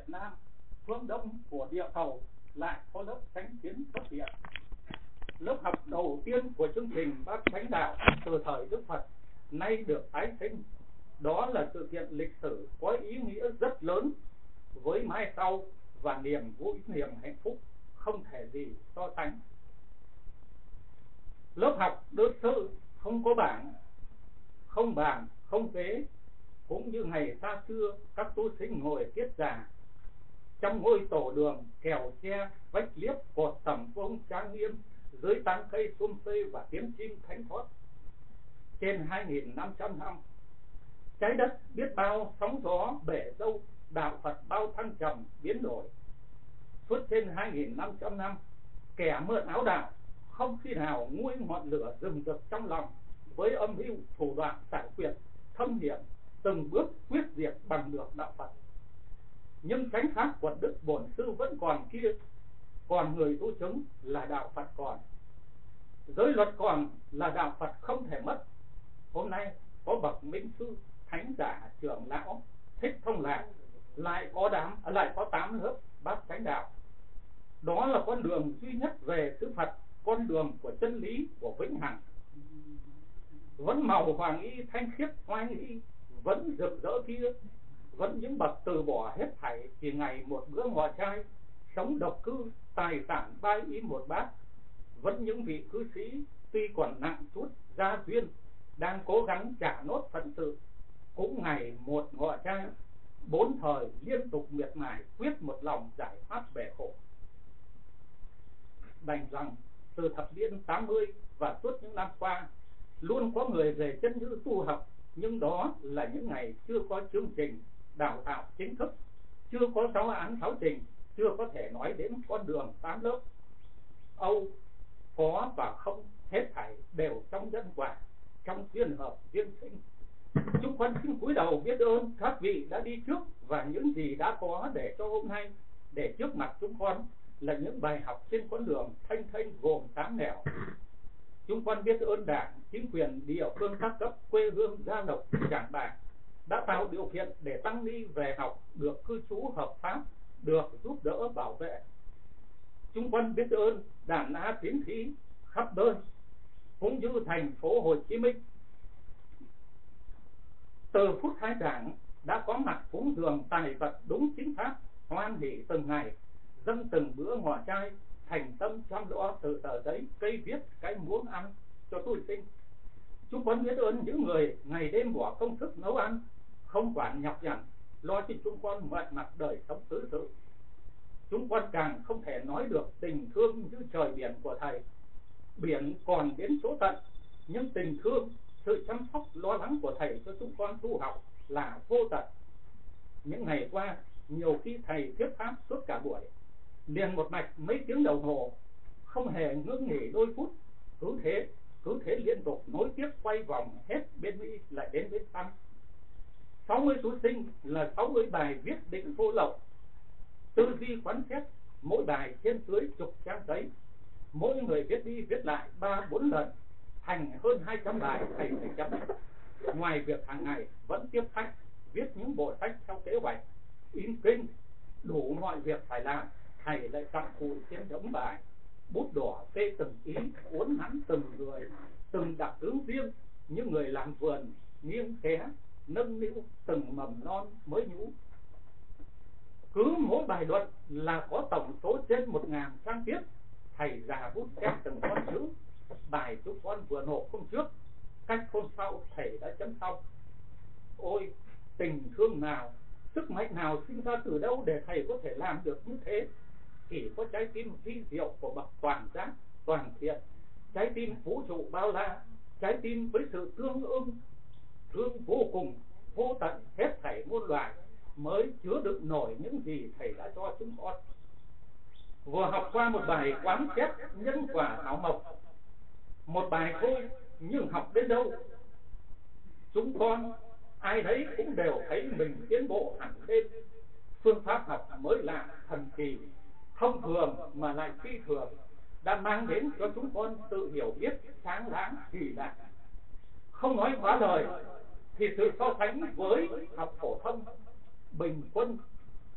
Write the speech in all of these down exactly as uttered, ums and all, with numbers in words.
Nam, phương đông của địa cầu lại có lớp thánh chiến xuất hiện. Lớp học đầu tiên của chương trình Bát Chánh Đạo từ thời Đức Phật nay được tái sinh. Đó là sự kiện lịch sử có ý nghĩa rất lớn với mai sau và niềm vui, niềm hạnh phúc không thể gì so sánh. Lớp học đơn sơ, không có bảng, không bàn, không ghế, cũng như ngày xa xưa các tu sinh ngồi tiết già trong ngôi tổ đường kèo tre, vách liếp, cột tầm vông trang nghiêm dưới tán cây sum xê và tiếng chim thánh thoát. Trên hai nghìn năm trăm năm, trái đất biết bao sóng gió bể dâu, đạo Phật bao thăng trầm biến đổi. Suốt trên hai nghìn năm trăm năm, kẻ mượn áo đạo không khi nào nguôi ngọn lửa rừng rực trong lòng, với âm mưu thủ đoạn xảo quyệt thâm hiểm, từng bước quyết diệt bằng được đạo Phật. Nhưng chánh pháp quật đức bổn sư vẫn còn kia, còn người tu chứng là đạo Phật còn. Giới luật còn là đạo Phật không thể mất. Hôm nay có bậc minh sư, thánh giả, trưởng lão Thích Thông Lạc, lại có đám lại có tám lớp Bát Chánh Đạo. Đó là con đường duy nhất về xứ Phật, con đường của chân lý, của vĩnh hằng. Vẫn màu hoàng y thanh khiết oai nghi, vẫn rực rỡ kia, vẫn những bậc từ bỏ hết thảy chỉ ngày một bữa ngọ trai, sống độc cư, tài sản bay im một bát. Vẫn những vị cư sĩ tuy còn nặng chút gia duyên, đang cố gắng trả nốt phận sự, cũng ngày một ngọ trai, bốn thời liên tục miệt mài quyết một lòng giải thoát bể khổ. Đành rằng từ thập niên tám mươi và suốt những năm qua, luôn có người về chân như tu học, nhưng đó là những ngày chưa có chương trình đào tạo chính thức, chưa có giáo án giáo trình, chưa có thể nói đến con đường tám lớp. Âu có và không, hết thảy đều trong nhân quả, trong duyên hợp duyên sinh. Chúng con xin cúi đầu biết ơn các vị đã đi trước và những gì đã có để cho hôm nay, để trước mặt chúng con là những bài học trên con đường thanh thanh gồm tám nẻo. Chúng con biết ơn Đảng, chính quyền địa phương các cấp, quê hương Gia Lộc, Trảng Bàng đã tạo điều kiện để tăng ni về học được cư trú hợp pháp, được giúp đỡ bảo vệ. Chúng con biết ơn Đàn Na Tín Thí khắp nơi, cũng như thành phố Hồ Chí Minh. Từ phút khai giảng đã có mặt cúng dường tài vật đúng chính pháp, hoan hỷ từng ngày, dâng từng bữa ngọ trai, thành tâm chăm lo từ tờ giấy, cây viết, cái muỗng ăn cho tu sinh. Chúng con biết ơn những người ngày đêm bỏ công sức nấu ăn, không quản nhọc nhằn, lo cho chúng con mệt mặt đời sống tứ sự. Chúng con càng không thể nói được tình thương như trời biển của Thầy. Biển còn đến chỗ tận, nhưng tình thương, sự chăm sóc lo lắng của Thầy cho chúng con tu học là vô tận. Những ngày qua, nhiều khi Thầy thuyết pháp suốt cả buổi, liền một mạch mấy tiếng đồng hồ, không hề ngưng nghỉ đôi phút, cứ thế cứ thế liên tục nối tiếp quay vòng hết bên Mỹ lại đến bên Tâm. sáu mươi số sinh là sáu mươi bài viết định vô lậu, tư duy quán xét, mỗi bài trên dưới chục trang giấy, mỗi người viết đi viết lại ba bốn lần, thành hơn hai trăm bài Thầy phải chấm. Ngoài việc hàng ngày vẫn tiếp khách, viết những bộ sách theo kế hoạch, in kinh, đủ mọi việc phải làm, Thầy lại tặng cụ trên đống bài, bút đỏ phê từng ý, uốn nắn từng người, từng đặc tướng riêng, như người làm vườn nghiêng khé nâng niu từng mầm non mới nhú. Cứ mỗi bài luận là có tổng số trên một ngàn trang viết. Thầy già bút chép từng con chữ. Bài chúng con vừa nộp hôm trước, cách hôm sau Thầy đã chấm xong. Ôi, tình thương nào, sức mạnh nào sinh ra từ đâu để Thầy có thể làm được như thế? Chỉ có trái tim vi diệu của bậc toàn giác, toàn thiện, trái tim vũ trụ bao la, trái tim với sự tương ưng, thương vô cùng, vô tận hết thảy muôn loài, mới chứa đựng nổi những gì Thầy đã cho chúng con. Vừa học qua một bài quán xét nhân quả thảo mộc, một bài thôi nhưng học đến đâu, chúng con ai đấy cũng đều thấy mình tiến bộ hẳn lên. Phương pháp học mới lạ, thần kỳ, thông thường mà lại phi thường, đã mang đến cho chúng con sự hiểu biết sáng láng kỳ lạ. Không nói quá lời thì sự so sánh với học phổ thông bình quân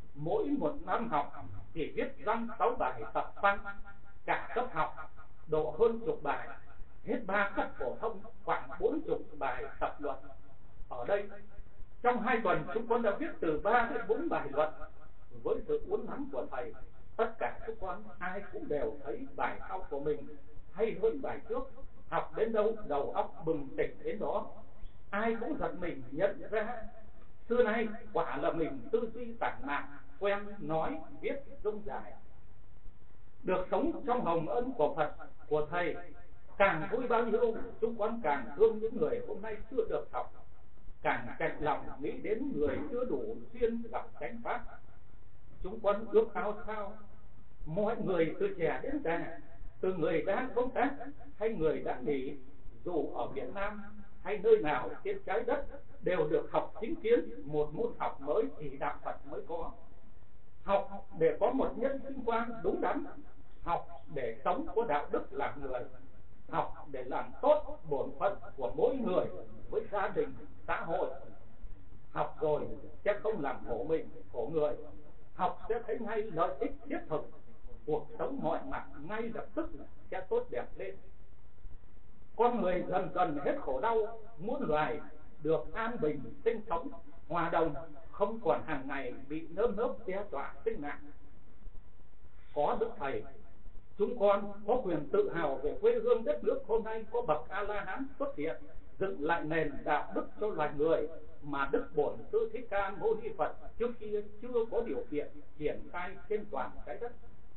mỗi một năm học chỉ viết dăm sáu bài tập văn, cả cấp học độ hơn chục bài, hết ba cấp phổ thông khoảng bốn chục bài tập luận. Ở đây trong hai tuần chúng con đã viết từ ba đến bốn bài luận. Với sự uốn nắn của thầy, tất cả chúng con ai cũng đều thấy bài sau của mình hay hơn bài trước, học đến đâu đầu óc bừng tỉnh đến đó. Ai cũng giật mình nhận ra xưa nay quả là mình tư duy tản mạn, quen nói viết rông rải. Được sống trong hồng ân của Phật, của thầy, càng vui bao nhiêu, chúng con càng thương những người hôm nay chưa được học, càng chạnh lòng nghĩ đến người chưa đủ duyên gặp chánh pháp. Chúng con ước ao sao mọi người từ trẻ đến già, từ người đang công tác hay người đã nghỉ, dù ở Việt Nam hay nơi nào trên trái đất, đều được học chính kiến một môn học mới chỉ đạo Phật mới có. Học để có một nhân sinh quan đúng đắn, học để sống có đạo đức làm người, học để làm tốt bổn phận của mỗi người với gia đình, xã hội. Học rồi sẽ không làm khổ mình, khổ người. Học sẽ thấy ngay lợi ích thiết thực, cuộc sống mọi mặt ngay lập tức sẽ tốt đẹp lên. Con người dần dần hết khổ đau, muôn loài được an bình sinh sống hòa đồng, không còn hàng ngày bị nơm nớp đe dọa sinh nạn. Có Đức Thầy, chúng con có quyền tự hào về quê hương đất nước hôm nay có bậc A La Hán xuất hiện, dựng lại nền đạo đức cho loài người mà Đức Bổn Sư Thích Ca Mâu Ni Phật trước kia chưa có điều kiện triển khai trên toàn trái đất.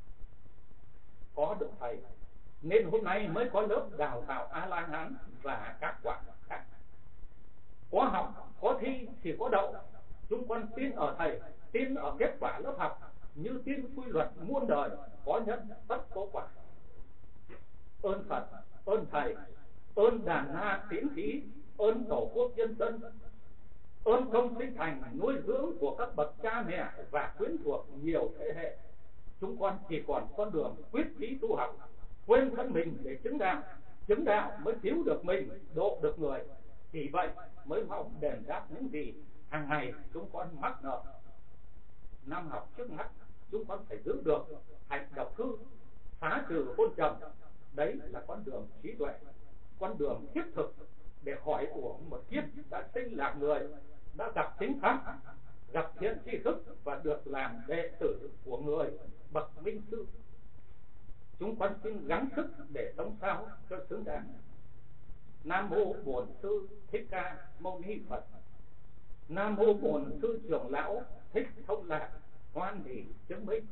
Có Đức Thầy nên hôm nay mới có lớp đào tạo A La Hán và các quả khác. Có học, có thi thì có đậu. Chúng con tin ở Thầy, tin ở kết quả lớp học, như tin quy luật muôn đời, có nhân tất có quả. Ơn Phật, ơn Thầy, ơn đàn na tín thí, ơn Tổ quốc nhân dân, ơn công sinh thành nuôi dưỡng của các bậc cha mẹ và quyến thuộc nhiều thế hệ. Chúng con chỉ còn con đường quyết chí tu học, quên thân mình để chứng đạo. Chứng đạo mới cứu được mình, độ được người. Chỉ vậy mới mong đền đáp những gì hàng ngày chúng con mắc nợ. Năm học trước mắt, chúng con phải giữ được hạnh đọc thư, phá trừ hôn trầm. Đấy là con đường trí tuệ, con đường thiết thực để khỏi uổng một kiếp đã sinh làm người, đã gặp chính pháp, gặp thiện tri thức và được làm đệ tử của người bậc minh sư. Chúng con xin gắng sức để sống sao cho xứng đáng. Nam mô Bổn Sư Thích Ca Mâu Ni Phật. Nam mô Bổn Sư Trưởng Lão Thích Thông Lạc hoan hỷ chứng minh.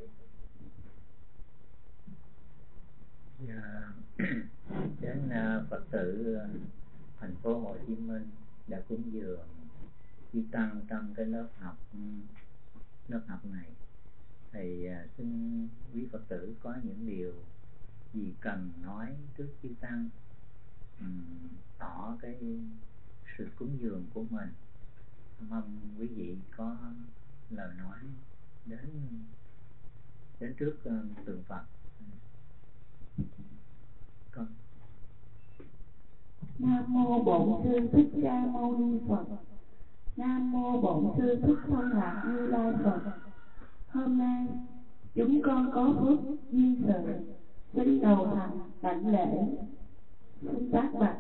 Đến uh, Phật tử uh, thành phố Hồ Chí Minh đã cúng dường chư tăng trong cái lớp học lớp học này, thì uh, xin quý Phật tử có những điều gì cần nói trước chư tăng, um, tỏ cái sự cúng dường của mình. Mong quý vị có lời nói đến đến trước uh, tượng Phật. Con. Nam mô Bổn Sư Thích Ca Mâu Ni Phật. Nam mô Bổn Sư Thích Thông Lạc Như Lai Phật. Hôm nay chúng con có phước duyên sự xin đầu thành đảnh lễ. Xin tác bạch.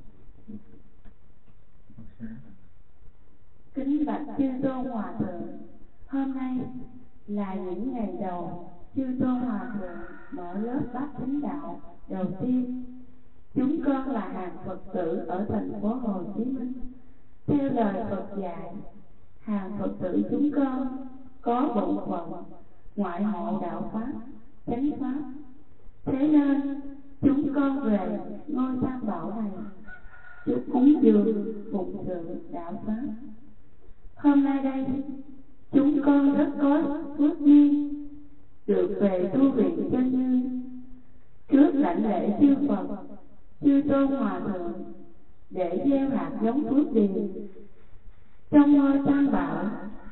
Kính bạch chư tôn hòa thượng, hôm nay là những ngày đầu chư tôn hòa thượng mở lớp bát chánh đạo đầu tiên. Chúng con là hàng Phật tử ở thành phố Hồ Chí Minh. Theo lời Phật dạy, hàng Phật tử chúng con có bổn phận ngoại hộ đạo pháp, chánh pháp. Thế nên chúng con về ngôi Tam Bảo này chúc cúng dường phụng sự đạo pháp. Hôm nay đây chúng con rất có phước duyên được về tu viện Chân Như. Trước lãnh lễ chư Phật, chư tôn hòa thượng để gieo hạt giống phước điền trong ngôi Tam Bảo.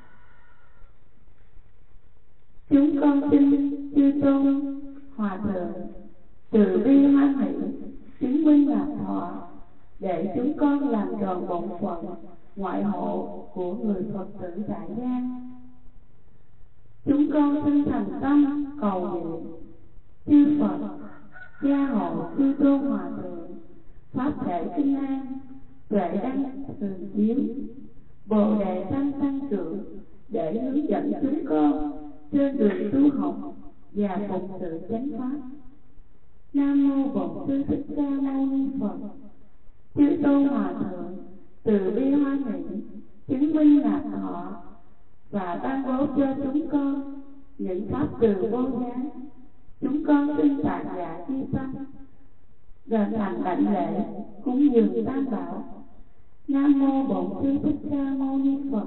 Chúng con xin chư tôn hòa thượng từ bi hoan hỷ chứng minh lập thọ để chúng con làm tròn bổn phận ngoại hộ của người Phật tử tại gia. chúng con xin thành tâm cầu nguyện chư Phật gia hộ chư tôn hòa thượng pháp thể kinh an, tuệ đăng thường chiếu, bồ đề tâm tăng trưởng, để hướng dẫn chúng con trên đường tu học và phụng sự chánh pháp. Nam mô Bổn Sư Thích Ca Mâu Ni Phật. Chư tôn hòa thượng từ bi hoan hỷ chứng minh nạp thọ và ban bố cho chúng con những pháp từ vô gián. Chúng con xin tạ dạ chi tâm gần thành đảnh lễ cúng dường tam bảo. Nam mô Bổn Sư Thích Ca Mâu Ni Phật.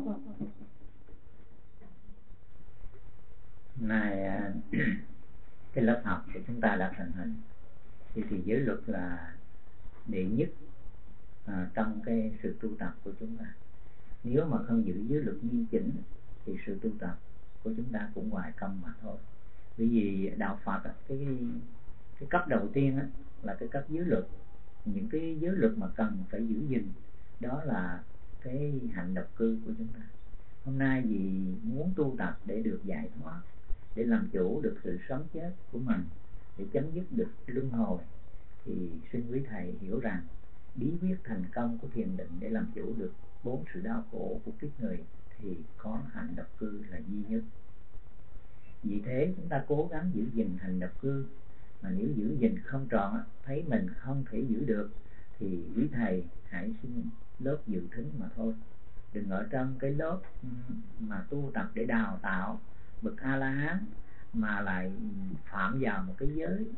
Này cái lớp học của chúng ta đã thành hình thì, thì giới luật là đệ nhất à, trong cái sự tu tập của chúng ta. Nếu mà không giữ giới luật nghiêm chỉnh thì sự tu tập của chúng ta cũng hoài công mà thôi. Bởi vì đạo Phật cái cái cấp đầu tiên á, là cái cấp giới luật. Những cái giới luật mà cần phải giữ gìn đó là cái hạnh độc cư của chúng ta. Hôm nay vì muốn tu tập để được giải thoát, để làm chủ được sự sống chết của mình, để chấm dứt được luân hồi, thì xin quý thầy hiểu rằng bí quyết thành công của thiền định để làm chủ được bốn sự đau khổ của kiếp người thì có hạnh độc cư là duy nhất. Vì thế chúng ta cố gắng giữ gìn hạnh độc cư, mà nếu giữ gìn không tròn, thấy mình không thể giữ được thì quý thầy hãy xin lớp dự thính mà thôi. Đừng ở trong cái lớp mà tu tập để đào tạo bậc A-la-hán mà lại phạm vào một cái giới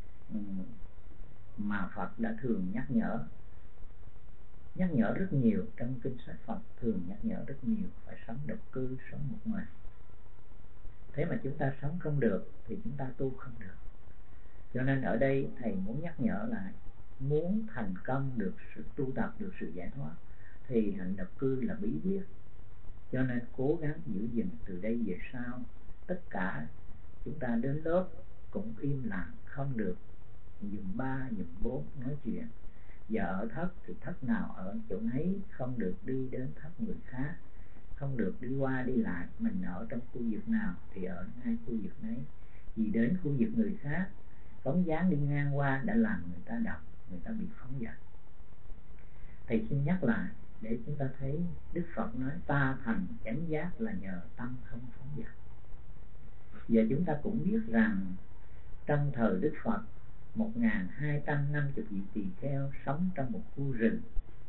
mà Phật đã thường nhắc nhở. Nhắc nhở rất nhiều, trong kinh sách Phật thường nhắc nhở rất nhiều, phải sống độc cư, sống một mình. Thế mà chúng ta sống không được thì chúng ta tu không được. Cho nên ở đây thầy muốn nhắc nhở lại, muốn thành công được sự tu tập, được sự giải thoát thì hạnh độc cư là bí quyết. Cho nên cố gắng giữ gìn từ đây về sau. Tất cả chúng ta đến lớp cũng im lặng, không được dùm ba, dùm bốn nói chuyện. Và ở thất thì thất nào ở chỗ nấy, không được đi đến thất người khác, không được đi qua đi lại. Mình ở trong khu vực nào thì ở ngay khu vực nấy. Vì đến khu vực người khác, bóng dáng đi ngang qua đã làm người ta đọc, người ta bị phóng dật. Thầy xin nhắc lại để chúng ta thấy Đức Phật nói ta thành chánh giác là nhờ tâm không phóng dật. Và chúng ta cũng biết rằng trong thời Đức Phật, một nghìn hai trăm năm mươi vị tỳ kheo sống trong một khu rừng,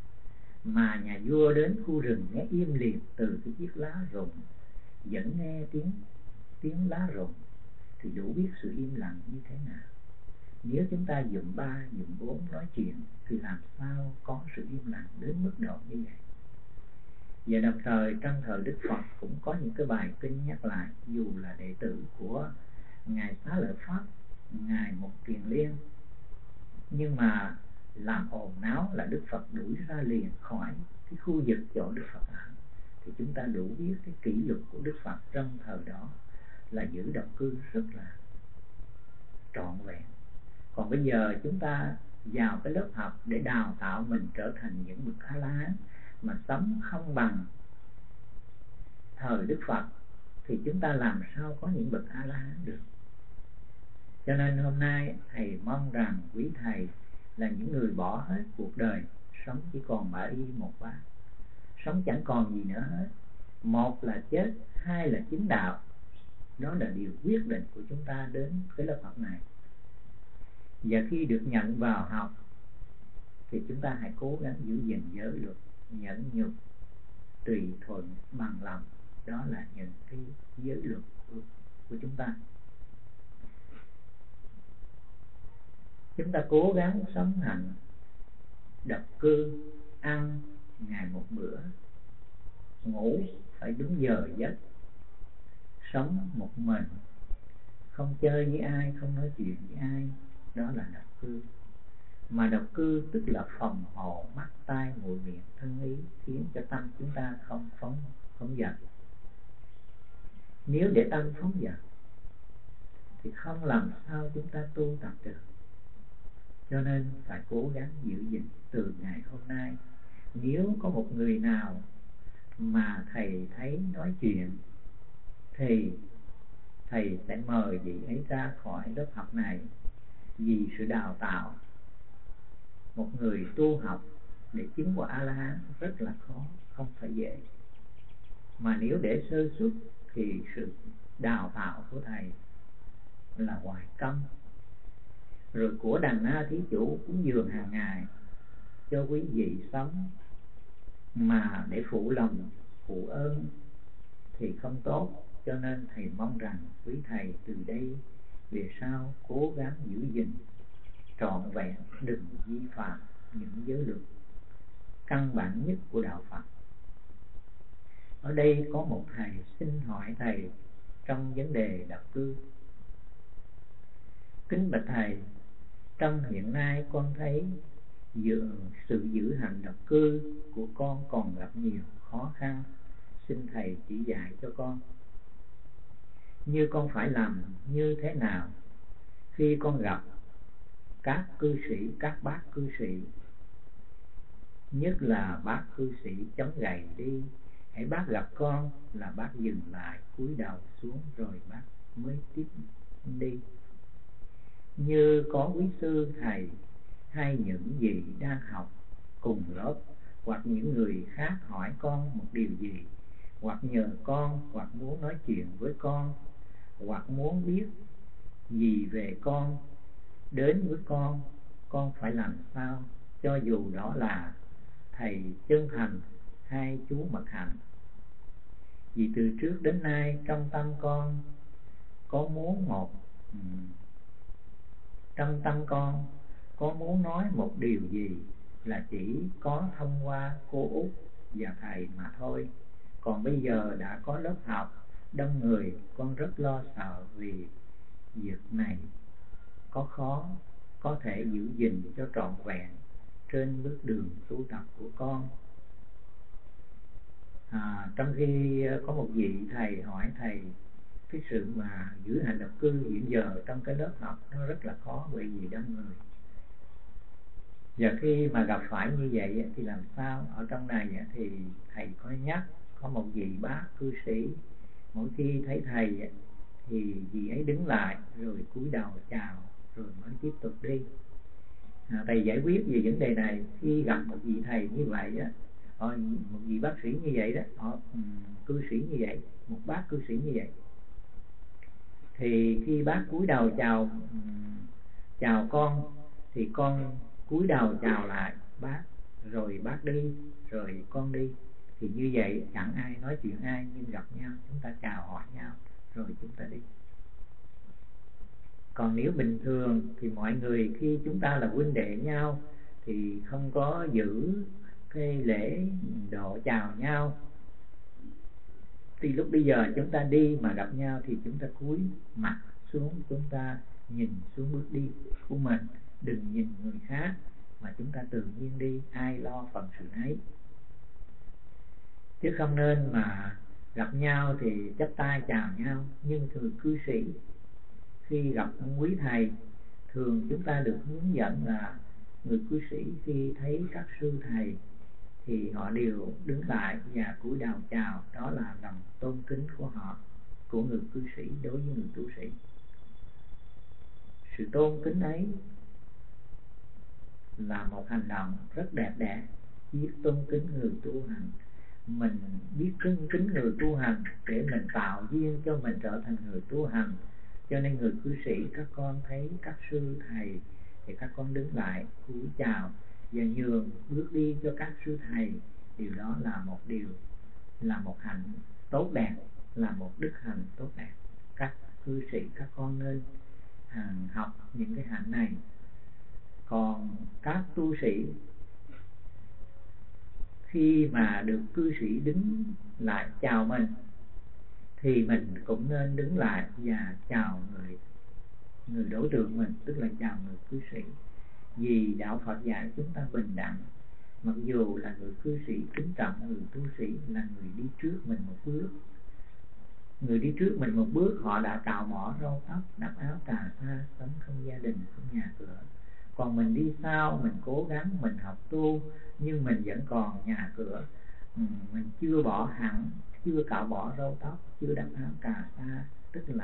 mà nhà vua đến khu rừng nghe im lìm từ cái chiếc lá rụng, vẫn nghe tiếng tiếng lá rụng, thì đủ biết sự im lặng như thế nào. Nếu chúng ta dùm ba, dùm bốn nói chuyện thì làm sao có sự im lặng đến mức độ như vậy. Và đồng thời trong thời Đức Phật cũng có những cái bài kinh nhắc lại, dù là đệ tử của Ngài Xá Lợi Pháp, Ngài Mục Kiền Liên, nhưng mà làm ồn náo là Đức Phật đuổi ra liền khỏi cái khu vực chỗ Đức Phật ở. Thì chúng ta đủ biết cái kỷ luật của Đức Phật trong thời đó là giữ độc cư rất là trọn vẹn. Còn bây giờ chúng ta vào cái lớp học để đào tạo mình trở thành những bậc A-la-hán mà sống không bằng thời Đức Phật thì chúng ta làm sao có những bậc A-la-hán được. Cho nên hôm nay thầy mong rằng quý thầy là những người bỏ hết cuộc đời, sống chỉ còn bả y một bát, sống chẳng còn gì nữa hết. Một là chết, hai là chứng đạo. Đó là điều quyết định của chúng ta đến cái lớp học này. Và khi được nhận vào học thì chúng ta hãy cố gắng giữ gìn giới luật, nhẫn nhục, tùy thuận, bằng lòng. Đó là những cái giới luật của, của chúng ta. Chúng ta cố gắng sống hạnh độc cư, ăn ngày một bữa, ngủ phải đúng giờ giấc, sống một mình, không chơi với ai, không nói chuyện với ai. Đó là độc cư. Mà độc cư tức là phòng hộ mắt, tai, mũi, miệng, thân ý, khiến cho tâm chúng ta không phóng phóng dật. Nếu để tâm phóng dật thì không làm sao chúng ta tu tập được. Cho nên phải cố gắng giữ gìn từ ngày hôm nay. Nếu có một người nào mà thầy thấy nói chuyện thì thầy sẽ mời vị ấy ra khỏi lớp học này, vì sự đào tạo một người tu học để chứng quả A-la-hán rất là khó, không phải dễ. Mà nếu để sơ suất thì sự đào tạo của thầy là hoài công. Rồi của đàn na thí chủ cúng dường hàng ngày cho quý vị sống, mà để phụ lòng phụ ơn thì không tốt. Cho nên thầy mong rằng quý thầy từ đây về sau cố gắng giữ gìn trọn vẹn, đừng vi phạm những giới luật căn bản nhất của đạo Phật. Ở đây có một thầy xin hỏi thầy trong vấn đề độc cư. Kính bạch thầy, trong hiện nay con thấy dự, sự giữ hành độc cư của con còn gặp nhiều khó khăn, xin thầy chỉ dạy cho con. Như con phải làm như thế nào khi con gặp các cư sĩ, các bác cư sĩ, nhất là bác cư sĩ chống gầy đi, hãy bác gặp con là bác dừng lại cúi đầu xuống rồi bác mới tiếp đi. Như có quý sư thầy hay những gì đang học cùng lớp, hoặc những người khác hỏi con một điều gì, hoặc nhờ con, hoặc muốn nói chuyện với con, hoặc muốn biết gì về con, đến với con, con phải làm sao, cho dù đó là thầy chân thành hay chú mật hạnh. Vì từ trước đến nay trong tâm con có muốn một trong tâm con có muốn nói một điều gì là chỉ có thông qua cô Út và thầy mà thôi. Còn bây giờ đã có lớp học đông người, con rất lo sợ vì việc này có khó có thể giữ gìn cho trọn vẹn trên bước đường tu tập của con. À, trong khi có một vị thầy hỏi thầy cái sự mà giữ hành độc cư hiện giờ trong cái lớp học nó rất là khó bởi vì đông người. Và khi mà gặp phải như vậy thì làm sao? Ở trong này thì thầy có nhắc có một vị bác cư sĩ, mỗi khi thấy thầy thì vị ấy đứng lại rồi cúi đầu chào rồi mới tiếp tục đi. À, thầy giải quyết về vấn đề này. Khi gặp một vị thầy như vậy á, một vị bác sĩ như vậy đó, họ um, cư sĩ như vậy, một bác cư sĩ như vậy, thì khi bác cúi đầu chào um, chào con thì con cúi đầu chào lại bác, rồi bác đi rồi con đi. Thì như vậy chẳng ai nói chuyện ai, nhưng gặp nhau chúng ta chào hỏi nhau rồi chúng ta đi. Còn nếu bình thường thì mọi người khi chúng ta là huynh đệ nhau thì không có giữ cái lễ độ chào nhau, thì lúc bây giờ chúng ta đi mà gặp nhau thì chúng ta cúi mặt xuống, chúng ta nhìn xuống bước đi của mình, đừng nhìn người khác mà chúng ta tự nhiên đi, ai lo phần sự ấy. Chứ không nên mà gặp nhau thì chắp tay chào nhau. Nhưng thường cư sĩ khi gặp quý thầy, thường chúng ta được hướng dẫn là người cư sĩ khi thấy các sư thầy thì họ đều đứng lại và cúi đầu chào. Đó là lòng tôn kính của họ, của người cư sĩ đối với người tu sĩ. Sự tôn kính ấy là một hành động rất đẹp đẽ, biết tôn kính người tu hành. Mình biết kính kính người tu hành để mình tạo duyên cho mình trở thành người tu hành. Cho nên người cư sĩ, các con thấy các sư thầy thì các con đứng lại cúi chào và nhường bước đi cho các sư thầy. Điều đó là một điều, là một hạnh tốt đẹp, là một đức hạnh tốt đẹp. Các cư sĩ, các con nên hàng học những cái hạnh này. Còn các tu sĩ khi mà được cư sĩ đứng lại chào mình thì mình cũng nên đứng lại và chào người người đối tượng mình, tức là chào người cư sĩ. Vì đạo Phật dạy chúng ta bình đẳng. Mặc dù là người cư sĩ kính trọng người tu sĩ là người đi trước mình một bước. Người đi trước mình một bước họ đã cạo mỏ râu tóc, đắp áo cà sa, sống không gia đình, không nhà cửa. Còn mình đi sau, mình cố gắng, mình học tu nhưng mình vẫn còn nhà cửa, mình chưa bỏ hẳn, chưa cạo bỏ râu tóc, chưa đắp áo cà sa, tức là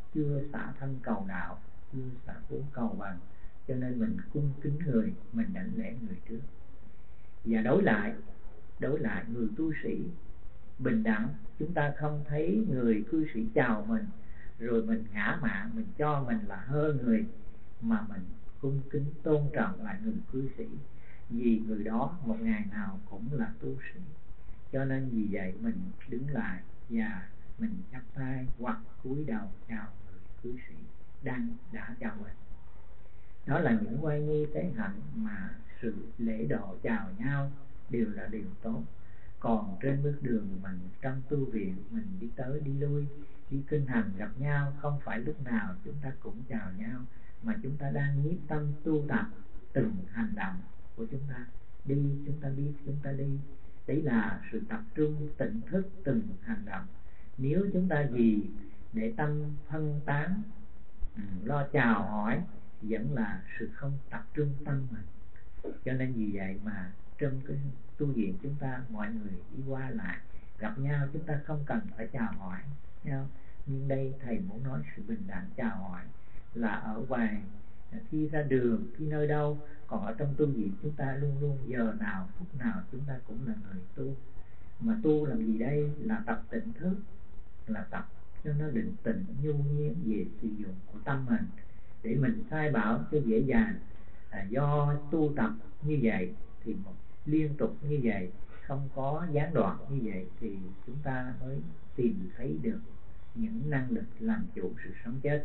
chưa xả thân cầu đạo, chưa xả vốn cầu bằng, cho nên mình cung kính người, mình đảnh lễ người trước. Và đối lại đối lại người tu sĩ bình đẳng, chúng ta không thấy người cư sĩ chào mình rồi mình ngã mạn, mình cho mình là hơn người, mà mình cung kính tôn trọng lại người cư sĩ, vì người đó một ngày nào cũng là tu sĩ. Cho nên vì vậy mình đứng lại và mình chắp tay hoặc cúi đầu chào người cư sĩ đang đã chào mình. Đó là những oai nghi tế hạnh mà sự lễ độ chào nhau đều là điều tốt. Còn trên bước đường mình trong tu viện, mình đi tới đi lui, đi kinh hành gặp nhau, không phải lúc nào chúng ta cũng chào nhau, mà chúng ta đang nhiếp tâm tu tập từng hành động của chúng ta. Đi chúng ta biết chúng ta đi, đấy là sự tập trung tỉnh thức từng hành động. Nếu chúng ta gì để tâm phân tán, ừ, lo chào hỏi, vẫn là sự không tập trung tâm mình. Cho nên vì vậy mà trong cái tu viện chúng ta, mọi người đi qua lại gặp nhau, chúng ta không cần phải chào hỏi nhau. Nhưng đây thầy muốn nói sự bình đẳng chào hỏi là ở ngoài, khi ra đường, khi nơi đâu. Còn ở trong tu viện chúng ta luôn luôn giờ nào phút nào chúng ta cũng là người tu. Mà tu làm gì đây? Là tập tỉnh thức, là tập cho nó định tĩnh nhu nhiên về sử dụng của tâm mình, để mình sai bảo cho dễ dàng. À, do tu tập như vậy thì một liên tục như vậy, không có gián đoạn như vậy, thì chúng ta mới tìm thấy được những năng lực làm chủ sự sống chết.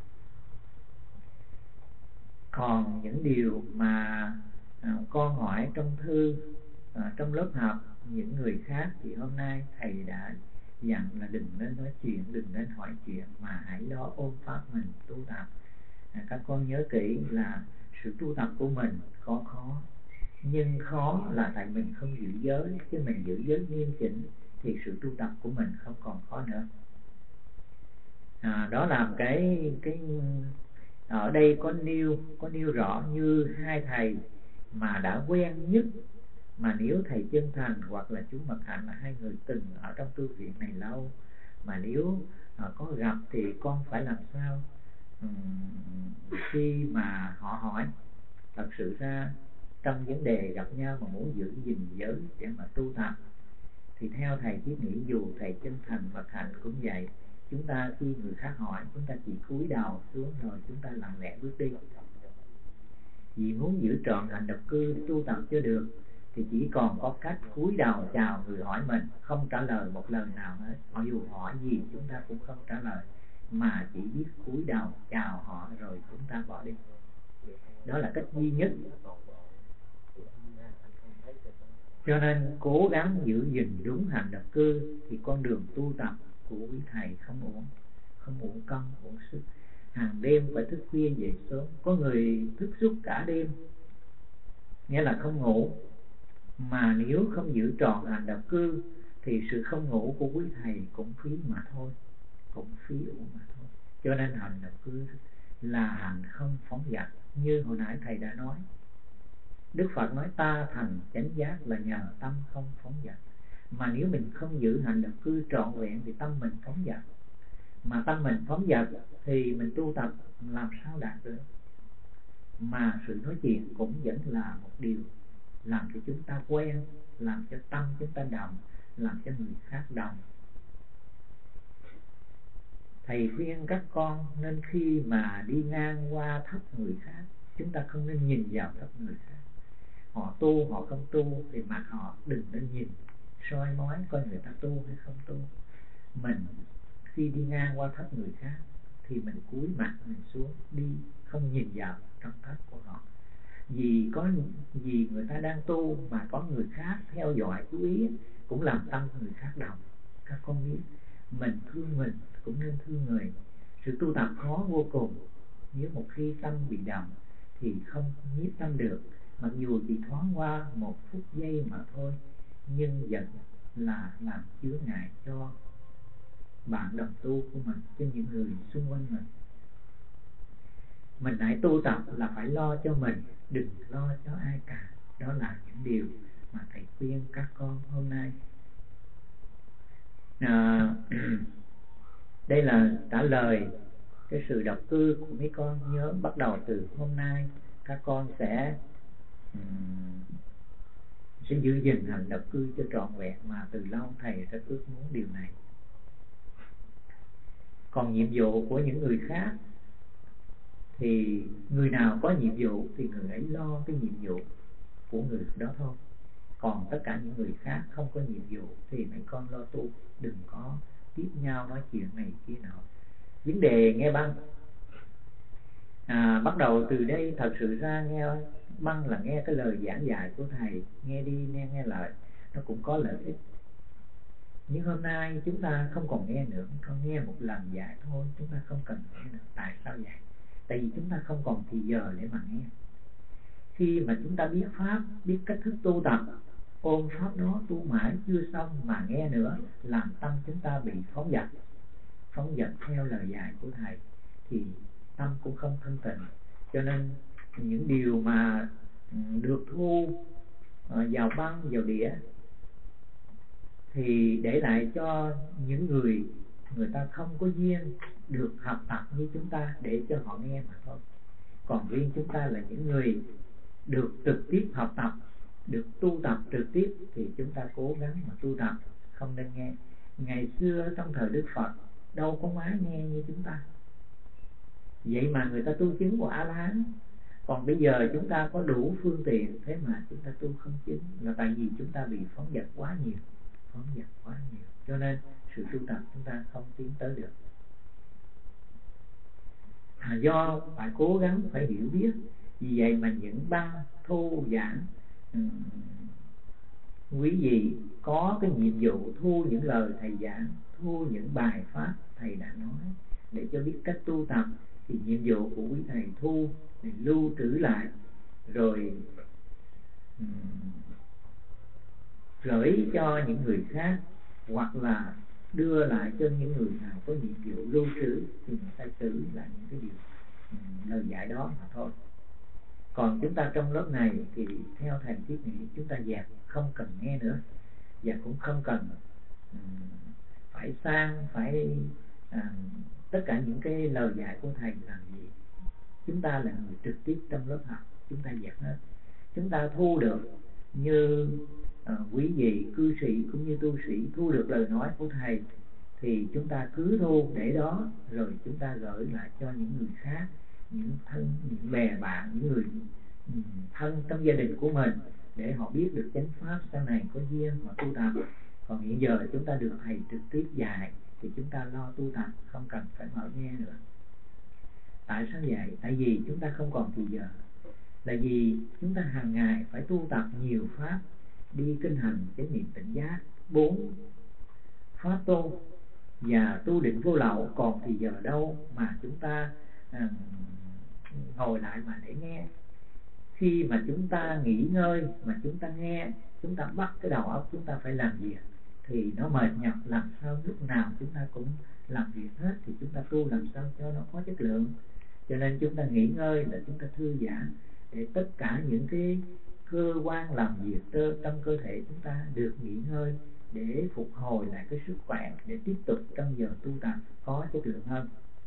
Còn những điều mà à, con hỏi trong thư, à, trong lớp học những người khác, thì hôm nay thầy đã dặn là đừng nên nói chuyện, đừng nên hỏi chuyện, mà hãy lo ôn pháp mình tu tập. À, các con nhớ kỹ là sự tu tập của mình có khó, nhưng khó là tại mình không giữ giới. Chứ mình giữ giới nghiêm chỉnh thì sự tu tập của mình không còn khó nữa. À, đó là cái cái ở đây có nêu có nêu rõ như hai thầy mà đã quen nhất, mà nếu thầy Chân Thành hoặc là chú Mật Hạnh là hai người từng ở trong tu viện này lâu, mà nếu à, có gặp thì con phải làm sao uhm, khi mà họ hỏi. Thật sự ra trong vấn đề gặp nhau mà muốn giữ gìn giới để mà tu tập, thì theo thầy Thiết nghĩ, dù thầy Chân Thành, Mật Hạnh cũng vậy, chúng ta khi người khác hỏi, chúng ta chỉ cúi đầu xuống rồi chúng ta lặng lẽ bước đi. Vì muốn giữ trọn hạnh độc cư tu tập cho được, thì chỉ còn có cách cúi đầu chào người hỏi mình, không trả lời một lời nào hết. Họ dù hỏi gì chúng ta cũng không trả lời, mà chỉ biết cúi đầu chào họ rồi chúng ta bỏ đi. Đó là cách duy nhất. Cho nên cố gắng giữ gìn đúng hạnh độc cư, thì con đường tu tập của quý thầy không uổng, không uổng công, uổng sức. Hàng đêm phải thức khuya dậy sớm, có người thức suốt cả đêm, nghĩa là không ngủ. Mà nếu không giữ trọn hạnh độc cư thì sự không ngủ của quý thầy cũng phí mà thôi, cũng phí uổng mà thôi. Cho nên hạnh độc cư là hạnh không phóng dật. Như hồi nãy thầy đã nói, Đức Phật nói ta thành chánh giác là nhờ tâm không phóng dật. Mà nếu mình không giữ hạnh độc cư trọn vẹn thì tâm mình phóng dật. Mà tâm mình phóng dật thì mình tu tập làm sao đạt được. Mà sự nói chuyện cũng vẫn là một điều làm cho chúng ta quen, làm cho tâm chúng ta đồng, làm cho người khác đồng. Thầy khuyên các con nên khi mà đi ngang qua thấp người khác, chúng ta không nên nhìn vào thấp người khác. Họ tu, họ không tu thì mặt họ đừng nên nhìn, soi mói coi người ta tu hay không tu. Mình khi đi ngang qua thấp người khác thì mình cúi mặt mình xuống đi, không nhìn vào trong thấp của họ. Vì có vì người ta đang tu mà có người khác theo dõi chú ý, cũng làm tâm người khác đồng. Các con biết, mình thương mình cũng nên thương người. Sự tu tập khó vô cùng. Nếu một khi tâm bị đồng thì không nhiếp tâm được, mặc dù chỉ thoáng qua một phút giây mà thôi, nhưng vẫn là làm chướng ngại cho bạn đồng tu của mình, cho những người xung quanh mình. Mình hãy tu tập là phải lo cho mình, đừng lo cho ai cả. Đó là những điều mà thầy khuyên các con hôm nay. à, Đây là trả lời cái sự độc cư của mấy con. Nhớ bắt đầu từ hôm nay các con sẽ um, sẽ giữ gìn hành độc cư cho trọn vẹn mà từ lâu thầy rất ước muốn điều này. Còn nhiệm vụ của những người khác thì người nào có nhiệm vụ thì người ấy lo cái nhiệm vụ của người đó thôi. Còn tất cả những người khác không có nhiệm vụ thì mấy con lo tu, đừng có tiếp nhau nói chuyện này kia nọ. Vấn đề nghe băng à, bắt đầu từ đây thật sự ra nghe băng là nghe cái lời giảng dạy của thầy, nghe đi nghe nghe lại nó cũng có lợi ích. Nhưng hôm nay chúng ta không còn nghe nữa, con nghe một lần dạy thôi, chúng ta không cần nghe nữa. Tại sao vậy? Tại vì chúng ta không còn thì giờ để mà nghe. Khi mà chúng ta biết pháp, biết cách thức tu tập, ôm pháp đó tu mãi chưa xong mà nghe nữa, làm tâm chúng ta bị phóng dật phóng dật theo lời dạy của thầy thì tâm cũng không thanh tịnh. Cho nên những điều mà được thu vào băng vào đĩa thì để lại cho những người người ta không có duyên được học tập như chúng ta, để cho họ nghe mà thôi. Còn riêng chúng ta là những người được trực tiếp học tập, được tu tập trực tiếp thì chúng ta cố gắng mà tu tập, không nên nghe. Ngày xưa trong thời Đức Phật đâu có ai nghe như chúng ta, vậy mà người ta tu chứng của A-la-hán. Còn bây giờ chúng ta có đủ phương tiện, thế mà chúng ta tu không chứng, là tại vì chúng ta bị phóng dật quá nhiều phóng dật quá nhiều cho nên sự tu tập chúng ta không tiến tới được. À, do phải cố gắng, phải hiểu biết. Vì vậy mà những băng thu giảng um, quý vị có cái nhiệm vụ thu những lời thầy giảng, thu những bài pháp thầy đã nói để cho biết cách tu tập. Thì nhiệm vụ của quý thầy thu để lưu trữ lại, rồi um, gửi cho những người khác, hoặc là đưa lại cho những người nào có nhiệm vụ lưu trữ thì người ta trữ lại những cái điều um, lời dạy đó mà thôi. Còn chúng ta trong lớp này thì theo thầy thiết nghĩ chúng ta dẹp, không cần nghe nữa, và cũng không cần um, phải sang phải uh, tất cả những cái lời dạy của thầy làm gì. Chúng ta là người trực tiếp trong lớp học, chúng ta dẹp hết. Chúng ta thu được như uh, quý vị cư sĩ cũng như tu sĩ thu được lời nói của thầy thì chúng ta cứ thu để đó, rồi chúng ta gửi lại cho những người khác, những thân, những bè bạn, những người um, thân trong gia đình của mình, để họ biết được chánh pháp, sau này có duyên họ tu tập. Còn hiện giờ chúng ta được thầy trực tiếp dạy thì chúng ta lo tu tập, không cần phải mở nghe nữa. Tại sao vậy? Tại vì chúng ta không còn thì giờ. Là vì chúng ta hàng ngày phải tu tập nhiều pháp, đi kinh hành chánh niệm tỉnh giác, bốn pháp tu và tu định vô lậu. Còn thì giờ đâu mà chúng ta à, ngồi lại mà để nghe. Khi mà chúng ta nghỉ ngơi mà chúng ta nghe, chúng ta bắt cái đầu óc chúng ta phải làm việc thì nó mệt nhọc. Làm sao lúc nào chúng ta cũng làm việc hết thì chúng ta tu làm sao cho nó có chất lượng. Cho nên chúng ta nghỉ ngơi là chúng ta thư giãn, để tất cả những cái cơ quan làm việc trong cơ thể chúng ta được nghỉ ngơi, để phục hồi lại cái sức khỏe, để tiếp tục trong giờ tu tập có chất lượng hơn.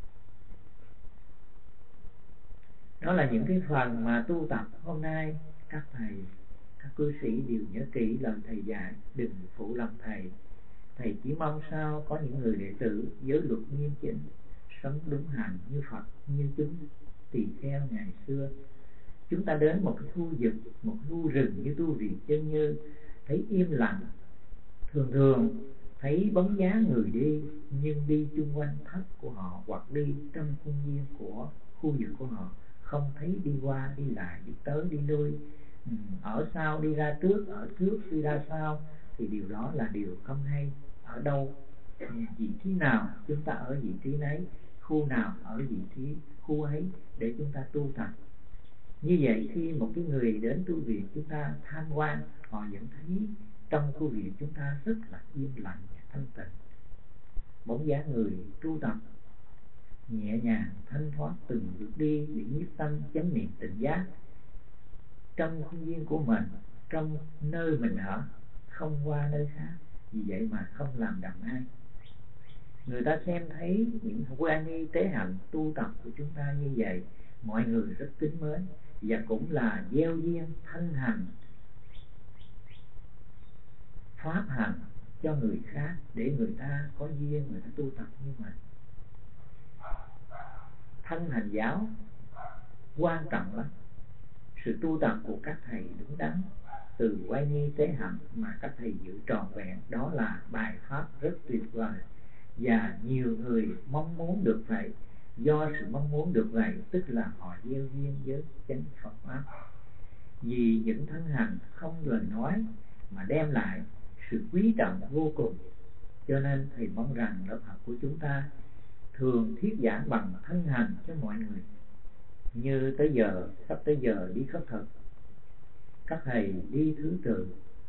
Đó là những cái phần mà tu tập hôm nay. Các thầy, các cư sĩ đều nhớ kỹ lời thầy dạy, đừng phụ lòng thầy. Thầy chỉ mong sao có những người đệ tử giới luật nghiêm chỉnh, sống đúng hành như Phật, như chúng tỳ kheo ngày xưa. Chúng ta đến một cái khu vực, một khu rừng như tu viện Chân Như, thấy im lặng, thường thường thấy bóng dáng người đi, nhưng đi chung quanh thất của họ hoặc đi trong khuôn viên của khu vực của họ, không thấy đi qua đi lại, đi tới đi lui, ở sau đi ra trước, ở trước đi ra sau, thì điều đó là điều không hay. Ở đâu, vị trí nào chúng ta ở vị trí nấy, khu nào ở vị trí khu ấy để chúng ta tu tập. Như vậy khi một cái người đến tu viện chúng ta tham quan, họ vẫn thấy trong khu viện chúng ta rất là im lặng và thanh tịnh. Bóng dáng người tu tập nhẹ nhàng thanh thoát từng bước đi, để nhiếp tâm chánh niệm tỉnh giác trong khuôn viên của mình, trong nơi mình ở, không qua nơi khác. Vì vậy mà không làm đậm ai. người ta xem thấy những quan nghi tế hạnh tu tập của chúng ta như vậy, mọi người rất kính mến và cũng là gieo duyên thanh hành pháp hành cho người khác để người ta có duyên người ta tu tập như mình. Thanh hành giáo quan trọng lắm. Sự tu tập của các thầy đúng đắn từ quay nghi tế hạnh mà các thầy giữ trọn vẹn, đó là bài pháp rất tuyệt vời và nhiều người mong muốn được vậy. Do sự mong muốn được vậy tức là họ gieo duyên với chánh Phật pháp. Vì những thân hành không lời nói mà đem lại sự quý trọng vô cùng, cho nên thầy mong rằng lớp học của chúng ta thường thuyết giảng bằng thân hành cho mọi người. Như tới giờ, sắp tới giờ đi khất thực, các thầy đi thứ tự.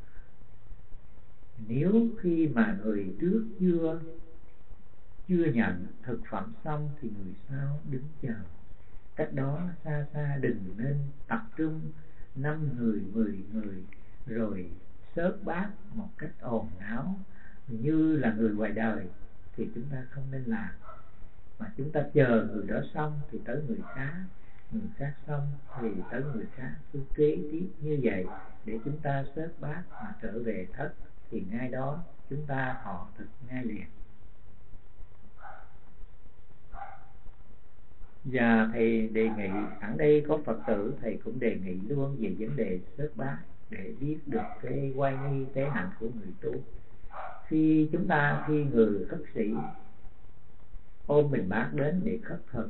Nếu khi mà người trước chưa chưa nhận thực phẩm xong thì người sau đứng chờ. Cách đó xa xa, đừng nên tập trung năm người, mười người rồi xớt bát một cách ồn ào như là người ngoài đời, thì chúng ta không nên làm. Mà chúng ta chờ người đó xong thì tới người khác, người khác xong thì tới người khác, cứ kế tiếp như vậy để chúng ta xớt bát mà trở về thất, thì ngay đó chúng ta họ thực ngay liền. Và thầy đề nghị, sẵn đây có Phật tử, thầy cũng đề nghị luôn về vấn đề xớt bát để biết được cái oai nghi tế hạnh của người tu. Khi chúng ta, khi người khất sĩ ôm bình bát đến để khất thực,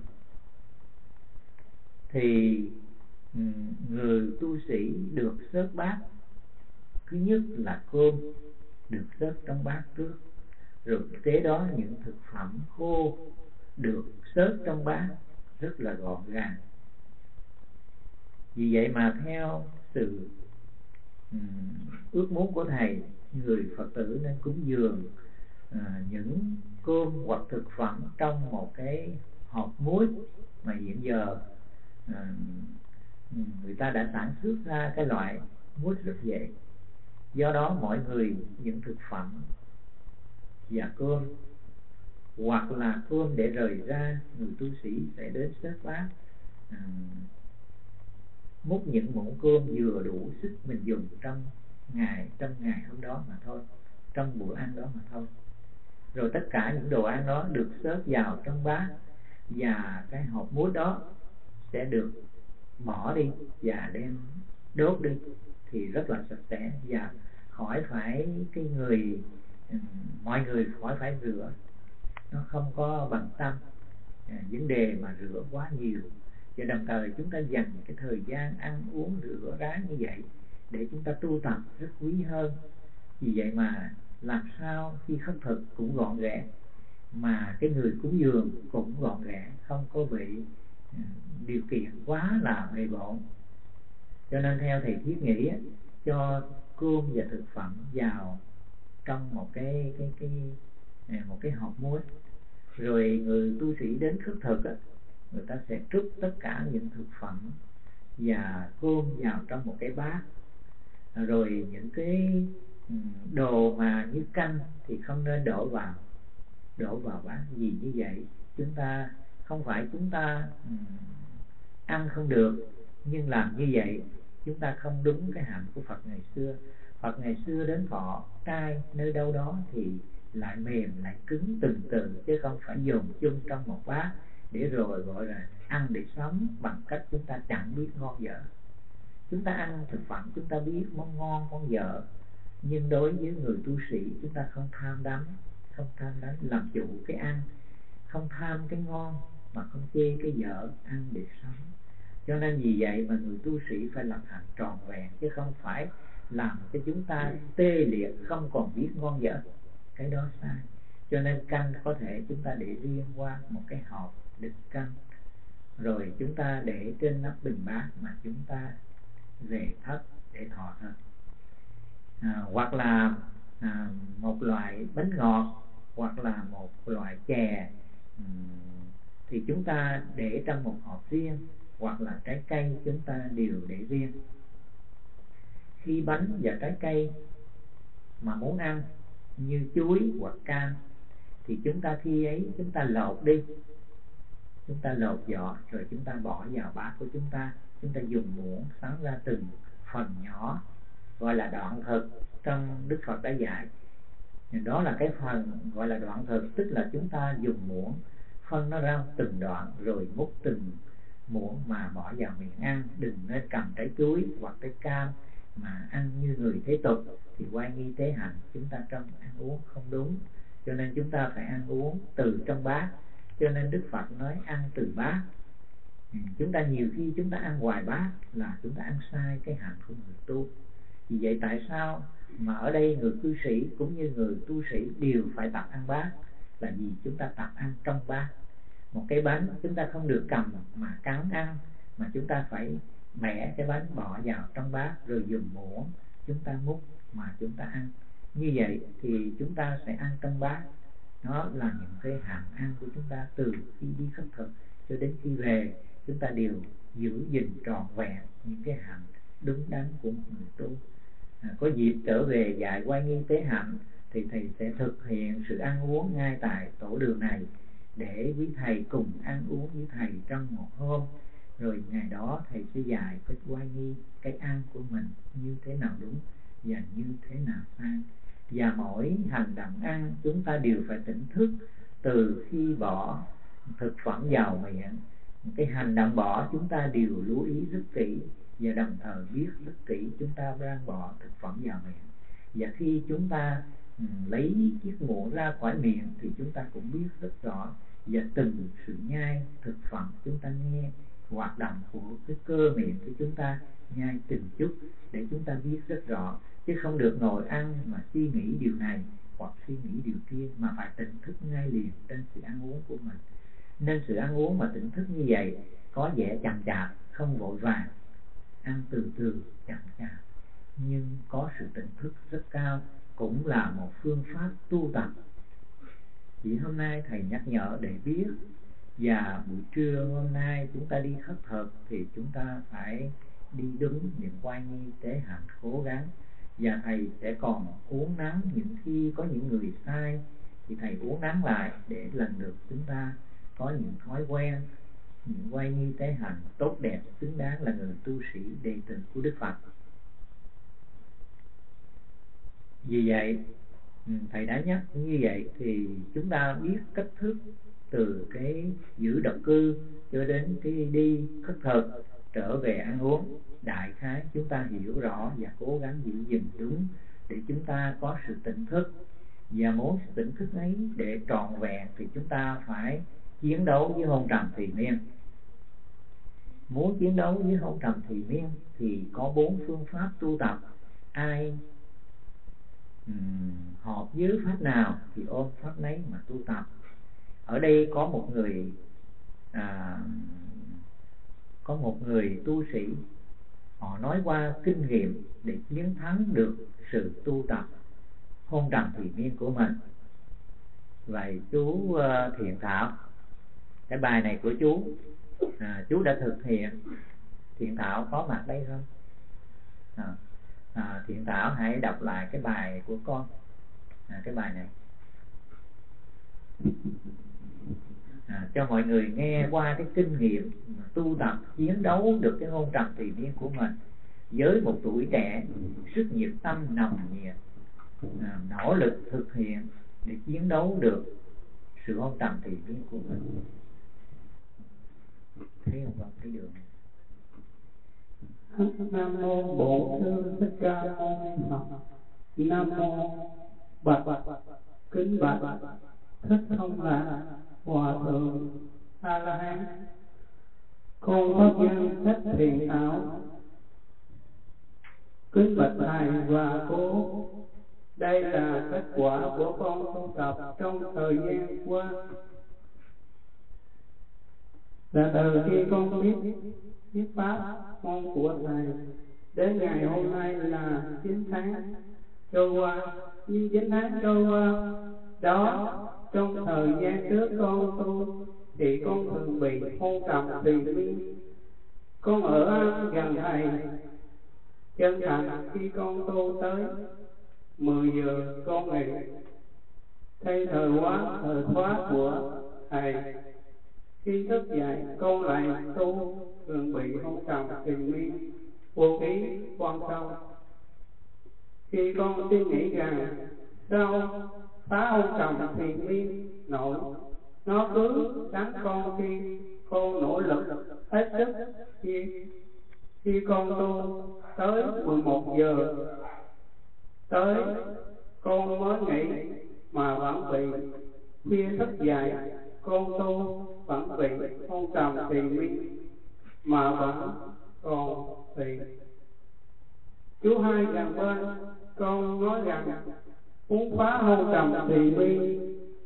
thì người tu sĩ được xớt bát. Thứ nhất là cơm được xớt trong bát trước, rồi kế đó những thực phẩm khô được xớt trong bát rất là gọn gàng. Vì vậy mà theo sự um, ước muốn của thầy, người Phật tử nên cúng dường uh, những cơm hoặc thực phẩm trong một cái hộp muối mà hiện giờ uh, người ta đã sản xuất ra cái loại muối rất dễ. Do đó mọi người những thực phẩm và cơm hoặc là cơm để rời ra, người tu sĩ sẽ đến xớt bát, à, múc những muỗng cơm vừa đủ sức mình dùng trong ngày trong ngày hôm đó mà thôi, trong bữa ăn đó mà thôi. Rồi tất cả những đồ ăn đó được xớt vào trong bát, và cái hộp muối đó sẽ được bỏ đi và đem đốt đi, thì rất là sạch sẽ và khỏi phải cái người mọi người khỏi phải rửa, nó không có bằng tâm à, vấn đề mà rửa quá nhiều. Và đồng thời chúng ta dành cái thời gian ăn uống rửa ráo như vậy để chúng ta tu tập rất quý hơn. Vì vậy mà làm sao khi khất thực cũng gọn ghẽ, mà cái người cúng dường cũng gọn ghẽ, không có bị uh, điều kiện quá là bề bộn. Cho nên theo thầy thiết nghĩ cho cơm và thực phẩm vào trong một cái cái cái một cái hộp muối, rồi người tu sĩ đến khất thực á, người ta sẽ trút tất cả những thực phẩm và cơm vào trong một cái bát, rồi những cái đồ mà như canh thì không nên đổ vào đổ vào bát. Vì như vậy chúng ta không phải chúng ta um, ăn không được, nhưng làm như vậy chúng ta không đúng cái hạnh của Phật ngày xưa. Phật ngày xưa đến thọ trai nơi đâu đó thì lại mềm lại cứng từng từ, chứ không phải dùng chung trong một bát để rồi gọi là ăn để sống, bằng cách chúng ta chẳng biết ngon dở. Chúng ta ăn thực phẩm chúng ta biết món ngon món dở, nhưng đối với người tu sĩ chúng ta không tham đắm, không tham đắm làm chủ cái ăn, không tham cái ngon mà không chê cái dở, ăn để sống. Cho nên vì vậy mà người tu sĩ phải làm hạnh trọn vẹn, chứ không phải làm cho chúng ta tê liệt không còn biết ngon dở, cái đó sai. Cho nên canh có thể chúng ta để riêng qua một cái hộp đựng canh, rồi chúng ta để trên nắp bình bát mà chúng ta về thất để thọ thật. À, hoặc là à, một loại bánh ngọt hoặc là một loại chè um, thì chúng ta để trong một hộp riêng, hoặc là trái cây chúng ta đều để riêng. Khi bánh và trái cây mà muốn ăn như chuối hoặc cam thì chúng ta khi ấy chúng ta lột đi, chúng ta lột vỏ rồi chúng ta bỏ vào bát của chúng ta. Chúng ta dùng muỗng sắn ra từng phần nhỏ, gọi là đoạn thực trong Đức Phật đã dạy. Đó là cái phần gọi là đoạn thực, tức là chúng ta dùng muỗng phân nó ra từng đoạn rồi múc từng muỗng mà bỏ vào miệng ăn. Đừng nên cầm trái chuối hoặc trái cam mà ăn như người thế tục, thì oai nghi tế hạnh, chúng ta trong ăn uống không đúng. Cho nên chúng ta phải ăn uống từ trong bát. Cho nên Đức Phật nói ăn từ bát. ừ, Chúng ta nhiều khi chúng ta ăn ngoài bát là chúng ta ăn sai cái hạnh của người tu. Vì vậy tại sao mà ở đây người cư sĩ cũng như người tu sĩ đều phải tập ăn bát? Là vì chúng ta tập ăn trong bát. Một cái bánh chúng ta không được cầm mà cắn ăn, mà chúng ta phải bẻ cái bánh bỏ vào trong bát rồi dùng muỗng chúng ta múc mà chúng ta ăn. Như vậy thì chúng ta sẽ ăn trong bát. Đó là những cái hạnh ăn của chúng ta từ khi đi khất thực cho đến khi về. Chúng ta đều giữ gìn trọn vẹn những cái hạnh đúng đắn của một người tu. à, Có dịp trở về dạy oai nghi tế hạnh thì thầy sẽ thực hiện sự ăn uống ngay tại tổ đường này, để quý thầy cùng ăn uống với thầy trong một hôm. Rồi ngày đó thầy sẽ dạy cái oai nghi cái ăn của mình như thế nào đúng và như thế nào sai. Và mỗi hành động ăn chúng ta đều phải tỉnh thức từ khi bỏ thực phẩm vào miệng. Cái hành động bỏ chúng ta đều lưu ý rất kỹ, và đồng thời biết rất kỹ chúng ta đang bỏ thực phẩm vào miệng. Và khi chúng ta um, lấy chiếc muỗng ra khỏi miệng thì chúng ta cũng biết rất rõ. Và từng sự nhai thực phẩm chúng ta nghe hoạt động của cái cơ miệng của chúng ta, nhai từng chút để chúng ta biết rất rõ. Chứ không được ngồi ăn mà suy nghĩ điều này hoặc suy nghĩ điều kia, mà phải tỉnh thức ngay liền trên sự ăn uống của mình. Nên sự ăn uống mà tỉnh thức như vậy có vẻ chậm chạp, không vội vàng, ăn từ từ chậm chạp, nhưng có sự tỉnh thức rất cao, cũng là một phương pháp tu tập. Vì hôm nay thầy nhắc nhở để biết. Và buổi trưa hôm nay chúng ta đi khất thực thì chúng ta phải đi đúng những oai nghi tế hạnh cố gắng. Và thầy sẽ còn uốn nắn những khi có những người sai thì thầy uốn nắn lại để lần lượt chúng ta có những thói quen, những oai nghi tế hạnh tốt đẹp, xứng đáng là người tu sĩ đệ tử của Đức Phật. Vì vậy thầy đã nhắc như vậy thì chúng ta biết cách thức từ cái giữ độc cư cho đến cái đi khất thực trở về ăn uống. Đại khái chúng ta hiểu rõ và cố gắng giữ gìn đúng để chúng ta có sự tỉnh thức. Và muốn sự tỉnh thức ấy để trọn vẹn thì chúng ta phải chiến đấu với hôn trầm thùy miên. Muốn chiến đấu với hôn trầm thùy miên thì có bốn phương pháp tu tập. Ai um, hợp với pháp nào thì ôm pháp nấy mà tu tập. Ở đây có một người à, có một người tu sĩ, họ nói qua kinh nghiệm để chiến thắng được sự tu tập hôn trầm thùy miên của mình. Vậy chú uh, Thiện Thảo, cái bài này của chú à, chú đã thực hiện. Thiện Thảo có mặt đây không? à, à, Thiện Thảo hãy đọc lại cái bài của con, à, cái bài này à, cho mọi người nghe qua cái kinh nghiệm tu tập chiến đấu được cái hôn trầm thùy miên của mình với một tuổi trẻ, sức nhiệt tâm nồng nhiệt, à, nỗ lực thực hiện để chiến đấu được sự hôn trầm thùy miên của mình. Thấy không con? Thấy được. Nam mô Bổn Sư Thích Ca Mâu Ni Phật. Nam mô Bạch kính bạch Thích Thông Lạc Hòa Thượng A La Hán. Con pháp nhân Thích Thiện Thảo kính bạch thầy và cô, đây là kết quả của con tu tập trong thời gian qua. Là từ khi con biết biết pháp môn của thầy đến ngày hôm nay là chín tháng trôi qua. Nhưng chín tháng trôi qua đó, trong thời gian trước con tu thì con thường bị hôn trầm thùy miên. Con ở gần thầy chân thành, khi con tu tới mười giờ con nghỉ, Thay thời quá thời khóa của thầy, khi thức dậy con lại tu, thường bị hôn trầm triền miên vô ý quan sâu. Khi con suy nghĩ rằng sao phá hôn trầm triền miên nổi, nó cứ đánh con khi con nỗ lực hết sức. Khi khi con tu tới mười một giờ tới, con mới nghĩ mà vẫn bị khuya thức dậy. Con tu vẫn bị hôn trầm triền miên mà vẫn còn bị. Chú hai gần bên con nói rằng muốn phá hôn trầm triền miên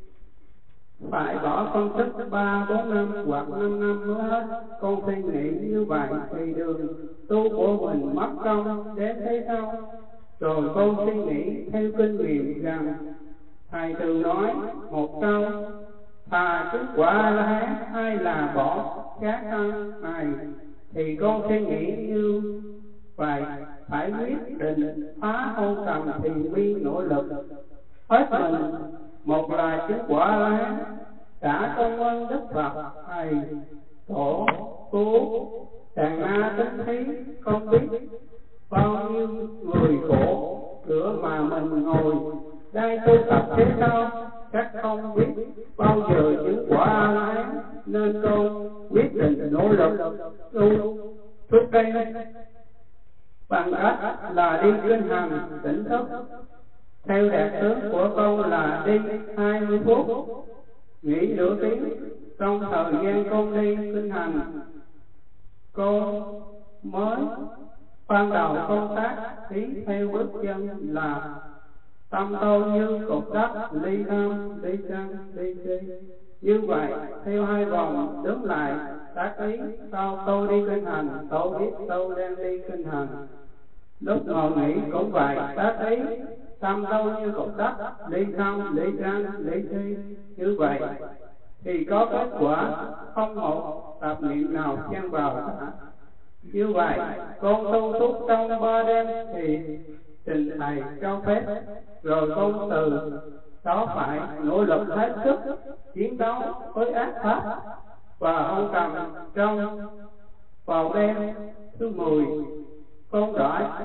phải bỏ công sức ba bốn năm hoặc năm năm mới hết. Con suy nghĩ như vậy thì đường tu của mình mất công đến thế sao? Rồi con suy nghĩ theo kinh nghiệm rằng thầy thường nói một câu: thà chứng quả La Hán hay là bỏ các thân này. Thì con suy nghĩ như vậy, phải quyết định phá hôn trầm triền miên, nỗ lực hết mình. Một là chứng quả La Hán, đã công ơn Đức Phật thầy tổ cứu đàn na tính thí, không biết bao nhiêu người khổ cửa mà mình ngồi đây tu tập thế sao, chắc không biết bao giờ chứng quả La Hán. Nên con quyết định nỗ lực tu thuốc đây bằng cách là đi kinh hành tỉnh thức. Theo đạt tướng của con là đi hai mươi phút, nghỉ nửa tiếng. Trong thời gian con đi kinh hành, con mới ban đầu con tác ý theo bước chân là tâm tôi như cục đất, ly tham, ly sân, ly si. Như vậy theo hai vòng đứng lại tác ý. Sau tôi đi kinh hành, tôi biết tôi đang đi kinh hành. Lúc ngồi nghỉ cũng vậy, tác ý tâm tôi như cục đất, ly tham, ly sân, ly si. Như vậy thì có kết quả không một tập niệm nào chen vào cả. Như vậy con tu túc trong ba đêm thì trình thầy cho phép, rồi con từ đó phải nỗ lực hết sức chiến đấu với ác pháp và hôn trầm. Trong vào đêm thứ mười, con đã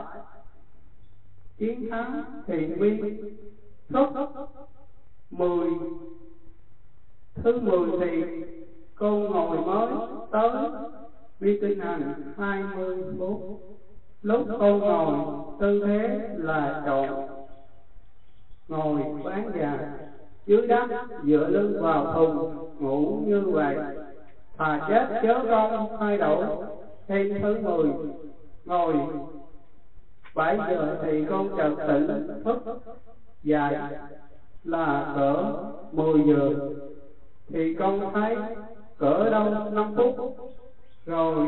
chiến thắng thiền miên. Lúc mười thứ mười thì con ngồi mới tới đi kinh hành hai mươi phút. Lúc con ngồi tư thế là chọn ngồi bán già dưới đất, dựa lưng vào thùng ngủ như vậy. Thà chết chớ con thay đổi. Thêm thứ mười ngồi bảy giờ thì con chợt tỉnh thức dậy là cỡ mười giờ. Thì con thấy cỡ đâu năm phút, rồi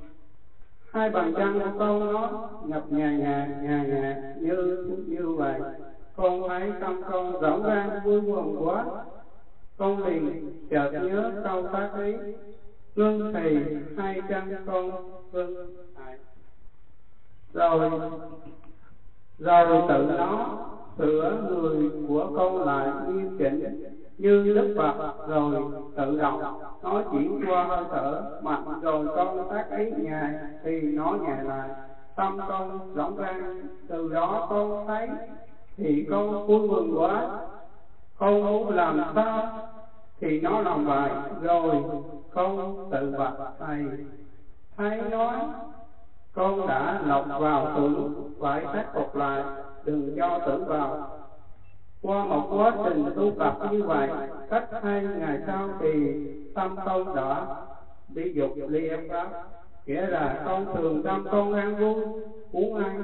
hai bàn chân của con nó ngập ngà ngà ngà ngà như như vậy. Con thấy tâm con rỗng ra vui mừng quá. Con liền chợt nhớ câu tác ý: ngưng thì hai chân con ngưng lại. Rồi rồi tự nó sửa người của con lại nghiêm chỉnh như Đức Phật. Rồi tự động nó chuyển qua hơi thở mạnh. Rồi con tác ý nhẹ thì nó nhẹ lại. Tâm con rỗng ra. Từ đó con thấy thì con vui mừng quá. Con muốn làm sao thì nó làm vậy. Rồi con tự bạch thầy. Thầy nói con đã lọc vào tưởng, phải khắc phục lại, đừng cho tưởng vào. Qua một quá trình tu tập như vậy, cách hai ngày sau thì tâm con đã đi dục ly ép pháp. Nghĩa là con thường tâm con ăn vui, muốn ăn,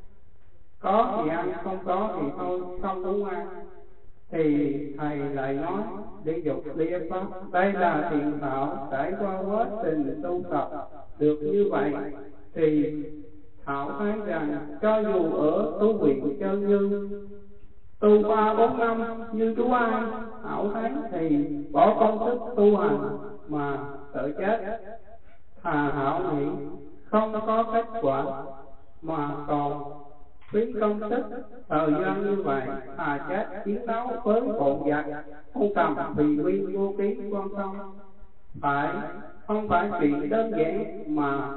có thì ăn, không có thì thôi, không muốn ăn. Thì thầy lại nói đi dục ly ép pháp. Đây là thiện thảo trải qua quá trình tu tập được như vậy. Thì Thảo thấy rằng cho dù ở tu viện Chân Như tu ba bốn năm như chú ai, Thảo thấy thì bỏ công sức tu hành mà sợ chết. Thà Thảo nghĩ không có kết quả mà còn phí công sức thời gian như vậy, thà chết chiến đấu với bọn giặc không cầm vì nguyên vô ký quan công. Phải không phải chuyện đơn giản mà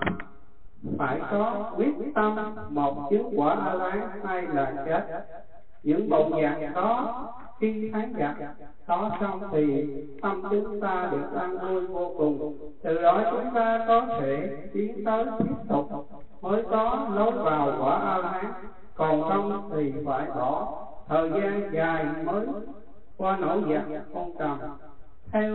phải có quyết tâm một chứng quả A Tán hay là chết. Những bọn giặc đó khi thắng giặc đó xong thì tâm chúng ta được an vui vô cùng, từ đó chúng ta có thể tiến tới tiếp tục mới có lối vào quả A Tán, còn không thì phải bỏ thời gian dài mới qua nỗi giặc không trầm. Theo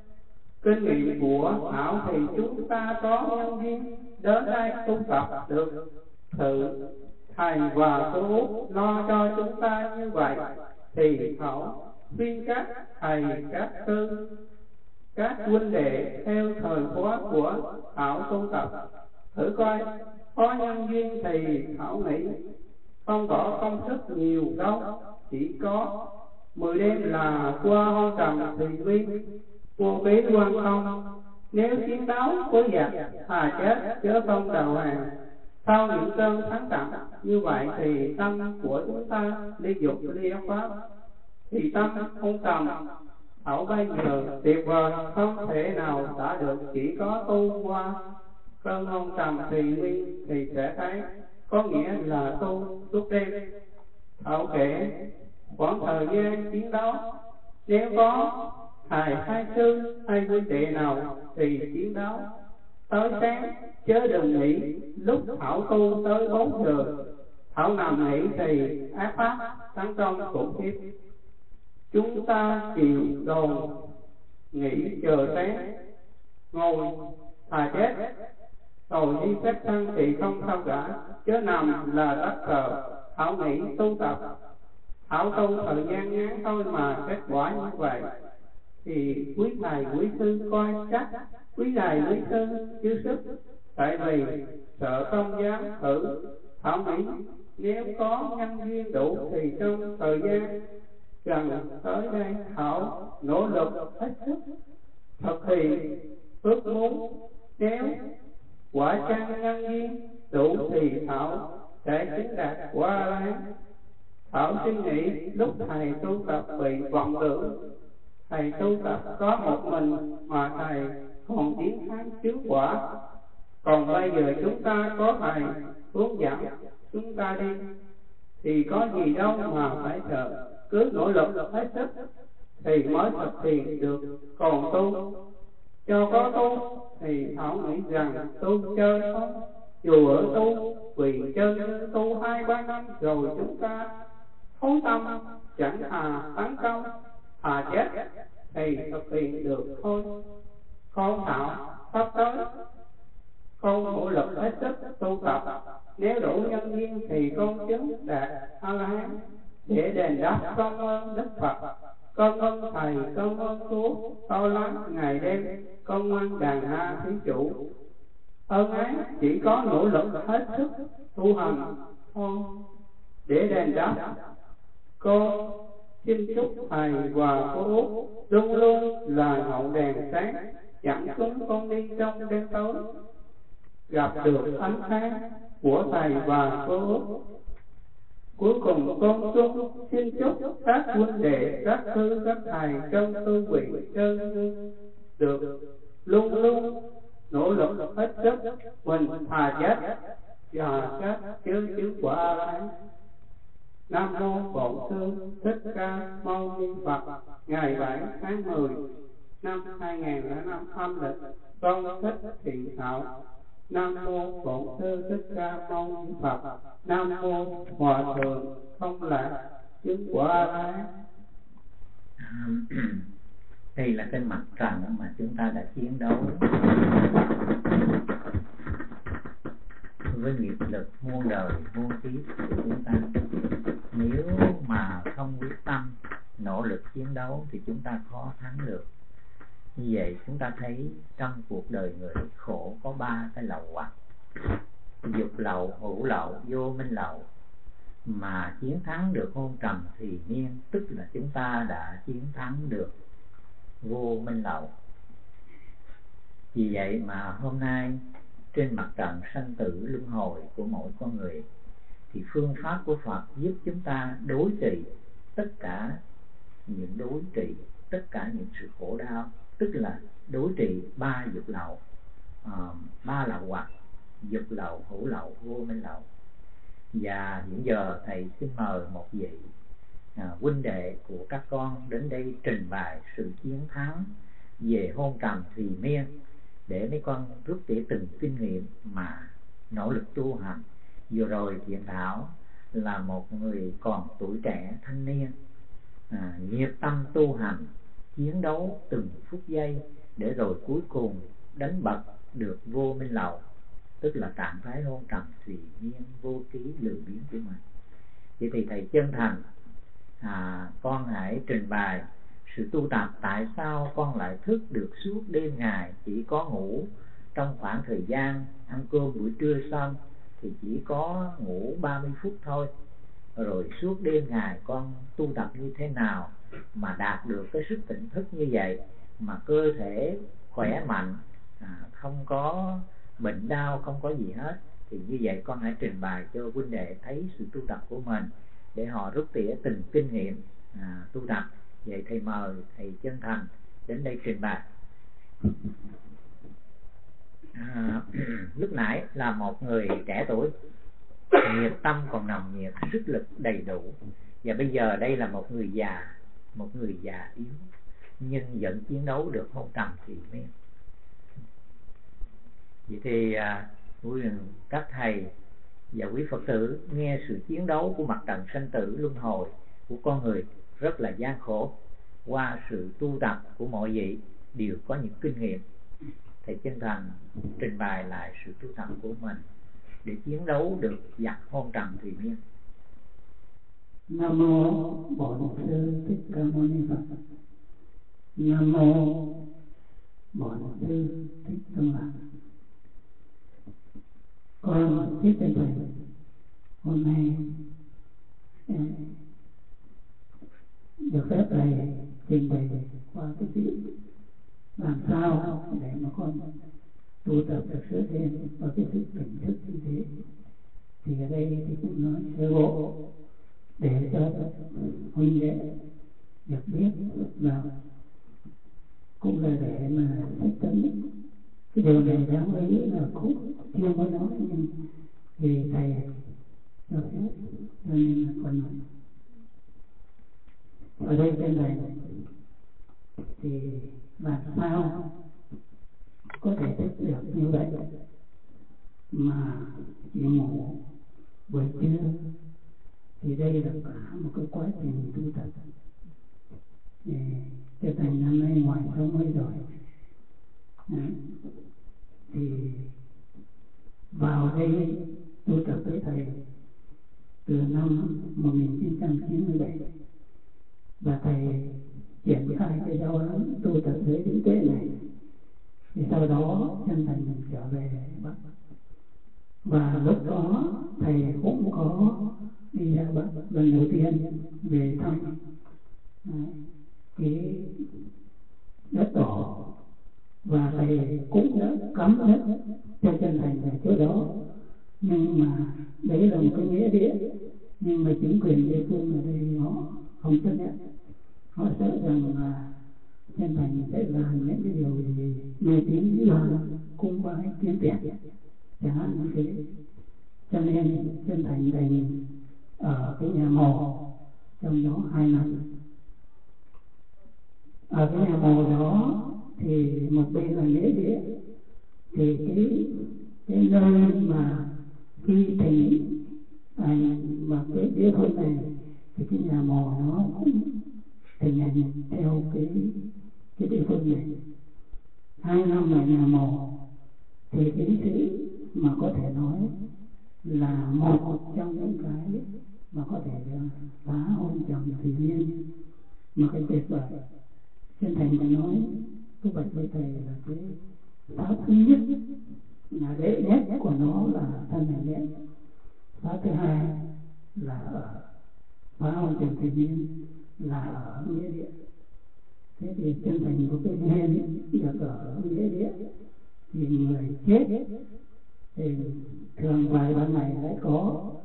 kinh nghiệm của Thảo thì chúng ta có nhân duyên đến đây tu tập được sự thầy và cô Út lo cho chúng ta như vậy, thì Thảo khuyên các thầy, các sư, các huynh đệ theo thời khóa của Thảo tu tập thử coi. Có nhân duyên thì Thảo nghĩ không có công sức nhiều đâu, chỉ có mười đêm là qua hôn trầm thì nguyên vô ký quan không. Nếu chiến đấu với giặc thà chết chớ không đầu hàng. Sau những cơn thắng trận như vậy thì tâm của chúng ta ly dục ly ác pháp, thì tâm không trầm. Thảo bây giờ tuyệt vời không thể nào đã được, chỉ có tu qua cơn hôn trầm thì nguyên thì sẽ thấy, có nghĩa là tu suốt đêm. Thảo kể khoảng thời gian chiến đấu, nếu có thầy hai sư hay huynh đệ nào thì chiến đấu tới sáng, chớ đừng nghĩ. Lúc Thảo tu tới bốn giờ, Thảo nằm nghỉ thì ác pháp tấn công khủng khiếp. Chúng ta chịu đồn nghỉ chờ sáng, ngồi thà chết rồi đi phép thân thì không sao cả, chớ nằm là đất cờ. Thảo nghĩ tu tập, Thảo tu thời gian ngắn thôi mà kết quả như vậy, thì quý thầy quý sư coi chắc. Quý thầy quý sư chưa sức, tại vì sợ không dám thử. Thảo nghĩ nếu có nhân duyên đủ thì trong thời gian gần tới đây Thảo nỗ lực hết sức thực hiện ước muốn. Nếu quả chăng nhân duyên đủ thì Thảo sẽ chứng đạt quả A Tán. Thảo suy nghĩ lúc thầy tu tập bị vọng tưởng, thầy tu tập có một mình mà thầy còn tiến thắng chứng quả, còn bây giờ chúng ta có thầy hướng dẫn chúng ta đi thì có gì đâu mà phải sợ, cứ nỗ lực hết sức thì mới thực hiện được. Còn tu cho có tu thì Thảo nghĩ rằng tu chơi thôi, dù ở tu vì chơi tu hai ba năm rồi chúng ta phóng tâm chẳng thà tấn công thà chết thì thực hiện được thôi. Con Thảo sắp tới con nỗ lực hết sức tu tập, nếu đủ nhân duyên thì con chứng đạt A La Hán để đền đáp công ơn Đức Phật, công ơn thầy, công ơn Chúa to lắm ngày đêm, công ơn đàn na thí chủ. Ơn ấy chỉ có nỗ lực hết sức tu hành thôi để đền đáp. Con xin chúc thầy và cô Út luôn luôn là ngọn đèn sáng dẫn chúng con đi trong đêm tối, gặp được ánh sáng của thầy và cô Út. Cuối cùng con chung xin chúc các huynh đệ, các sư, các thầy trong tu viện chân như được luôn luôn nỗ lực hết sức mình thà chết và chết chứ chứng quả A Tán. Nam mô Bổn Sư Thích Ca Mâu Ni Phật. Ngày bảy tháng mười năm hai nghìn lẻ năm âm lịch, con Thích Thiện Thảo. Nam mô Bổn Sư Thích Ca Mâu Ni Phật. Nam mô Hòa Thượng Không Lạc chứng quả A Tán. Đây là cái mặt trận mà chúng ta đã chiến đấu với nghiệp lực muôn đời muôn kiếp của chúng ta. Nếu mà không quyết tâm nỗ lực chiến đấu thì chúng ta khó thắng được. Như vậy chúng ta thấy trong cuộc đời người khổ có ba cái lậu hoặc: dục lậu, hữu lậu, vô minh lậu. Mà chiến thắng được hôn trầm thì niên, tức là chúng ta đã chiến thắng được vô minh lậu. Vì vậy mà hôm nay trên mặt trận sanh tử luân hồi của mỗi con người, thì phương pháp của Phật giúp chúng ta đối trị tất cả những đối trị tất cả những sự khổ đau, tức là đối trị ba dục lậu, à, ba lậu hoặc dục lậu, hữu lậu, vô minh lậu. Và hiện giờ thầy xin mời một vị à, huynh đệ của các con đến đây trình bày sự chiến thắng về hôn trầm thùy miên, để mấy con rút tỉa từng kinh nghiệm mà nỗ lực tu hành. Vừa rồi Thiện Thảo là một người còn tuổi trẻ thanh niên, à, nhiệt tâm tu hành, chiến đấu từng phút giây để rồi cuối cùng đánh bật được vô minh lậu, tức là trạng thái hôn trầm thùy miên vô ký lười biếng của mình. Vậy thì thầy chân thành à, con hãy trình bày sự tu tập, tại sao con lại thức được suốt đêm ngày, chỉ có ngủ trong khoảng thời gian ăn cơm buổi trưa xong thì chỉ có ngủ ba mươi phút thôi, rồi suốt đêm ngày con tu tập như thế nào mà đạt được cái sức tỉnh thức như vậy, mà cơ thể khỏe mạnh, à, không có bệnh đau, không có gì hết. Thì như vậy con hãy trình bày cho huynh đệ thấy sự tu tập của mình, để họ rút tỉa từng kinh nghiệm à, tu tập. Vậy thầy mời thầy chân thành đến đây trình bày. À, lúc nãy là một người trẻ tuổi, nhiệt tâm còn nồng nhiệt, sức lực đầy đủ. Và bây giờ đây là một người già, một người già yếu nhưng vẫn chiến đấu được hôn trầm thùy miên. Vậy thì à, các thầy và quý Phật tử nghe sự chiến đấu của mặt trận sanh tử luân hồi của con người rất là gian khổ. Qua sự tu tập của mọi vị đều có những kinh nghiệm. Thầy chân thành trình bày lại sự tu tập của mình để chiến đấu được giặc hôn trầm thùy miên. Nam mô Bổn Sư Thích Ca Mâu Ni Phật. Nam mô Bổn Sư Thích Tâm Lạc. Con thích chân thành hôm nay được phép thầy trình bày qua cái sự làm sao để mà con tu tập được sửa thêm và cái sự tỉnh thức như thế. Thì ở đây thì cũng nói sơ bộ để cho huynh đệ được biết, và cũng là để mà sách tấn. Cái điều này đáng lý là cũng chưa có nói, nhưng vì thầy cho phép cho nên là còn nói. Ở đây trên này thì làm sao có thể thức được như vậy mà chỉ ngủ buổi trưa, thì đây là cả một cái quá trình tu tập. Trở thành năm nay ngoài sáu mươi rồi. Đấy. Thì vào đây tu tập với thầy từ năm một nghìn chín trăm chín mươi bảy, và thầy triển khai cái giáo án tu tập giới trí tuệ này. Thì sau đó chân thành mình trở về Bắc, và lúc đó thầy cũng có đi ra Bắc lần đầu tiên về thăm cái đất đỏ, và thầy cũng đã cắm đất cho chân thành về chỗ đó. Nhưng mà đấy là một cái nghĩa địa, nhưng mà chính quyền địa phương ở đây họ không chấp nhận. Họ sợ rằng là chân thành sẽ làm những cái điều gì mê tín là cung bái kiếm tiền chẳng hạn như thế. Cho nên chân thành đành ở cái nhà mồ trong đó hai năm. Ở cái nhà mồ đó thì một bên là nghĩa địa, thì cái cái nơi mà khi thỉnh ảnh mà cái địa phương này thì cái nhà mồ nó cũng hình ảnh theo cái cái địa phương này. Hai năm ở nhà mồ thì cái sự mà có thể nói là một trong những cái mà có thể phá hôn trầm thùy miên mà cái tuyệt vời. Chân thành đã nói cái bạch với thầy là cái pháp thứ nhất là đệ nhất của nó là thân hành đệ, pháp thứ hai là ở phá hôn trầm thùy miên là ở nghĩa địa. Thế thì chân thành của cái duyên được ở nghĩa địa thì người chết thì thường vài ba ngày lại có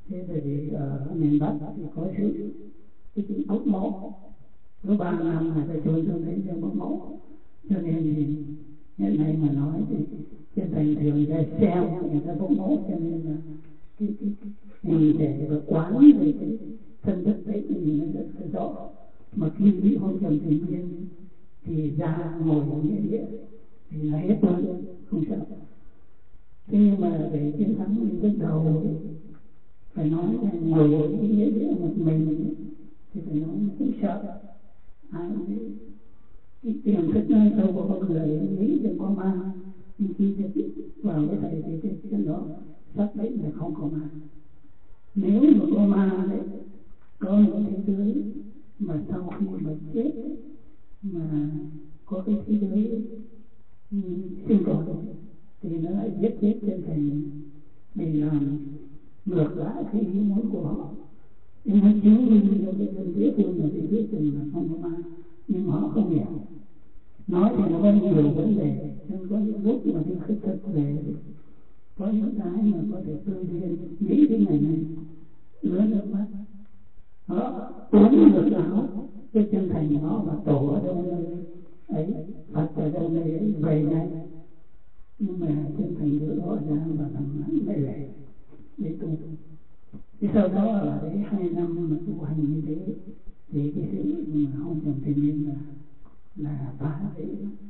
Thế thì ở miền Bắc thì có sự cái sự bốc mộ, cứ ba năm người ta chôn xuống đấy để bốc mộ, cho nên thì hiện nay mà nói thì trên thành thường ra xem người ta bốc mộ, cho nên là cái cái hình thể và quán về cái thân đất đấy thì nó rất là rõ. Mà khi bị hôn trầm thành niên thì ra ngồi ở nghĩa địa thì là hết luôn, không sợ. Thế nhưng mà về chiến thắng mình bước đầu phải nói là ngồi ở cái nghĩa địa một mình thì phải nói là cũng sợ. Ai cái tiềm thức sâu của con người nghĩ đừng có ma, nhưng khi vào cái thầy thì cái chuyện đó xác định là không có ma. Nếu mà có ma đấy, có những thế giới mà sau khi mà chết mà có cái thế giới sinh tồn thì nó lại giết chết chân thành để làm ngược lại cái ý muốn của họ. Nhưng mà chứng minh cho cái dân địa phương là thì biết rằng là không có ma, nhưng họ không hiểu. Nói thì nó có nhiều vấn đề, nhưng có những lúc mà đi khất thực về, có những cái mà có thể tư duyên nghĩ đến ngày này ứa nước mắt. Họ uống được áo cái chân thành nó và tổ ở đâu nơi ấy, Phật ở đâu nơi ấy, về ngay. Nhưng mà chân thành gỡ rõ ra và làm lại lệ để tu. Thì sau đó ở đấy hai năm mà tu hành như thế thì cái sự mà hôn trầm thành niên là là phá đấy,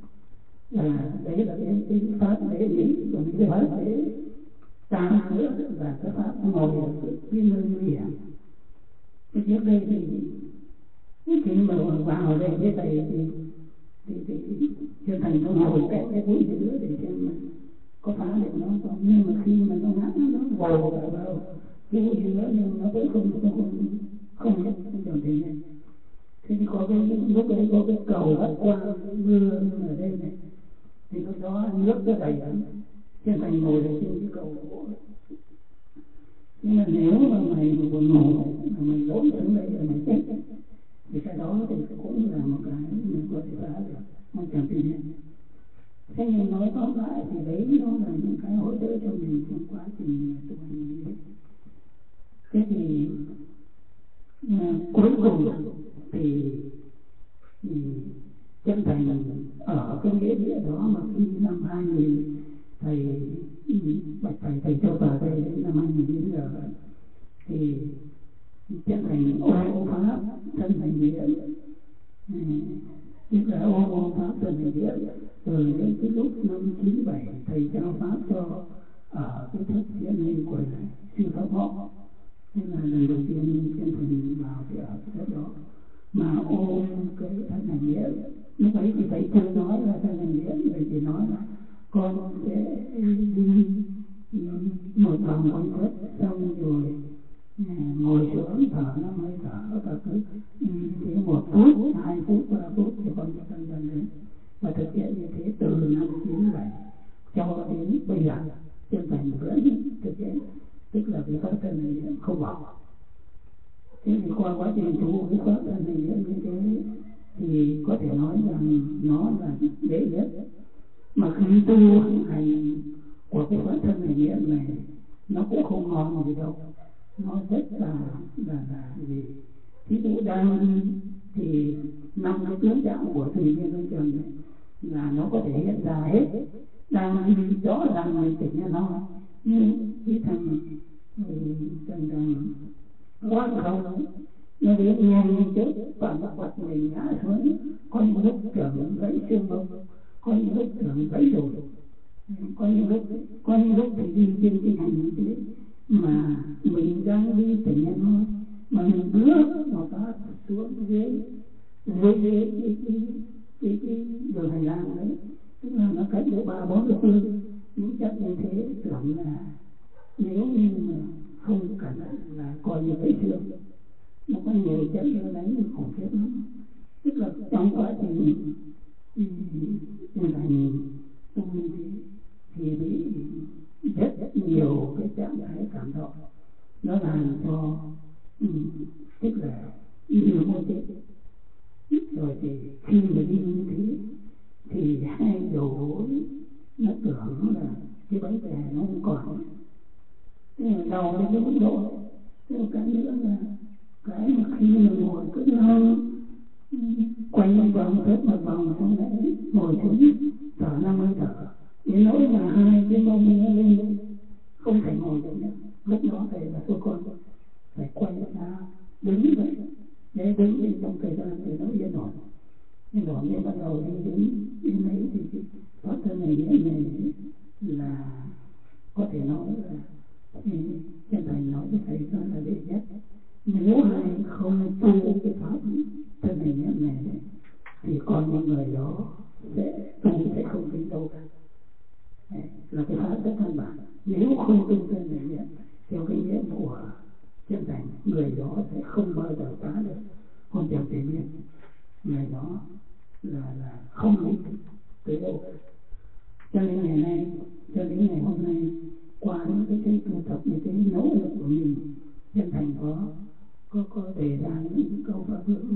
là đấy là cái, cái pháp để nghĩ, còn cái pháp để tam nữa là cái pháp ngồi ở cái nơi nguy hiểm. Cái trước đây thì khi mà vào đây với thầy thì thì thì chân thành nó ngồi cái cái mũi giữa để xem có phá được nó không. Nhưng mà khi mà nó ngã nó vồ vào vào cái mũi giữa nhưng nó vẫn không không không không nhất không trầm thành niên. Thế thì có cái lúc đấy có cái cầu bắt qua mưa ở đây này, thì lúc đó nước nó đầy lắm, chân thành ngồi ở trên cái cầu gỗ. Nhưng mà nếu mà mày mà buồn ngủ mà mày lộn xuống đây là mày chết thì cái đó thì cũng là một cái mình có thể phá được, không chẳng tự nhiên. Thế nhưng nói tóm lại thì đấy nó là những cái hỗ trợ cho mình trong quá trình tu hành như thế. Thế thì uh, cuối cùng thì, thì chân thành ở cái nghĩa địa đó mà khi năm hai nghìn thầy bạch thầy thầy cho vào đây năm hai nghìn đến giờ thì chân thành ôm pháp thân thành nghĩa, tức là ôm ôm pháp thân thành nghĩa. Từ đến cái lúc năm chín bảy thầy trao pháp cho ở cái thất hiện nay của sư pháp họ, thế là lần đầu tiên chân thành vào thì ở cái đất đó mà ôm cái thân thành nghĩa. Lúc ấy thì thầy chưa nói là thân thành nghĩa, thầy chỉ nói là con sẽ đi một vòng quanh đất xong rồi ngồi xuống thở năm hơi thở và cứ chỉ một phút, hai phút, ba phút thì con sẽ tăng dần đến. Và thực hiện như thế từ năm chín bảy cho đến bây giờ chân thành vẫn thực hiện, tức là cái pháp thân này không bỏ. Thế thì qua quá trình tu cái pháp thân này như thế thì có thể nói rằng nó là dễ nhất. Mà khi tu hành của cái pháp thân này nghĩa này nó cũng không ngon gì đâu, nó rất là là là gì. Thí dụ đang đi thì năm cái tướng trạng của thủy viên trong trường này là nó có thể hiện ra hết, đang đi rõ ràng mình tỉnh ra nó. Nhưng cái thằng thằng thằng quán không nó đến nhanh như trước và nó quật mình ngã xuống, có những lúc tưởng gãy xương bông, có những lúc tưởng gãy đùi, có những lúc có những lúc thì đi trên cái hành như thế mà mình đang đi tỉnh ra nó mà mình bước một phát xuống dưới dưới cái cái cái cái đường hành lang đấy, tức là nó cách độ ba bốn mươi phương. Những chắc như thế tưởng là nếu như mà không cẩn thận là coi như gãy xương. Nó có nhiều chất nó đánh nó khủng khiếp lắm. Tức là trong quá trình hành tu thì bị rất, rất nhiều cái trạng thái cảm động, nó làm cho um, tức là nhiều môi chết. Rồi thì khi mà đi như thế thì hai đầu gối nó tưởng là cái bánh bè nó không còn, tức là đau đến cái mức độ Rồi cái nữa là cái mà khi mình ngồi cứ nó quay một vòng hết một vòng xong lại ngồi xuống thở năm hơi thở, đến nỗi mà hai cái mông nó lên không thể ngồi được nữa. Lúc đó thầy và tôi con phải quay ra đứng vậy để đứng lên trong thời gian để nó yên ổn. Nhưng mà mới bắt đầu đi đến đến đấy thì thoát thân này nhẹ này là có thể nói là chân thành nói với thầy đó là đệ nhất. Nếu ai không tu cái pháp thân này nhẹ này thì còn những người đó sẽ tu sẽ không đến đâu cả. Là cái pháp rất căn bản. Nếu không tu thân này nhẹ theo cái nghĩa của chân thành, người đó sẽ không bao giờ phá được con đường thể面. Người đó là là không đi tới đâu. Cho nên ngày nay, cho đến ngày hôm nay, qua những cái cái tu tập như thế, nỗ lực của mình, chân thành có có có đề ra những cái câu pháp ngữ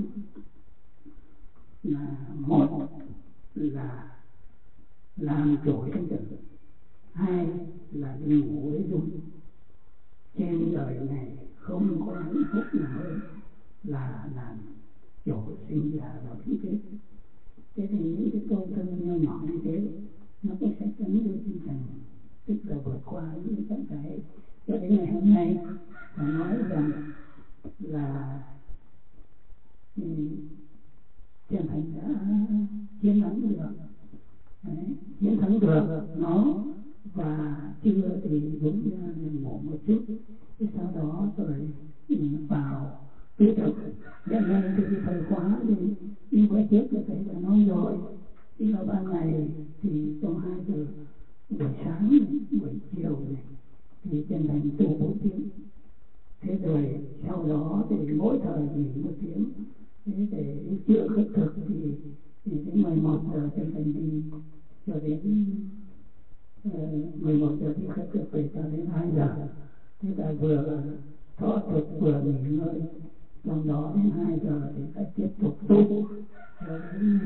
là một là làm trội thanh tịnh, hai là đi ngủ với dung. Trên đời này không có hạnh phúc nào hơn là làm chỗ sinh ra vào cái kết. Thế thì những cái câu thơ nhỏ nhỏ như thế nó cũng sẽ tấn đưa tinh thần, tức là vượt qua những trạng thái. Cho đến ngày hôm nay phải nói rằng là chân thành đã chiến thắng được. Đấy, chiến thắng được nó và chưa thì đúng ra mình ngủ một chút, sau đó rồi vào tu tập. Hiện nay thì cái thời khóa thì như bữa trước là thầy đã nói rồi, thì vào ban ngày thì trong hai giờ buổi sáng buổi chiều này thì chân thành tu bốn tiếng. Thế rồi sau đó thì mỗi thời nghỉ một tiếng. Thế để chữa khất thực thì thì đến mười một giờ chân thành đi cho đến uh, mười một giờ thì khất thực về cho đến hai giờ. Thế là vừa thọ thực vừa nghỉ ngơi, trong đó đến hai giờ thì phải tiếp tục tu cho đến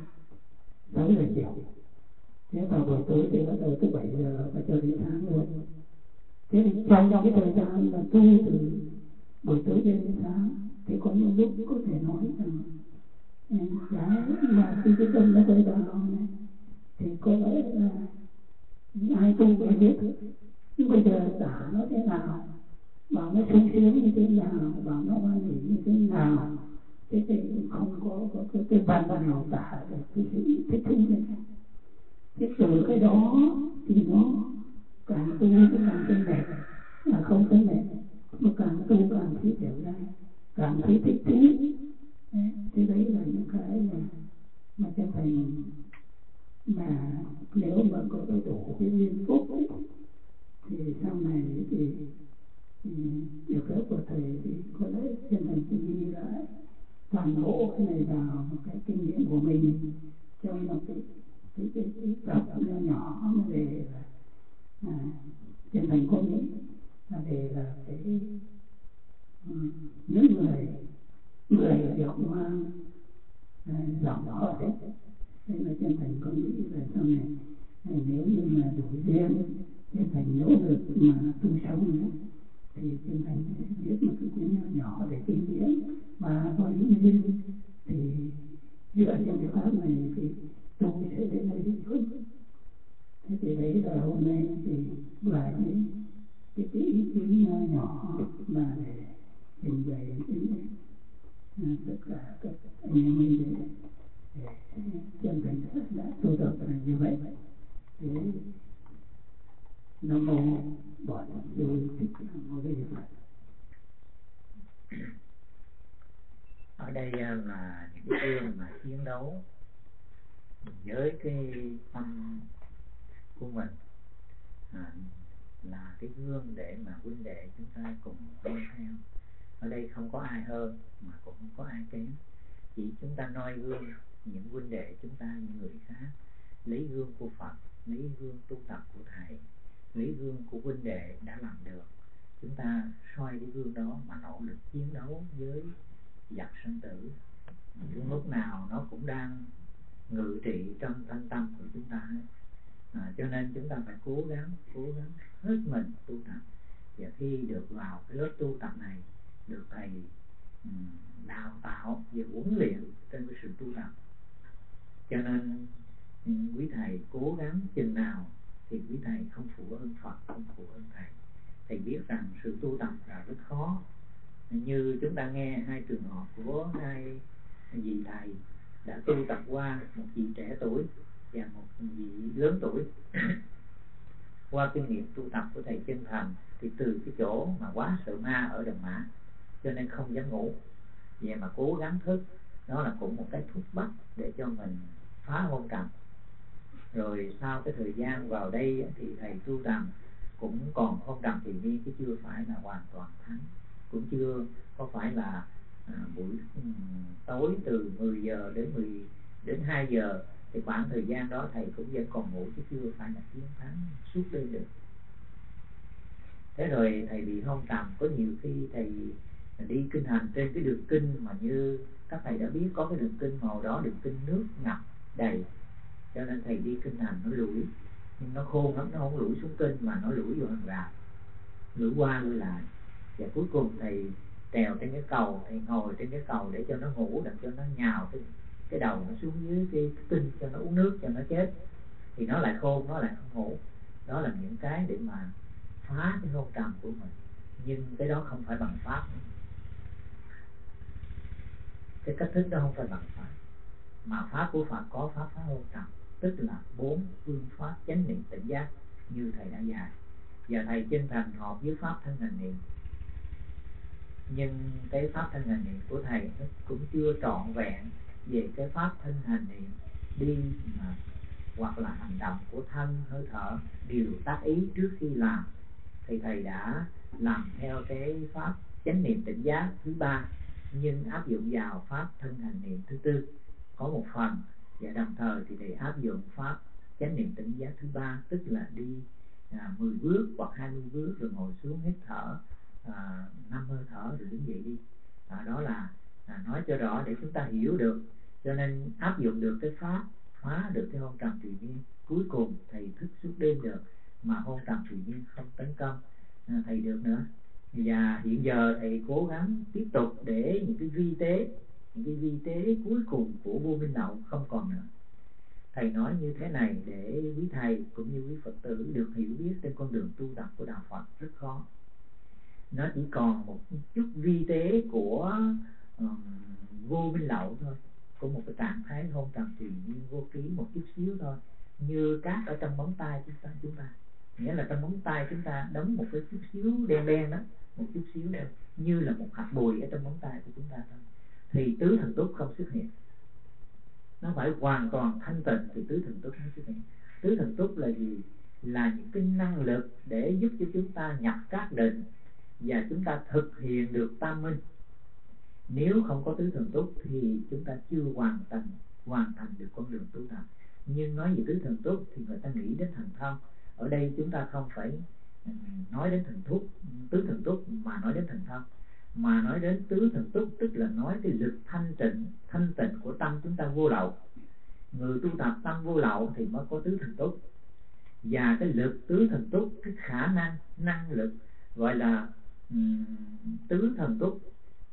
sáu giờ chiều. Thế vào buổi tối thì bắt đầu từ bảy giờ và cho đến sáng luôn. Thế thì trong cái thời gian là tu từ buổi tối đến sáng thì có những lúc có thể nói rằng cái mà khi cái tâm nó quay vào này thì có lẽ là ai tu cũng biết. Nhưng bây giờ tả nó thế nào, bảo nó sung sướng như thế nào, bảo nó hoan hỷ như thế nào, thế thì không có, có, có cái văn nào tả được cái sự thích thú này. Thế từ cái đó thì nó càng tu nó càng thấy đẹp, là không thấy đẹp, mà càng tu càng thấy dẻo dai, càng thấy thích thú. Thế đấy là những cái mà mà chân thành mà nếu mà có cái đủ cái duyên phúc thì sau này thì, thì được phép của thầy thì có lẽ chân thành sẽ ghi lại toàn bộ cái này vào một cái kinh nghiệm của mình trong một cái cái cái, cái tập nhỏ nhỏ mà để là à, chân thành có nghĩa là để là cái um, những người người được mang à, giọng họ đấy. Thế là chân thành có nghĩ là sau này nếu như mà đủ duyên chân thành nỗ lực mà tu sống nữa thì chân thành sẽ viết một cái cuốn nhỏ nhỏ để kinh nghiệm, mà có những duyên thì dựa trên cái pháp này thì tu sẽ đến nơi đi hơn. Thế thì đấy là hôm nay thì là những cái, cái ý kiến nhỏ nhỏ mà để trình bày đến tất cả các anh em mình để chân thành đã tu tập là như vậy. Thế Nam mô Bổn Sư Thích Ca Mâu Ni Phật. Ở đây là những cái gương mà chiến đấu với cái tâm của mình, à, là cái gương để mà huynh đệ chúng ta cùng noi theo. Ở đây không có ai hơn mà cũng không có ai kém, chỉ chúng ta noi gương những huynh đệ chúng ta, những người khác, lấy gương của Phật, lấy gương tu tập của thầy, lấy gương của huynh đệ đã làm được. Chúng ta soi cái gương đó mà nỗ lực chiến đấu với giặc sinh tử. Lúc nào nó cũng đang ngự trị trong thân tâm của chúng ta hết. À, cho nên chúng ta phải cố gắng, cố gắng hết mình tu tập Và khi được vào cái lớp tu tập này, được thầy um, đào tạo và huấn luyện trên cái sự tu tập, cho nên um, quý thầy cố gắng chừng nào thì quý thầy không phụ ơn Phật, không phụ ơn thầy. Thầy biết rằng sự tu tập là rất khó. Như chúng ta nghe hai trường hợp của hai vị thầy đã tu tập qua, một vị trẻ tuổi và một vị lớn tuổi. Qua kinh nghiệm tu tập của thầy Chân Thành thì từ cái chỗ mà quá sợ ma ở Đồng Mã cho nên không dám ngủ, vậy mà cố gắng thức, đó là cũng một cái thúc bắt để cho mình phá hôn trầm. Rồi sau cái thời gian vào đây thì thầy tu tập cũng còn hôn trầm thì nhiên, chứ chưa phải là hoàn toàn thắng, cũng chưa có phải là à, buổi um, tối từ mười giờ đến mười đến hai giờ thì khoảng thời gian đó thầy cũng vẫn còn ngủ, chứ chưa phải là chiến thắng suốt đêm được. Thế rồi thầy bị hôn trầm, có nhiều khi thầy đi kinh hành trên cái đường kinh mà như các thầy đã biết có cái đường kinh màu đó, đường kinh nước ngập đầy, cho nên thầy đi kinh hành nó lủi, nhưng nó khôn lắm, nó không lủi xuống kinh mà nó lủi vô hàng rào, lủi qua lủi lại. Và cuối cùng thầy trèo trên cái cầu, thầy ngồi trên cái cầu để cho nó ngủ, để cho nó nhào cái, cái đầu nó xuống dưới cái kinh cho nó uống nước cho nó chết. Thì nó lại khôn, nó lại không ngủ. Đó là những cái để mà phá cái hôn trầm của mình. Nhưng cái đó không phải bằng pháp, cái cách thức đó không phải bằng pháp, mà pháp của Phật có pháp phá hôn trầm, tức là bốn phương pháp chánh niệm tỉnh giác như thầy đã dạy. Và thầy Chân Thành hợp với pháp thân hành niệm, nhưng cái pháp thân hành niệm của thầy nó cũng chưa trọn vẹn về cái pháp thân hành niệm đi mà hoặc là hành động của thân hơi thở đều tác ý trước khi làm. Thì thầy đã làm theo cái pháp chánh niệm tỉnh giác thứ ba, nhưng áp dụng vào pháp thân hành niệm thứ tư có một phần, và đồng thời thì thầy áp dụng pháp chánh niệm tỉnh giác thứ ba, tức là đi à, mười bước hoặc hai mươi bước rồi ngồi xuống hít thở à, năm hơi thở rồi đứng dậy đi. À, đó là à, nói cho rõ để chúng ta hiểu được, cho nên áp dụng được cái pháp phá được cái hôn trầm tùy nhiên. Cuối cùng thầy thức suốt đêm được mà hôn trầm tùy nhiên không tấn công à, thầy được nữa. Và hiện giờ thầy cố gắng tiếp tục để những cái vi tế, những cái vi tế cuối cùng của vô minh lậu không còn nữa. Thầy nói như thế này để quý thầy cũng như quý Phật tử được hiểu biết trên con đường tu tập của đạo Phật rất khó. Nó chỉ còn một chút vi tế của um, vô minh lậu thôi, của một cái trạng thái hôn trầm tùy nhiên vô ký một chút xíu thôi, như cát ở trong móng tay chúng ta, chúng ta nghĩa là trong móng tay chúng ta đóng một cái chút xíu đen đen đó, một chút xíu thôi, như là một hạt bụi ở trong móng tay của chúng ta thôi. Thì tứ thần túc không xuất hiện, nó phải hoàn toàn thanh tịnh thì tứ thần túc mới xuất hiện. Tứ thần túc là gì? Là những cái năng lực để giúp cho chúng ta nhập các định và chúng ta thực hiện được tam minh. Nếu không có tứ thần túc thì chúng ta chưa hoàn thành hoàn thành được con đường tu tập. Nhưng nói về tứ thần túc thì người ta nghĩ đến thần thông. Ở đây chúng ta không phải nói đến thần túc, tứ thần túc mà nói đến thần thông, mà nói đến tứ thần túc, tức là nói cái lực thanh tịnh, thanh tịnh của tâm chúng ta vô lậu. Người tu tập tâm vô lậu thì mới có tứ thần túc. Và cái lực tứ thần túc, cái khả năng, năng lực gọi là um, tứ thần túc.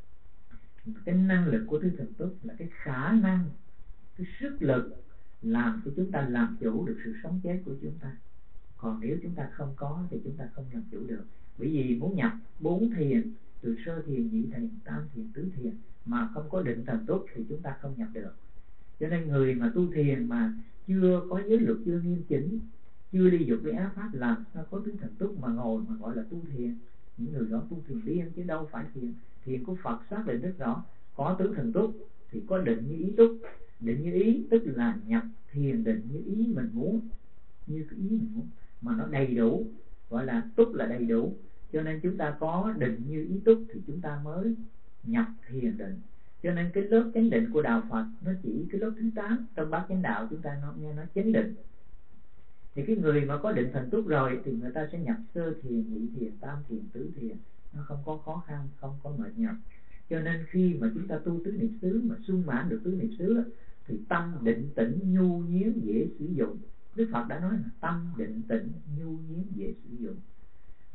Cái năng lực của tứ thần túc là cái khả năng, cái sức lực làm cho chúng ta làm chủ được sự sống chết của chúng ta. Còn nếu chúng ta không có thì chúng ta không làm chủ được. Bởi vì muốn nhập bốn thiền, từ sơ thiền, nhị thiền, tam thiền, tứ thiền mà không có định thần túc thì chúng ta không nhập được. Cho nên người mà tu thiền mà chưa có giới luật, chưa nghiêm chỉnh, chưa đi dục với ác pháp, làm sao có tứ thần túc mà ngồi mà gọi là tu thiền? Những người đó tu thiền điên chứ đâu phải thiền. Thiền của Phật xác định rất rõ, có tứ thần túc thì có định như ý túc. Định như ý tức là nhập thiền định như ý mình muốn, như cái ý mình muốn mà nó đầy đủ, gọi là túc là đầy đủ. Cho nên chúng ta có định như ý túc thì chúng ta mới nhập thiền định. Cho nên cái lớp chánh định của đạo Phật nó chỉ cái lớp thứ tám trong bát chánh đạo, chúng ta nó nghe nó chánh định. Thì cái người mà có định thần túc rồi thì người ta sẽ nhập sơ thiền, nhị thiền, tam thiền, tứ thiền, nó không có khó khăn, không có mệt nhọc. Cho nên khi mà chúng ta tu tứ niệm xứ mà sung mãn được tứ niệm xứ thì tâm định tĩnh nhu nhiến dễ sử dụng. Đức Phật đã nói là tâm định tĩnh nhu nhiến dễ sử dụng.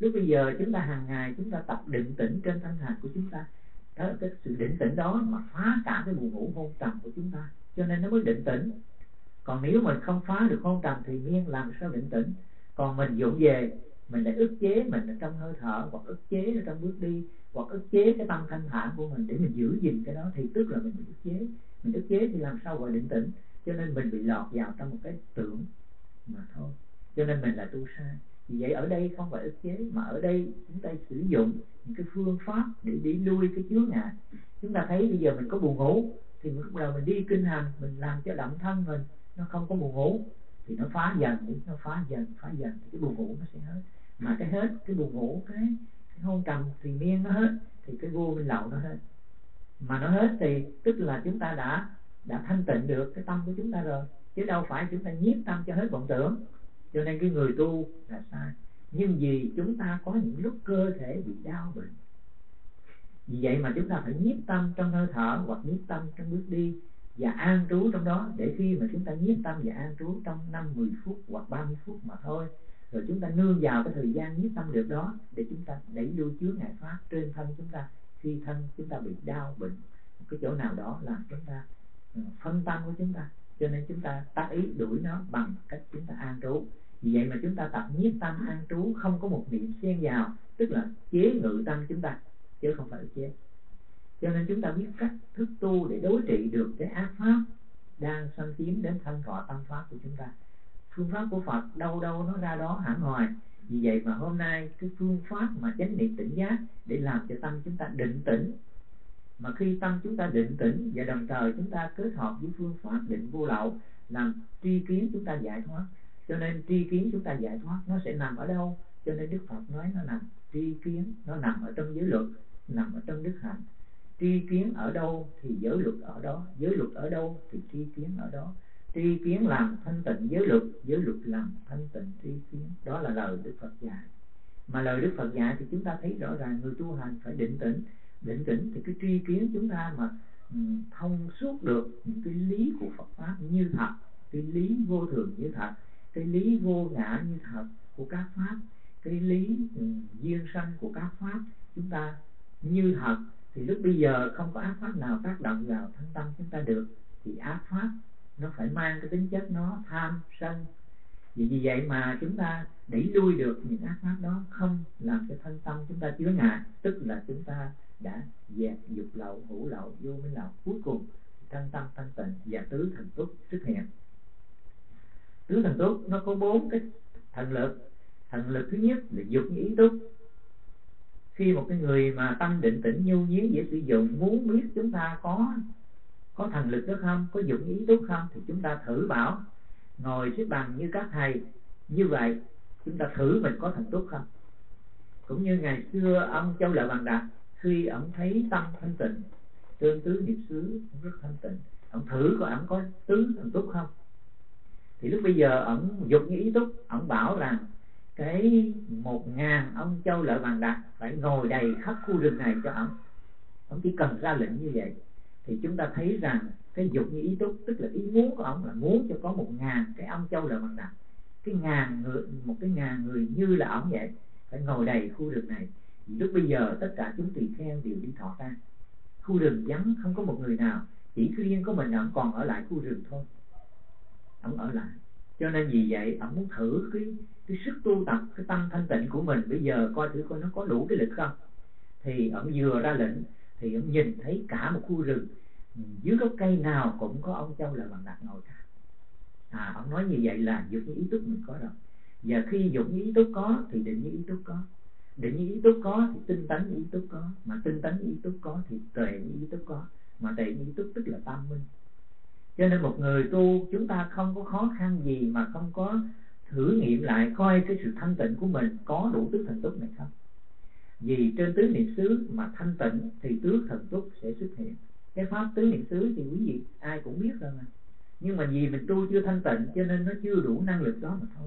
Lúc bây giờ chúng ta hàng ngày chúng ta tập định tĩnh trên thân hạt của chúng ta, đó, cái sự định tĩnh đó mà phá cả cái buồn ngủ hôn trầm của chúng ta, cho nên nó mới định tĩnh. Còn nếu mình không phá được hôn trầm thì miên làm sao định tĩnh. Còn mình dọn về, mình lại ức chế mình ở trong hơi thở, hoặc ức chế ở trong bước đi, hoặc ức chế cái tâm thanh thản của mình để mình giữ gìn cái đó, thì tức là mình bị ức chế. Mình ức chế thì làm sao gọi định tĩnh. Cho nên mình bị lọt vào trong một cái tưởng mà thôi, cho nên mình là tu sai. Vì vậy ở đây không phải ức chế, mà ở đây chúng ta sử dụng những cái phương pháp để đi lui cái chướng ngại. Chúng ta thấy bây giờ mình có buồn ngủ thì lúc đầu mình đi kinh hành, mình làm cho động thân mình nó không có buồn ngủ, thì nó phá dần đi, nó phá dần, phá dần thì cái buồn ngủ nó sẽ hết. Mà cái hết cái buồn ngủ, cái, cái hôn trầm thì miên nó hết, thì cái vô minh lậu nó hết. Mà nó hết thì tức là chúng ta đã đã thanh tịnh được cái tâm của chúng ta rồi, chứ đâu phải chúng ta nhiếp tâm cho hết vọng tưởng. Cho nên cái người tu là sai. Nhưng vì chúng ta có những lúc cơ thể bị đau bệnh, vì vậy mà chúng ta phải nhiếp tâm trong hơi thở, hoặc nhiếp tâm trong bước đi, và an trú trong đó. Để khi mà chúng ta nhiếp tâm và an trú trong năm mười phút hoặc ba mươi phút mà thôi, rồi chúng ta nương vào cái thời gian nhiếp tâm được đó để chúng ta đẩy lui chướng ngại pháp trên thân chúng ta. Khi thân chúng ta bị đau bệnh một cái chỗ nào đó là chúng ta phân tâm của chúng ta, cho nên chúng ta tác ý đuổi nó bằng cách chúng ta an trú. Vì vậy mà chúng ta tập nhiếp tâm an trú, không có một niệm xen vào, tức là chế ngự tâm chúng ta, chứ không phải chế. Cho nên chúng ta biết cách thức tu để đối trị được cái ác pháp đang xâm chiếm đến thân thọ tâm pháp của chúng ta. Phương pháp của Phật đâu đâu nó ra đó hẳn hoài. Vì vậy mà hôm nay cái phương pháp mà chánh niệm tỉnh giác để làm cho tâm chúng ta định tĩnh. Mà khi tâm chúng ta định tĩnh và đồng thời chúng ta kết hợp với phương pháp định vô lậu, làm tri kiến chúng ta giải thoát. Cho nên tri kiến chúng ta giải thoát nó sẽ nằm ở đâu? Cho nên Đức Phật nói nó nằm tri kiến, nó nằm ở trong giới luật, nằm ở trong đức hạnh. Tri kiến ở đâu thì giới luật ở đó, giới luật ở đâu thì tri kiến ở đó. Tri kiến làm thanh tịnh giới luật, giới luật làm thanh tịnh tri kiến. Đó là lời Đức Phật dạy. Mà lời Đức Phật dạy thì chúng ta thấy rõ ràng người tu hành phải định tĩnh. Định tĩnh thì cái tri kiến chúng ta mà um, thông suốt được những cái lý của Phật pháp như thật, cái lý vô thường như thật, cái lý vô ngã như thật của các pháp, cái lý um, duyên sanh của các pháp chúng ta như thật, thì lúc bây giờ không có ác pháp nào tác động vào thân tâm chúng ta được. Thì ác pháp nó phải mang cái tính chất nó tham sân. Vì vì vậy mà chúng ta đẩy lui được những ác pháp đó, không làm cho thân tâm chúng ta chứa ngại, tức là chúng ta đã dẹp dục lậu, hữu lậu, vô minh lậu. Cuối cùng thân tâm thanh tịnh và tứ thần túc xuất hiện. Tứ thần túc nó có bốn cái thần lực. Thần lực thứ nhất là dục như ý túc. Khi một cái người mà tâm định tĩnh nhu nhuyến dễ sử dụng, muốn biết chúng ta có có thần lực đó không, có dục ý túc không, thì chúng ta thử bảo ngồi xếp bằng như các thầy như vậy, chúng ta thử mình có thần túc không. Cũng như ngày xưa ông Châu Lợi Bằng Đạt, khi ông thấy tâm thanh tịnh trên tứ niệm xứ rất thanh tịnh, ông thử coi ông có tứ thần túc không. Thì lúc bây giờ ông dục như ý túc, ông bảo rằng cái một ngàn ông Châu Lợi Bằng Đạt phải ngồi đầy khắp khu rừng này cho ông. Ông chỉ cần ra lệnh như vậy. Thì chúng ta thấy rằng cái dục như ý túc, tức là ý muốn của ông là muốn cho có một ngàn cái ông Châu Lợi Bằng Đạt, cái ngàn người, một cái ngàn người như là ông vậy, phải ngồi đầy khu rừng này. Vì lúc bây giờ tất cả chúng tỳ kheo đều đi thọ tang, khu rừng vắng không có một người nào, chỉ riêng có mình ông còn ở lại khu rừng thôi. Ông ở lại. Cho nên vì vậy ông muốn thử cái cái sức tu tập, cái tâm thanh tịnh của mình bây giờ coi thử coi nó có đủ cái lực không. Thì ông vừa ra lệnh thì ông nhìn thấy cả một khu rừng, dưới gốc cây nào cũng có ông Châu Lợi Bằng Đạt ngồi cả. À, ông nói như vậy là dục như ý túc mình có rồi. Và khi dục như ý túc có thì định như ý túc có, định như ý túc có thì tinh tấn như ý túc có, mà tinh tấn như ý túc có thì tuệ như ý túc có, mà tuệ như ý túc tức là tam minh. Cho nên một người tu chúng ta không có khó khăn gì mà không có thử nghiệm lại coi cái sự thanh tịnh của mình có đủ tứ thần túc này không. Vì trên tứ niệm xứ mà thanh tịnh thì tứ thần túc sẽ xuất hiện. Cái pháp tứ niệm xứ thì quý vị ai cũng biết rồi mà, nhưng mà vì mình tu chưa thanh tịnh cho nên nó chưa đủ năng lực đó mà thôi.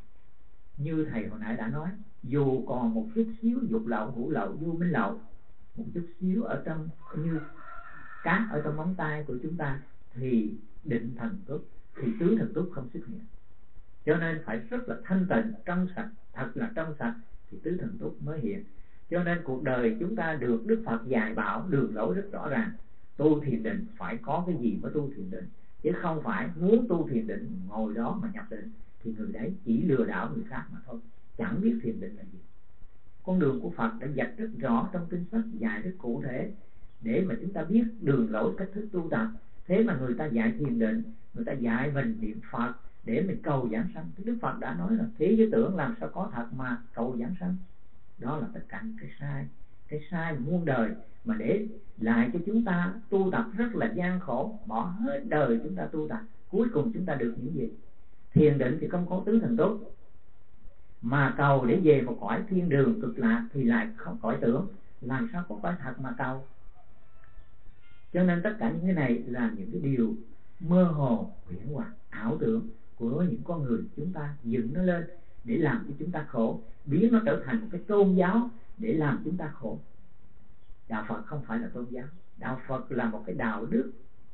Như thầy hồi nãy đã nói, dù còn một chút xíu dục lậu, hữu lậu, vô minh lậu, một chút xíu ở trong như cát ở trong móng tay của chúng ta, thì định thần túc, thì tứ thần túc không xuất hiện. Cho nên phải rất là thanh tịnh, trong sạch, thật là trong sạch thì tứ thần túc mới hiện. Cho nên cuộc đời chúng ta được Đức Phật dạy bảo đường lối rất rõ ràng. Tu thiền định phải có cái gì mới tu thiền định, chứ không phải muốn tu thiền định ngồi đó mà nhập định, thì người đấy chỉ lừa đảo người khác mà thôi, chẳng biết thiền định là gì. Con đường của Phật đã dạch rất rõ trong kinh sách, dạy rất cụ thể để mà chúng ta biết đường lối cách thức tu tập. Thế mà người ta dạy thiền định, người ta dạy mình niệm Phật để mình cầu giảng sanh. Đức Phật đã nói là thế giới tưởng làm sao có thật mà cầu giảng sanh. Đó là tất cả những cái sai, cái sai muôn đời mà để lại cho chúng ta tu tập rất là gian khổ, bỏ hết đời chúng ta tu tập, cuối cùng chúng ta được những gì? Thiền định thì không có tứ thần túc, mà cầu để về một cõi thiên đường cực lạc thì lại không cõi tưởng, làm sao có cõi thật mà cầu. Cho nên tất cả những cái này là những cái điều mơ hồ, huyễn hoặc, ảo tưởng của những con người chúng ta dựng nó lên để làm cho chúng ta khổ, biến nó trở thành một cái tôn giáo để làm chúng ta khổ. Đạo Phật không phải là tôn giáo, đạo Phật là một cái đạo đức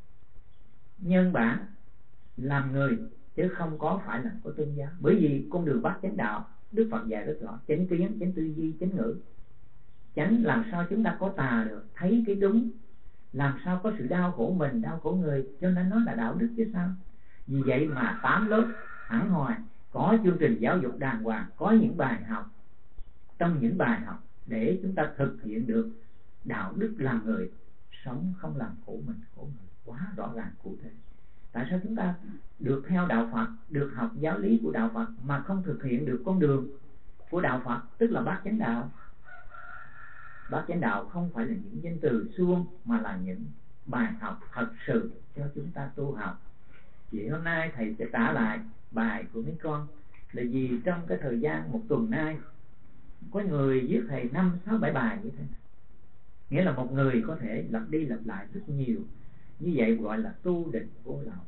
nhân bản làm người, chứ không có phải là có tôn giáo. Bởi vì con đường bát chánh đạo Đức Phật dạy rất rõ: chánh kiến, chánh tư duy, chánh ngữ. Chánh làm sao chúng ta có tà được, thấy cái đúng, làm sao có sự đau khổ mình, đau khổ người, cho nên nó là đạo đức chứ sao. Vì vậy mà tám lớp hẳn hoài, có chương trình giáo dục đàng hoàng, có những bài học, trong những bài học để chúng ta thực hiện được đạo đức làm người, sống không làm khổ mình, khổ người, quá rõ ràng cụ thể. Tại sao chúng ta được theo đạo Phật, được học giáo lý của đạo Phật mà không thực hiện được con đường của đạo Phật, tức là bát chánh đạo? Bát chánh đạo không phải là những danh từ suông, mà là những bài học thật sự cho chúng ta tu học. Vậy hôm nay thầy sẽ trả lại bài của mấy con là vì trong cái thời gian một tuần nay có người viết thầy năm sáu bảy bài như thế này. Nghĩa là một người có thể lặp đi lặp lại rất nhiều. Như vậy gọi là tu định vô lậu.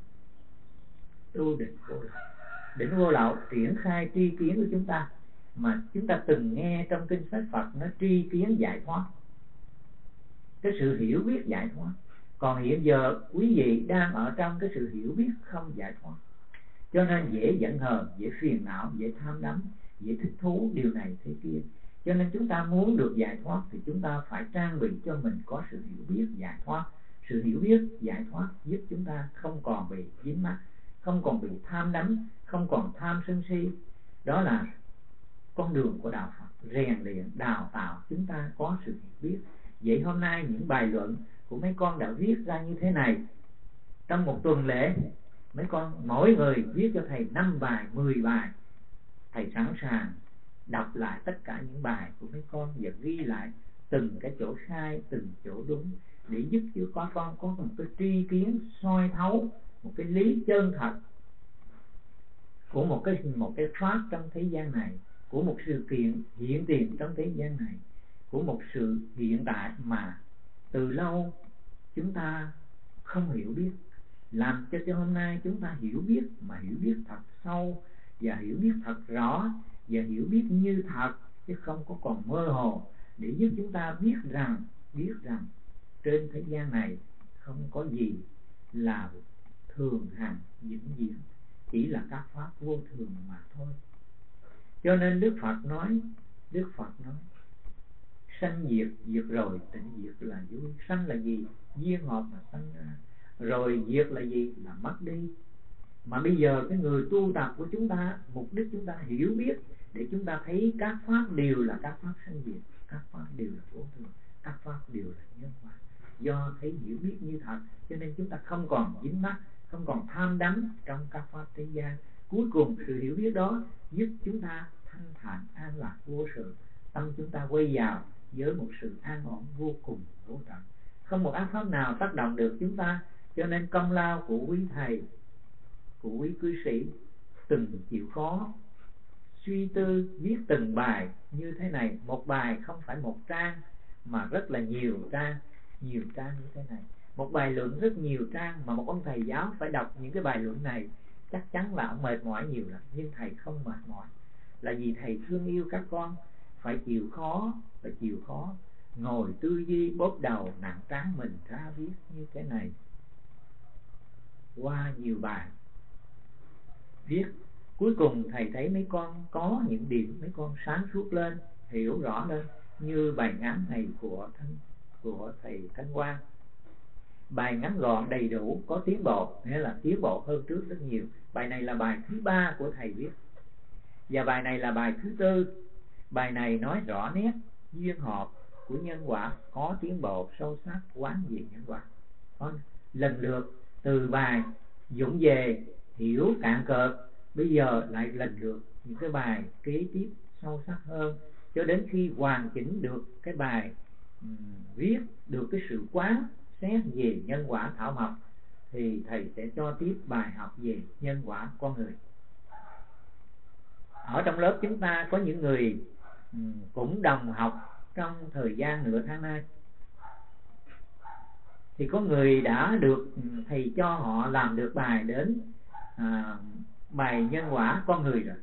Tu định vô lậu. Định vô lậu triển khai tri kiến của chúng ta, mà chúng ta từng nghe trong kinh sách Phật nó tri kiến giải thoát, cái sự hiểu biết giải thoát. Còn hiện giờ quý vị đang ở trong cái sự hiểu biết không giải thoát, cho nên dễ giận hờn, dễ phiền não, dễ tham đắm, dễ thích thú điều này thế kia. Cho nên chúng ta muốn được giải thoát thì chúng ta phải trang bị cho mình có sự hiểu biết giải thoát. Sự hiểu biết giải thoát giúp chúng ta không còn bị dính mắc, không còn bị tham đắm, không còn tham sân si. Đó là con đường của đạo Phật, rèn luyện, đào tạo chúng ta có sự hiểu biết. Vậy hôm nay những bài luận của mấy con đã viết ra như thế này. Trong một tuần lễ, mấy con mỗi người viết cho thầy năm bài, mười bài. Thầy sẵn sàng đọc lại tất cả những bài của mấy con và ghi lại từng cái chỗ sai, từng chỗ đúng, để giúp cho con con có một cái tri kiến soi thấu một cái lý chân thật của một cái một cái pháp trong thế gian này, của một sự kiện hiện tiền trong thế gian này, của một sự hiện tại mà từ lâu chúng ta không hiểu biết, làm cho cho hôm nay chúng ta hiểu biết, mà hiểu biết thật sâu và hiểu biết thật rõ và hiểu biết như thật, chứ không có còn mơ hồ, để giúp chúng ta biết rằng biết rằng trên thế gian này không có gì là thường hằng vĩnh viễn, chỉ là các pháp vô thường mà thôi. Cho nên Đức Phật nói, Đức Phật nói sanh diệt, diệt rồi tịnh diệt là vui. Sanh là gì? Duyên hợp mà sanh ra. Rồi diệt là gì? Là mất đi. Mà bây giờ cái người tu tập của chúng ta, mục đích chúng ta hiểu biết để chúng ta thấy các pháp đều là các pháp sanh diệt, các pháp đều là vô thường, các pháp đều là nhân quả. Do thấy hiểu biết như thật, cho nên chúng ta không còn dính mắc, không còn tham đắm trong các pháp thế gian. Cuối cùng sự hiểu biết đó giúp chúng ta thanh thản an lạc vô sự, tâm chúng ta quay vào với một sự an ổn vô cùng vô tận, không một ác pháp nào tác động được chúng ta. Cho nên công lao của quý thầy, của quý cư sĩ từng chịu khó suy tư viết từng bài như thế này. Một bài không phải một trang mà rất là nhiều trang, nhiều trang như thế này. Một bài luận rất nhiều trang, mà một ông thầy giáo phải đọc những cái bài luận này chắc chắn là ông mệt mỏi nhiều lắm. Nhưng thầy không mệt mỏi, là vì thầy thương yêu các con. Phải chịu khó, phải chịu khó ngồi tư duy, bóp đầu nặng tráng mình ra viết như thế này. Qua nhiều bài viết, cuối cùng thầy thấy mấy con có những điểm mấy con sáng suốt lên, hiểu rõ lên. Như bài ngắn này của thánh, của thầy Thanh Quang, bài ngắn gọn đầy đủ, có tiến bộ, nghĩa là tiến bộ hơn trước rất nhiều. Bài này là bài thứ ba của thầy viết, và bài này là bài thứ tư. Bài này nói rõ nét duyên hợp của nhân quả, có tiến bộ sâu sắc, quán về nhân quả. Có lần lượt từ bài Dũng về hiểu cạn cợt, bây giờ lại lần lượt những cái bài kế tiếp sâu sắc hơn, cho đến khi hoàn chỉnh được cái bài um, viết được cái sự quán xét về nhân quả thảo mộc, thì thầy sẽ cho tiếp bài học về nhân quả con người. Ở trong lớp chúng ta có những người um, cũng đồng học trong thời gian nửa tháng nay, thì có người đã được thầy cho họ làm được bài đến à, bài nhân quả con người rồi.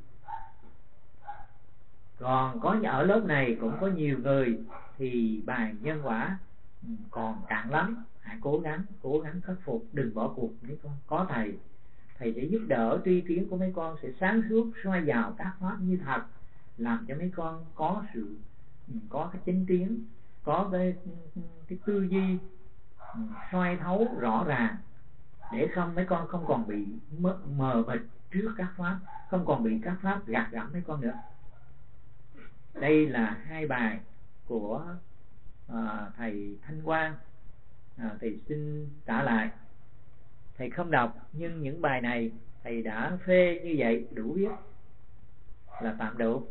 Còn có ở lớp này cũng có nhiều người thì bài nhân quả còn cạn lắm. Hãy cố gắng, cố gắng khắc phục, đừng bỏ cuộc mấy con. Có thầy, thầy sẽ giúp đỡ, tri kiến của mấy con sẽ sáng suốt, soi vào các pháp như thật, làm cho mấy con có sự, có cái chánh kiến, có cái, cái tư duy soi thấu rõ ràng, để không mấy con không còn bị mờ, mờ mịt trước các pháp, không còn bị các pháp gạt gẫm mấy con nữa. Đây là hai bài của à, thầy Thanh Quang, à, thầy xin trả lại. Thầy không đọc, nhưng những bài này thầy đã phê như vậy đủ biết là tạm đủ.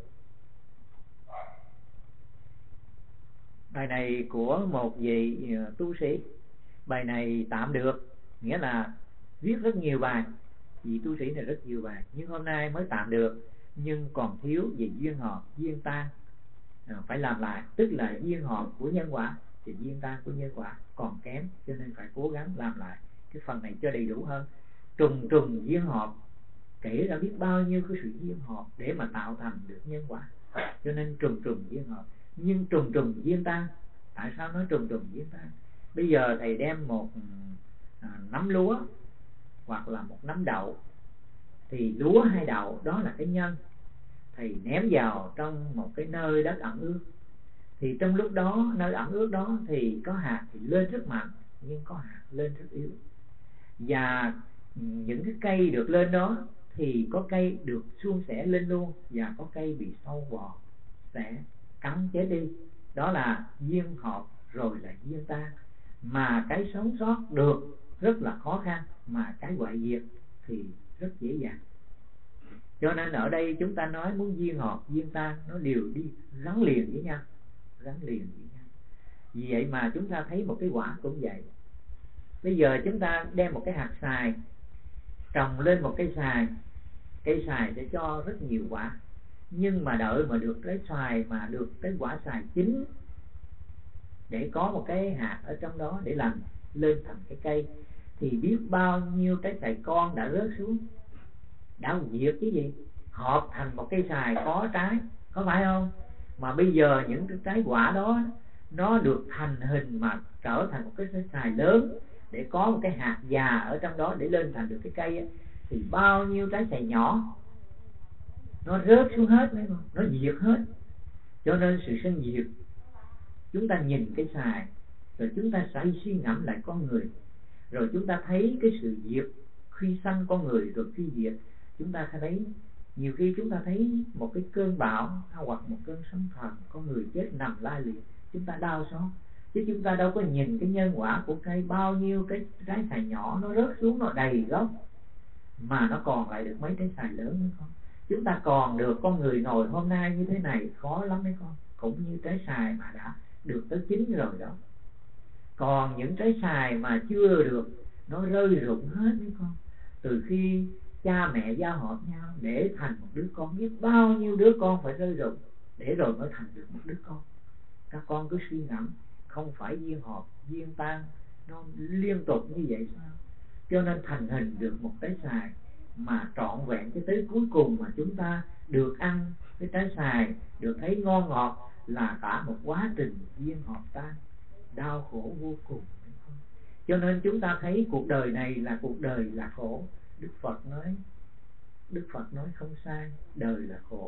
Bài này của một vị uh, tu sĩ, bài này tạm được, nghĩa là viết rất nhiều bài, vị tu sĩ này rất nhiều bài, nhưng hôm nay mới tạm được, nhưng còn thiếu về duyên hợp, duyên tan, à, phải làm lại. Tức là duyên hợp của nhân quả thì duyên tan của nhân quả còn kém, cho nên phải cố gắng làm lại cái phần này cho đầy đủ hơn. Trùng trùng duyên hợp, kể ra biết bao nhiêu cái sự duyên hợp để mà tạo thành được nhân quả, cho nên trùng trùng duyên hợp. Nhưng trùng trùng duyên tan, tại sao nói trùng trùng duyên tan? Bây giờ thầy đem một à, nắm lúa hoặc là một nắm đậu, thì lúa hay đậu đó là cái nhân, thầy ném vào trong một cái nơi đất ẩm ướt, thì trong lúc đó nơi ẩm ướt đó thì có hạt thì lên rất mạnh, nhưng có hạt lên rất yếu. Và những cái cây được lên đó thì có cây được suôn sẻ lên luôn, và có cây bị sâu bọ sẽ cắn chết đi. Đó là duyên hợp rồi là duyên tan. Mà cái sống sót được rất là khó khăn, mà cái hoại diệt thì rất dễ dàng. Cho nên ở đây chúng ta nói muốn duyên hợp, duyên tan, nó đều đi gắn liền với nhau, gắn liền với nhau. Vì vậy mà chúng ta thấy một cái quả cũng vậy. Bây giờ chúng ta đem một cái hạt xoài trồng lên một cây xoài, cây xoài sẽ cho rất nhiều quả, nhưng mà đợi mà được cái xoài, mà được cái quả xoài chín, để có một cái hạt ở trong đó để làm lên thành cái cây, thì biết bao nhiêu trái xoài con đã rớt xuống, đã diệt cái gì, hợp thành một cây xoài có trái, có phải không? Mà bây giờ những cái trái quả đó nó được thành hình mà trở thành một cái trái xoài lớn, để có một cái hạt già ở trong đó để lên thành được cái cây ấy, thì bao nhiêu trái xoài nhỏ nó rớt xuống hết, nó diệt hết. Cho nên sự sinh diệt, chúng ta nhìn cái xoài rồi chúng ta sẽ suy ngẫm lại con người, rồi chúng ta thấy cái sự diệt khi sanh con người rồi khi diệt. Chúng ta thấy nhiều khi chúng ta thấy một cái cơn bão hoặc một cơn sóng thần, con người chết nằm la liệt, chúng ta đau xót, chứ chúng ta đâu có nhìn cái nhân quả của cây. Bao nhiêu cái trái xoài nhỏ nó rớt xuống, nó đầy gốc, mà nó còn lại được mấy trái xoài lớn nữa không? Chúng ta còn được con người ngồi hôm nay như thế này khó lắm mấy con, cũng như trái xoài mà đã được tới chín rồi đó. Còn những trái xoài mà chưa được, nó rơi rụng hết mấy con. Từ khi cha mẹ giao hợp nhau để thành một đứa con, biết bao nhiêu đứa con phải rơi rụng để rồi mới thành được một đứa con. Các con cứ suy ngẫm, không phải duyên hợp, duyên tan, nó liên tục như vậy sao? Cho nên thành hình được một trái xoài mà trọn vẹn cho tới cuối cùng mà chúng ta được ăn cái trái xoài, được thấy ngon ngọt, là cả một quá trình duyên hợp tan, đau khổ vô cùng. Cho nên chúng ta thấy cuộc đời này là cuộc đời là khổ. Đức Phật nói, Đức Phật nói không sai, đời là khổ.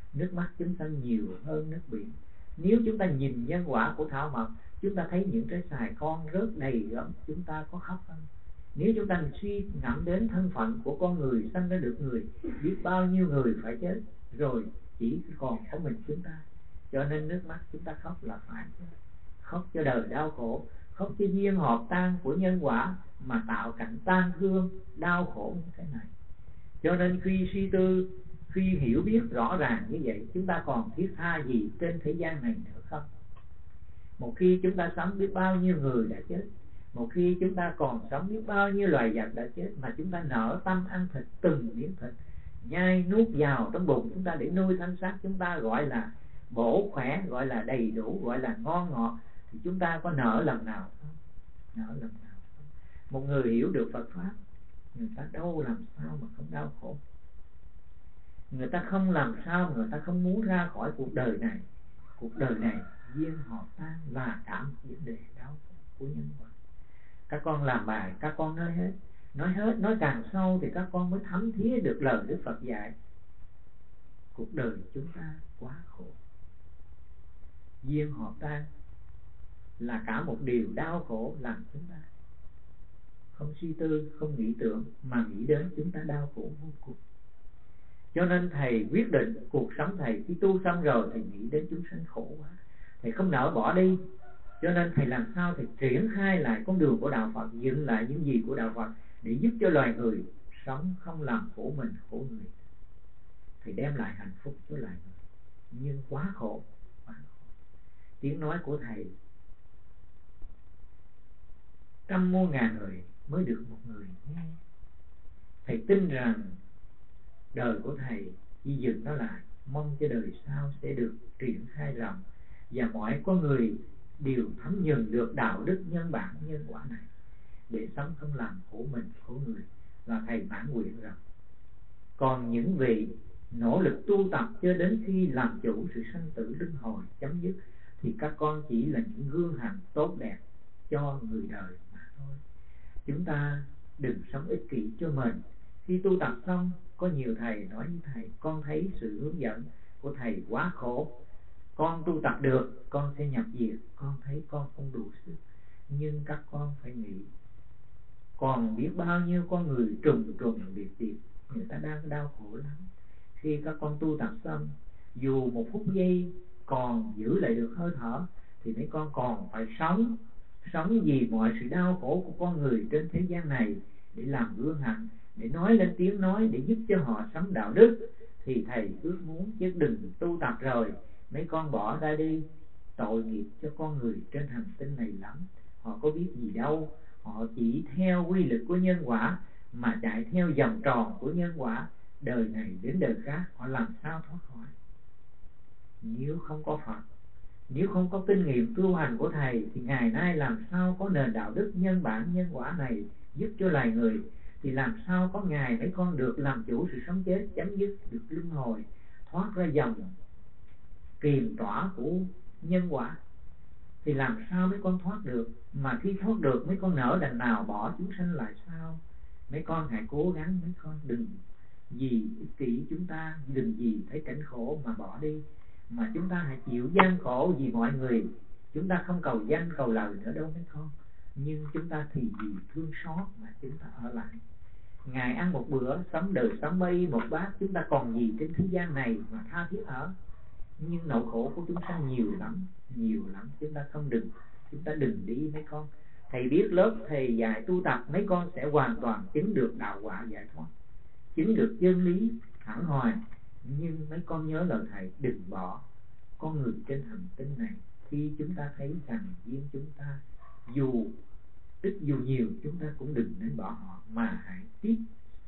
Nước mắt chúng ta nhiều hơn nước biển. Nếu chúng ta nhìn nhân quả của thảo mộc, chúng ta thấy những trái xoài con rớt đầy gẫm, chúng ta có khóc không? Nếu chúng ta suy ngẫm đến thân phận của con người sanh ra được người, biết bao nhiêu người phải chết rồi, chỉ còn có mình chúng ta. Cho nên nước mắt chúng ta khóc là phải, khóc cho đời đau khổ, khóc cho duyên hợp tan của nhân quả mà tạo cảnh tan thương đau khổ như thế này. Cho nên khi suy tư, khi hiểu biết rõ ràng như vậy, chúng ta còn thiết tha gì trên thế gian này nữa không? Một khi chúng ta sống, biết bao nhiêu người đã chết. Một khi chúng ta còn sống, biết bao nhiêu loài vật đã chết, mà chúng ta nở tâm ăn thịt từng miếng thịt, nhai nuốt vào trong bụng chúng ta để nuôi thân xác chúng ta, gọi là bổ khỏe, gọi là đầy đủ, gọi là ngon ngọt, thì chúng ta có nở lần nào không? Nở lần nào không? Một người hiểu được Phật pháp, người ta đâu làm sao mà không đau khổ. Người ta không làm sao mà người ta không muốn ra khỏi cuộc đời này. Cuộc đời này duyên hợp tan là cả một vấn đề đau khổ của nhân quả. Các con làm bài, các con nói hết, nói hết, nói càng sâu thì các con mới thấm thía được lời Đức Phật dạy. Cuộc đời chúng ta quá khổ. Duyên hợp tan là cả một điều đau khổ làm chúng ta không suy tư, không nghĩ tưởng, mà nghĩ đến chúng ta đau khổ vô cùng. Cho nên thầy quyết định cuộc sống thầy khi tu xong rồi thì nghĩ đến chúng sanh khổ quá, thầy không nỡ bỏ đi. Cho nên thầy làm sao thầy triển khai lại con đường của đạo Phật, dựng lại những gì của đạo Phật để giúp cho loài người sống không làm khổ mình khổ người. Thầy đem lại hạnh phúc cho loài người, nhưng quá khổ, quá khổ. Tiếng nói của thầy trăm muôn ngàn người mới được một người nghe. Thầy tin rằng đời của thầy chỉ dừng nó lại, mong cho đời sau sẽ được triển khai rộng, và mọi con người đều thấm nhuần được đạo đức nhân bản nhân quả này để sống không làm khổ mình khổ người. Và thầy mãn nguyện rằng còn những vị nỗ lực tu tập cho đến khi làm chủ sự sanh tử luân hồi chấm dứt thì các con chỉ là những gương hạnh tốt đẹp cho người đời mà thôi. Chúng ta đừng sống ích kỷ cho mình. Khi tu tập xong, có nhiều thầy nói với thầy, con thấy sự hướng dẫn của thầy quá khổ, con tu tập được, con sẽ nhập diệt, con thấy con không đủ sức. Nhưng các con phải nghĩ, còn biết bao nhiêu con người trùng trùng biệt biệt, người ta đang đau khổ lắm. Khi các con tu tập xong, dù một phút giây còn giữ lại được hơi thở, thì mấy con còn phải sống, sống vì mọi sự đau khổ của con người trên thế gian này, để làm gương hạnh, để nói lên tiếng nói, để giúp cho họ sống đạo đức. Thì thầy ước muốn, chứ đừng tu tập rồi mấy con bỏ ra đi, tội nghiệp cho con người trên hành tinh này lắm. Họ có biết gì đâu, họ chỉ theo quy luật của nhân quả mà chạy theo vòng tròn của nhân quả, đời này đến đời khác họ làm sao thoát khỏi. Nếu không có Phật, nếu không có kinh nghiệm tu hành của thầy, thì ngày nay làm sao có nền đạo đức nhân bản nhân quả này giúp cho loài người, thì làm sao có ngày mấy con được làm chủ sự sống chết, chấm dứt được luân hồi, thoát ra dòng kiềm tỏa của nhân quả. Thì làm sao mấy con thoát được? Mà khi thoát được, mấy con nỡ đành nào bỏ chúng sanh lại sao? Mấy con hãy cố gắng, mấy con đừng vì ích kỷ chúng ta, đừng vì thấy cảnh khổ mà bỏ đi, mà chúng ta hãy chịu gian khổ vì mọi người. Chúng ta không cầu danh cầu lời nữa đâu mấy con, nhưng chúng ta thì vì thương xót mà chúng ta ở lại. Ngày ăn một bữa, sống đời sống bay một bát, chúng ta còn gì trên thế gian này mà tha thiết ở. Nhưng nỗi khổ của chúng ta nhiều lắm, nhiều lắm. Chúng ta không đừng, chúng ta đừng đi mấy con. Thầy biết lớp thầy dạy tu tập, mấy con sẽ hoàn toàn chứng được đạo quả giải thoát, chứng được chân lý thẳng hoài. Nhưng mấy con nhớ lời thầy, đừng bỏ con người trên hành tinh này. Khi chúng ta thấy rằng duyên chúng ta dù ít dù nhiều, chúng ta cũng đừng nên bỏ họ, mà hãy tiếp,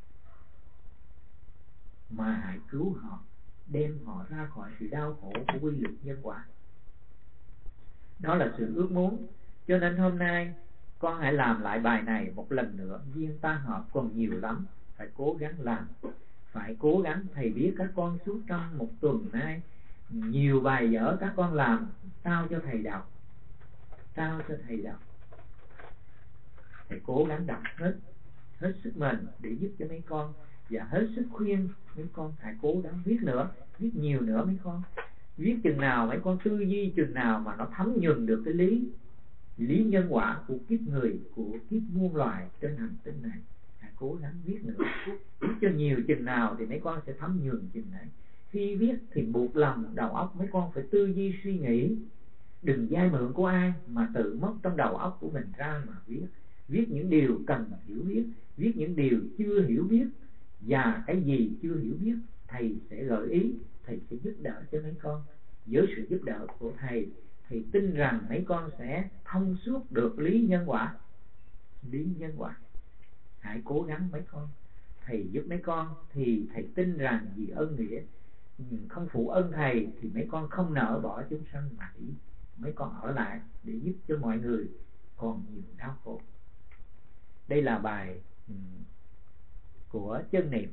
mà hãy cứu họ, đem họ ra khỏi sự đau khổ của quy luật nhân quả. Đó là sự ước muốn. Cho nên hôm nay con hãy làm lại bài này một lần nữa. Duyên ta hợp còn nhiều lắm, phải cố gắng làm, phải cố gắng. Thầy biết các con suốt trong một tuần nay nhiều bài vở các con làm, trao cho thầy đọc, trao cho thầy đọc. Thầy cố gắng đọc hết hết sức mình để giúp cho mấy con. và hết sức khuyên mấy con hãy cố gắng viết nữa, viết nhiều nữa mấy con. Viết chừng nào mấy con tư duy chừng nào mà nó thấm nhuần được cái lý lý nhân quả của kiếp người, của kiếp muôn loài trên hành tinh này, hãy cố gắng viết nữa. Viết cho nhiều chừng nào thì mấy con sẽ thấm nhuần chừng ấy. Khi viết thì buộc lòng đầu óc mấy con phải tư duy suy nghĩ, đừng vay mượn của ai mà tự móc trong đầu óc của mình ra mà viết. Viết những điều cần hiểu biết, viết những điều chưa hiểu biết, và cái gì chưa hiểu biết thầy sẽ gợi ý, thầy sẽ giúp đỡ cho mấy con. Với sự giúp đỡ của thầy, thầy tin rằng mấy con sẽ thông suốt được lý nhân quả. Lý nhân quả, hãy cố gắng mấy con. Thầy giúp mấy con thì thầy tin rằng vì ân nghĩa, không phụ ơn thầy thì mấy con không nỡ bỏ chúng sanh mà đi. Mấy con ở lại để giúp cho mọi người còn nhiều đau khổ. Đây là bài um, của chân niệm.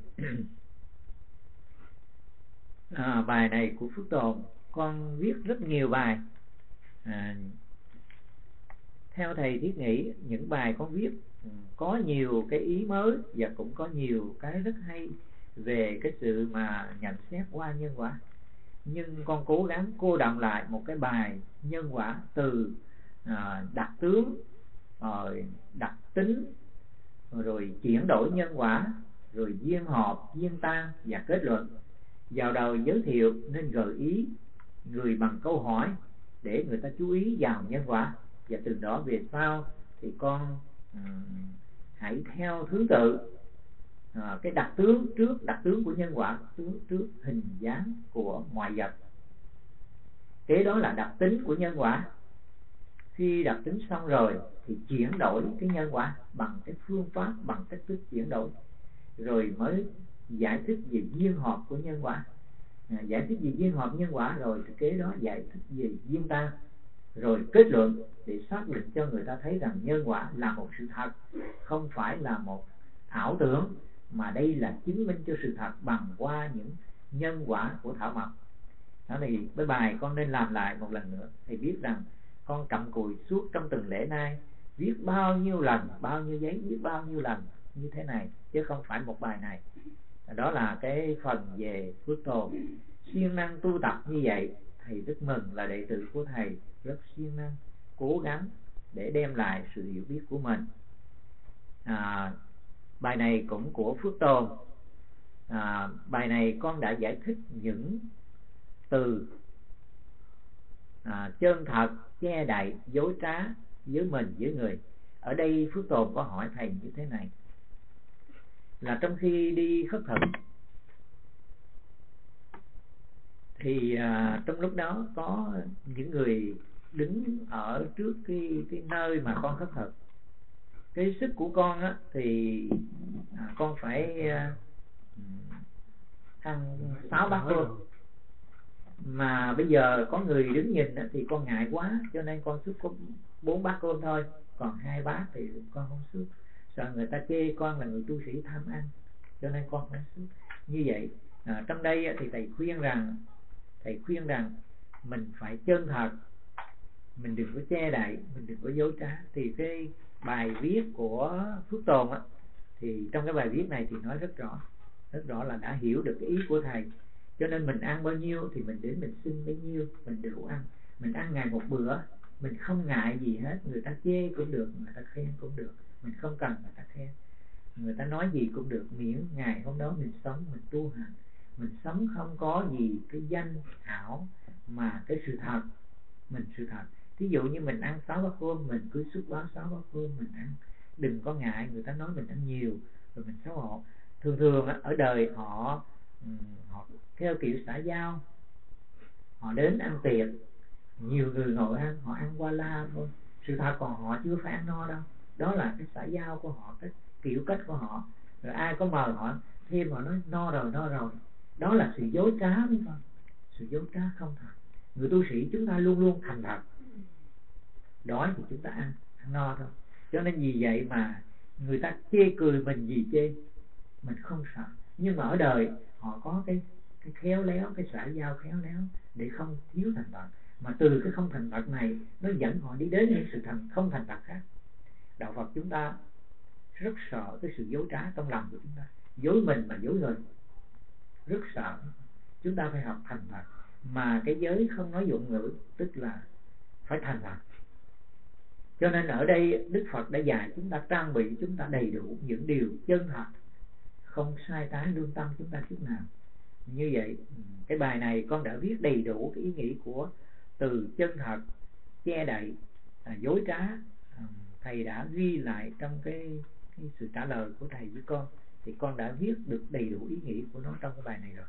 à, bài này của Phước Tồn con viết rất nhiều bài. à, theo thầy thiết nghĩ những bài con viết có nhiều cái ý mới và cũng có nhiều cái rất hay về cái sự mà nhận xét qua nhân quả. Nhưng con cố gắng cô đọng lại một cái bài nhân quả từ à, đặc tướng, rồi đặc tính, rồi chuyển đổi nhân quả, rồi duyên hợp, duyên tan và kết luận. Vào đầu giới thiệu nên gợi ý người bằng câu hỏi để người ta chú ý vào nhân quả, và từ đó về sau thì con um, hãy theo thứ tự à, cái đặc tướng trước, đặc tướng của nhân quả trước, trước hình dáng của ngoại vật. Kế đó là đặc tính của nhân quả. Khi đặc tính xong rồi thì chuyển đổi cái nhân quả bằng cái phương pháp, bằng cách thức chuyển đổi, rồi mới giải thích về duyên hợp của nhân quả. à, giải thích về duyên hợp nhân quả rồi thì kế đó giải thích về duyên tan, rồi kết luận để xác định cho người ta thấy rằng nhân quả là một sự thật, không phải là một ảo tưởng, mà đây là chứng minh cho sự thật bằng qua những nhân quả của thảo mộc. Đó thì cái bài con nên làm lại một lần nữa. Thầy biết rằng con cặm cụi suốt trong từng lễ nay, viết bao nhiêu lần, bao nhiêu giấy, viết bao nhiêu lần như thế này, chứ không phải một bài này. Đó là cái phần về Phước Tồn. Siêng năng tu tập như vậy, thầy rất mừng là đệ tử của thầy rất siêng năng, cố gắng để đem lại sự hiểu biết của mình. à, Bài này cũng của Phước Tồn. à, Bài này con đã giải thích những từ à, chân thật, che đậy, dối trá với mình, với người. Ở đây Phước Tồn có hỏi thầy như thế này, là trong khi đi khất thực thì à, trong lúc đó có những người đứng ở trước cái, cái nơi mà con khất thực. Cái sức của con á, thì à, con phải à, ăn sáu bát cơm, mà bây giờ có người đứng nhìn á, thì con ngại quá, cho nên con sức có bốn bát cơm thôi, còn hai bát thì con không sức, sợ người ta chê con là người tu sĩ tham ăn, cho nên con không sức. Như vậy à, trong đây á, thì thầy khuyên rằng thầy khuyên rằng mình phải chân thật, mình đừng có che đậy, mình đừng có dối trá. Thì cái bài viết của Phước Tồn á, thì trong cái bài viết này thì nói rất rõ, rất rõ là đã hiểu được cái ý của thầy. Cho nên mình ăn bao nhiêu thì mình đến mình xin bấy nhiêu, mình đủ ăn. Mình ăn ngày một bữa, mình không ngại gì hết. Người ta chê cũng được, người ta khen cũng được, mình không cần người ta khen. Người ta nói gì cũng được, miễn ngày hôm đó mình sống, mình tu hành, mình sống không có gì cái danh hảo mà cái sự thật, mình sự thật. Ví dụ như mình ăn sáu bát cơm, mình cứ xuất báo sáu bát cơm mình ăn, đừng có ngại người ta nói mình ăn nhiều rồi mình xấu hổ. Thường thường ở đời họ họ theo kiểu xã giao, họ đến ăn tiệc, nhiều người ngồi ăn, họ ăn qua la thôi, sự thật còn họ chưa phải ăn no đâu. Đó là cái xã giao của họ, cái kiểu cách của họ. Rồi ai có mời họ thêm, họ nói no rồi, no rồi. Đó là sự dối trá, đúng không? Sự dối trá không thật. Người tu sĩ chúng ta luôn luôn thành thật. Đói thì chúng ta ăn, ăn no thôi. Cho nên vì vậy mà người ta chê cười mình gì chê, mình không sợ. Nhưng mà ở đời họ có cái, cái khéo léo, cái xã giao khéo léo để không thiếu thành thật. Mà từ cái không thành thật này nó dẫn họ đi đến những sự thành không thành thật khác. Đạo Phật chúng ta rất sợ cái sự dối trá trong lòng của chúng ta. dối mình mà dối người, rất sợ. Chúng ta phải học thành thật, mà cái giới không nói dụng ngữ, tức là phải thành thật. Cho nên ở đây Đức Phật đã dạy chúng ta trang bị chúng ta đầy đủ những điều chân thật, không sai trái lương tâm chúng ta chút nào. Như vậy cái bài này con đã viết đầy đủ cái ý nghĩ của từ chân thật, che đậy, à, dối trá. à, Thầy đã ghi lại trong cái, cái sự trả lời của thầy với con, thì con đã viết được đầy đủ ý nghĩ của nó trong cái bài này rồi.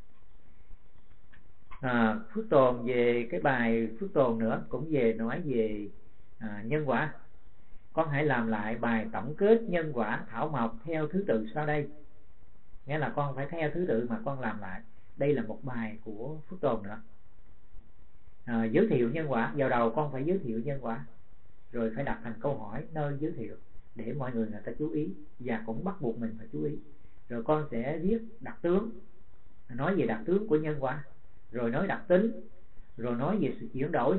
à, Phước tồn về cái bài phước tồn nữa, cũng về nói về à, nhân quả. Con hãy làm lại bài tổng kết nhân quả thảo mộc theo thứ tự sau đây. Nghĩa là con phải theo thứ tự mà con làm lại. Đây là một bài của Phước tồn nữa. à, Giới thiệu nhân quả. Vào đầu con phải giới thiệu nhân quả, rồi phải đặt thành câu hỏi nơi giới thiệu để mọi người người ta chú ý, và cũng bắt buộc mình phải chú ý. Rồi con sẽ viết đặc tướng, nói về đặc tướng của nhân quả, rồi nói đặc tính, rồi nói về sự chuyển đổi,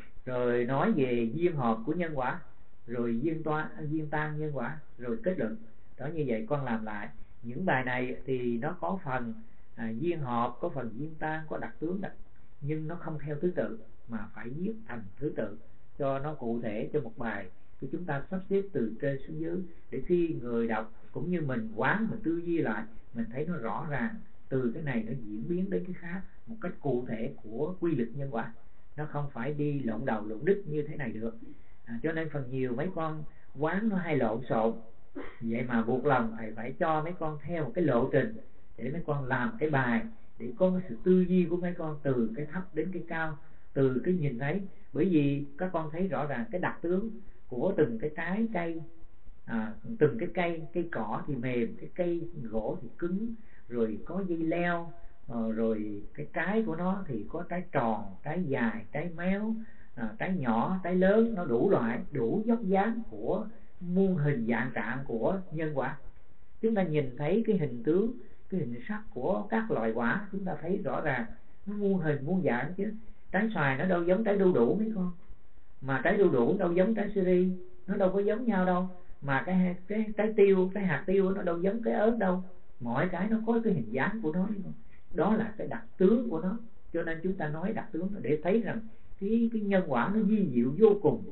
rồi nói về duyên hợp của nhân quả, rồi duyên toa duyên tan nhân quả, rồi kết luận. Đó, như vậy con làm lại những bài này thì nó có phần à, duyên hợp, có phần duyên tan, có đặc tướng đặc, nhưng nó không theo thứ tự mà phải viết thành thứ tự cho nó cụ thể cho một bài. Thì chúng ta sắp xếp từ trên xuống dưới, để khi người đọc cũng như mình quán, mình tư duy lại, mình thấy nó rõ ràng từ cái này nó diễn biến đến cái khác một cách cụ thể của quy luật nhân quả. Nó không phải đi lộn đầu lộn đít như thế này được. à, Cho nên phần nhiều mấy con quán nó hay lộn xộn. Vậy mà buộc lòng thầy phải cho mấy con theo một cái lộ trình để mấy con làm cái bài, để có cái sự tư duy của mấy con từ cái thấp đến cái cao, từ cái nhìn thấy. Bởi vì các con thấy rõ ràng cái đặc tướng của từng cái trái cây, à, từng cái cây, cây cỏ thì mềm, cái cây gỗ thì cứng, rồi có dây leo, à, rồi cái trái của nó thì có trái tròn, trái dài, trái méo, à, trái nhỏ, trái lớn, nó đủ loại, đủ dốc dáng của muôn hình dạng trạng của nhân quả. Chúng ta nhìn thấy cái hình tướng, cái hình sắc của các loại quả, chúng ta thấy rõ ràng nó muôn hình muôn dạng chứ. Trái xoài nó đâu giống trái đu đủ mấy con, mà trái đu đủ đâu giống trái siri, nó đâu có giống nhau đâu. Mà cái cái trái tiêu, cái hạt tiêu nó đâu giống cái ớt đâu. Mỗi cái nó có cái hình dáng của nó, đó là cái đặc tướng của nó. Cho nên chúng ta nói đặc tướng để thấy rằng cái cái nhân quả nó vi diệu vô cùng.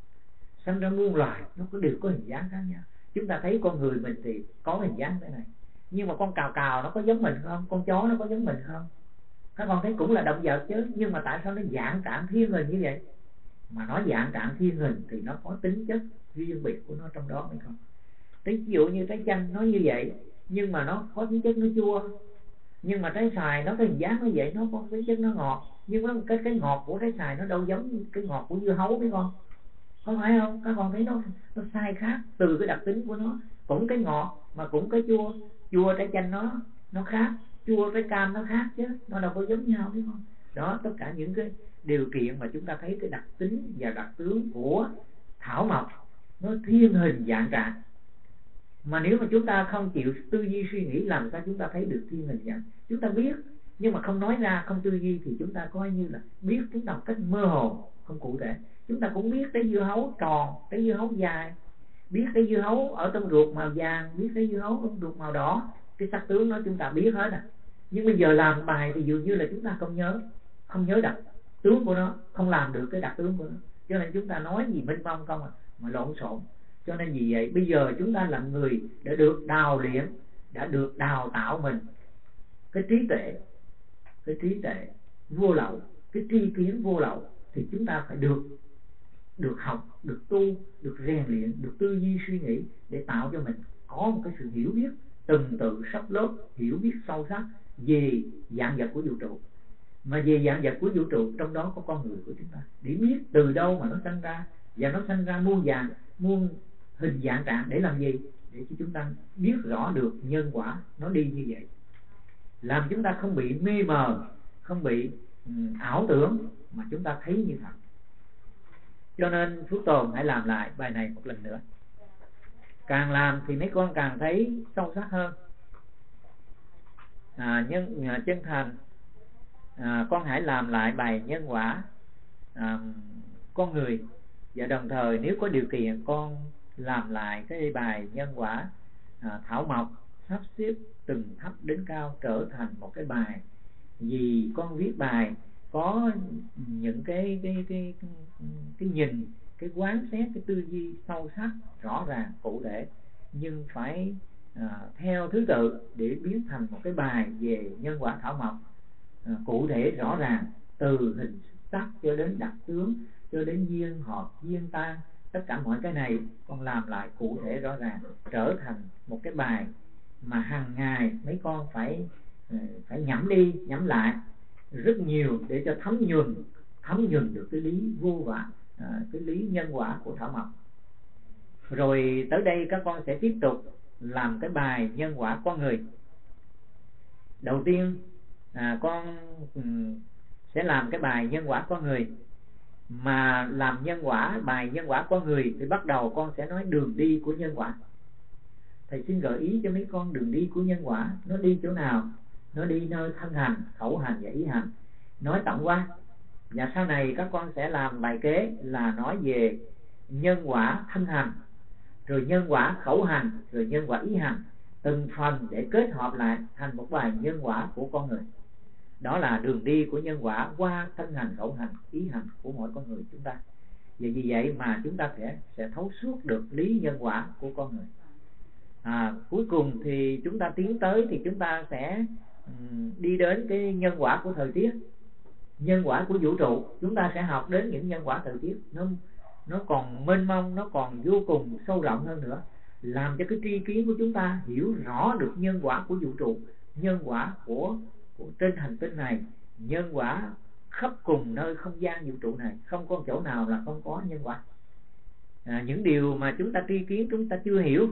Sinh ra muôn loài nó có đều có hình dáng khác nhau. Chúng ta thấy con người mình thì có hình dáng thế này, nhưng mà con cào cào nó có giống mình không? Con chó nó có giống mình không? Các con thấy cũng là động vật chứ, nhưng mà tại sao nó dạng trạng thiên hình như vậy? Mà nó dạng trạng thiên hình thì nó có tính chất riêng biệt của nó trong đó hay không? Ví dụ như trái chanh nó như vậy, nhưng mà nó có tính chất nó chua. Nhưng mà trái xoài nó có hình dáng như vậy, nó có tính chất nó ngọt. Nhưng mà cái cái ngọt của trái xoài nó đâu giống cái ngọt của dưa hấu mấy con, có phải không? Các con thấy nó nó sai khác từ cái đặc tính của nó. Cũng cái ngọt mà cũng cái chua. Chua trái chanh nó nó khác, chua trái cam nó khác chứ, nó đâu có giống nhau đúng không? Đó, tất cả những cái điều kiện mà chúng ta thấy cái đặc tính và đặc tướng của thảo mộc nó thiên hình dạng trạng. Mà nếu mà chúng ta không chịu tư duy suy nghĩ, làm sao chúng ta thấy được thiên hình dạng? Chúng ta biết nhưng mà không nói ra, không tư duy thì chúng ta coi như là biết chúng ta một cách mơ hồ, không cụ thể. Chúng ta cũng biết trái dưa hấu tròn, trái dưa hấu dài, biết trái dưa hấu ở trong ruột màu vàng, biết trái dưa hấu ở trong ruột màu đỏ, cái sắc tướng đó chúng ta biết hết à. Nhưng bây giờ làm bài thì dường như là chúng ta không nhớ, không nhớ đặc tướng của nó, không làm được cái đặc tướng của nó. Cho nên chúng ta nói gì mênh mông không à, mà lộn xộn. Cho nên vì vậy bây giờ chúng ta làm người đã được đào luyện, đã được đào tạo mình cái trí tuệ, cái trí tuệ vô lậu, cái tri kiến vô lậu, thì chúng ta phải được được học, được tu, được rèn luyện, được tư duy suy nghĩ để tạo cho mình có một cái sự hiểu biết từng tự sắp lớp, hiểu biết sâu sắc về dạng vật của vũ trụ. Mà về dạng vật của vũ trụ trong đó có con người của chúng ta, để biết từ đâu mà nó sinh ra, và nó sinh ra muôn dạng, muôn hình dạng trạng để làm gì? Để cho chúng ta biết rõ được nhân quả nó đi như vậy, làm chúng ta không bị mê mờ, không bị um, ảo tưởng, mà chúng ta thấy như thật. Cho nên Phước Tồn hãy làm lại bài này một lần nữa. Càng làm thì mấy con càng thấy sâu sắc hơn. à, nhân à, chân thành à, con hãy làm lại bài nhân quả à, con người, và đồng thời nếu có điều kiện con làm lại cái bài nhân quả à, thảo mộc sắp xếp từng thấp đến cao trở thành một cái bài. Vì con viết bài có những cái cái cái cái, cái nhìn, cái quán xét, cái tư duy sâu sắc, rõ ràng, cụ thể, nhưng phải à, theo thứ tự để biến thành một cái bài về nhân quả thảo mộc à, cụ thể rõ ràng, từ hình sắc cho đến đặc tướng, cho đến duyên hợp, duyên tan, tất cả mọi cái này con làm lại cụ thể rõ ràng, trở thành một cái bài mà hàng ngày mấy con phải phải nhẩm đi nhẩm lại rất nhiều để cho thấm nhuần thấm nhuần được cái lý vô vạ, à, cái lý nhân quả của thảo mộc. Rồi tới đây các con sẽ tiếp tục làm cái bài nhân quả con người. Đầu tiên à, con um, sẽ làm cái bài nhân quả con người. Mà làm nhân quả, bài nhân quả con người thì bắt đầu con sẽ nói đường đi của nhân quả. Thầy xin gợi ý cho mấy con đường đi của nhân quả nó đi chỗ nào. Nó đi nơi thân hành, khẩu hành và ý hành, nói tổng quan. Và sau này các con sẽ làm bài kế là nói về nhân quả thân hành, rồi nhân quả khẩu hành, rồi nhân quả ý hành, từng phần để kết hợp lại thành một bài nhân quả của con người. Đó là đường đi của nhân quả qua thân hành, khẩu hành, ý hành của mỗi con người chúng ta. Và vì vậy mà chúng ta sẽ, sẽ thấu suốt được lý nhân quả của con người. À, cuối cùng thì chúng ta tiến tới thì chúng ta sẽ um, đi đến cái nhân quả của thời tiết, nhân quả của vũ trụ. Chúng ta sẽ học đến những nhân quả thời tiết nó, nó còn mênh mông, nó còn vô cùng sâu rộng hơn nữa, làm cho cái tri kiến của chúng ta hiểu rõ được nhân quả của vũ trụ, nhân quả của, của trên hành tinh này, nhân quả khắp cùng nơi không gian vũ trụ này, không có chỗ nào là không có nhân quả. À, những điều mà chúng ta tri kiến chúng ta chưa hiểu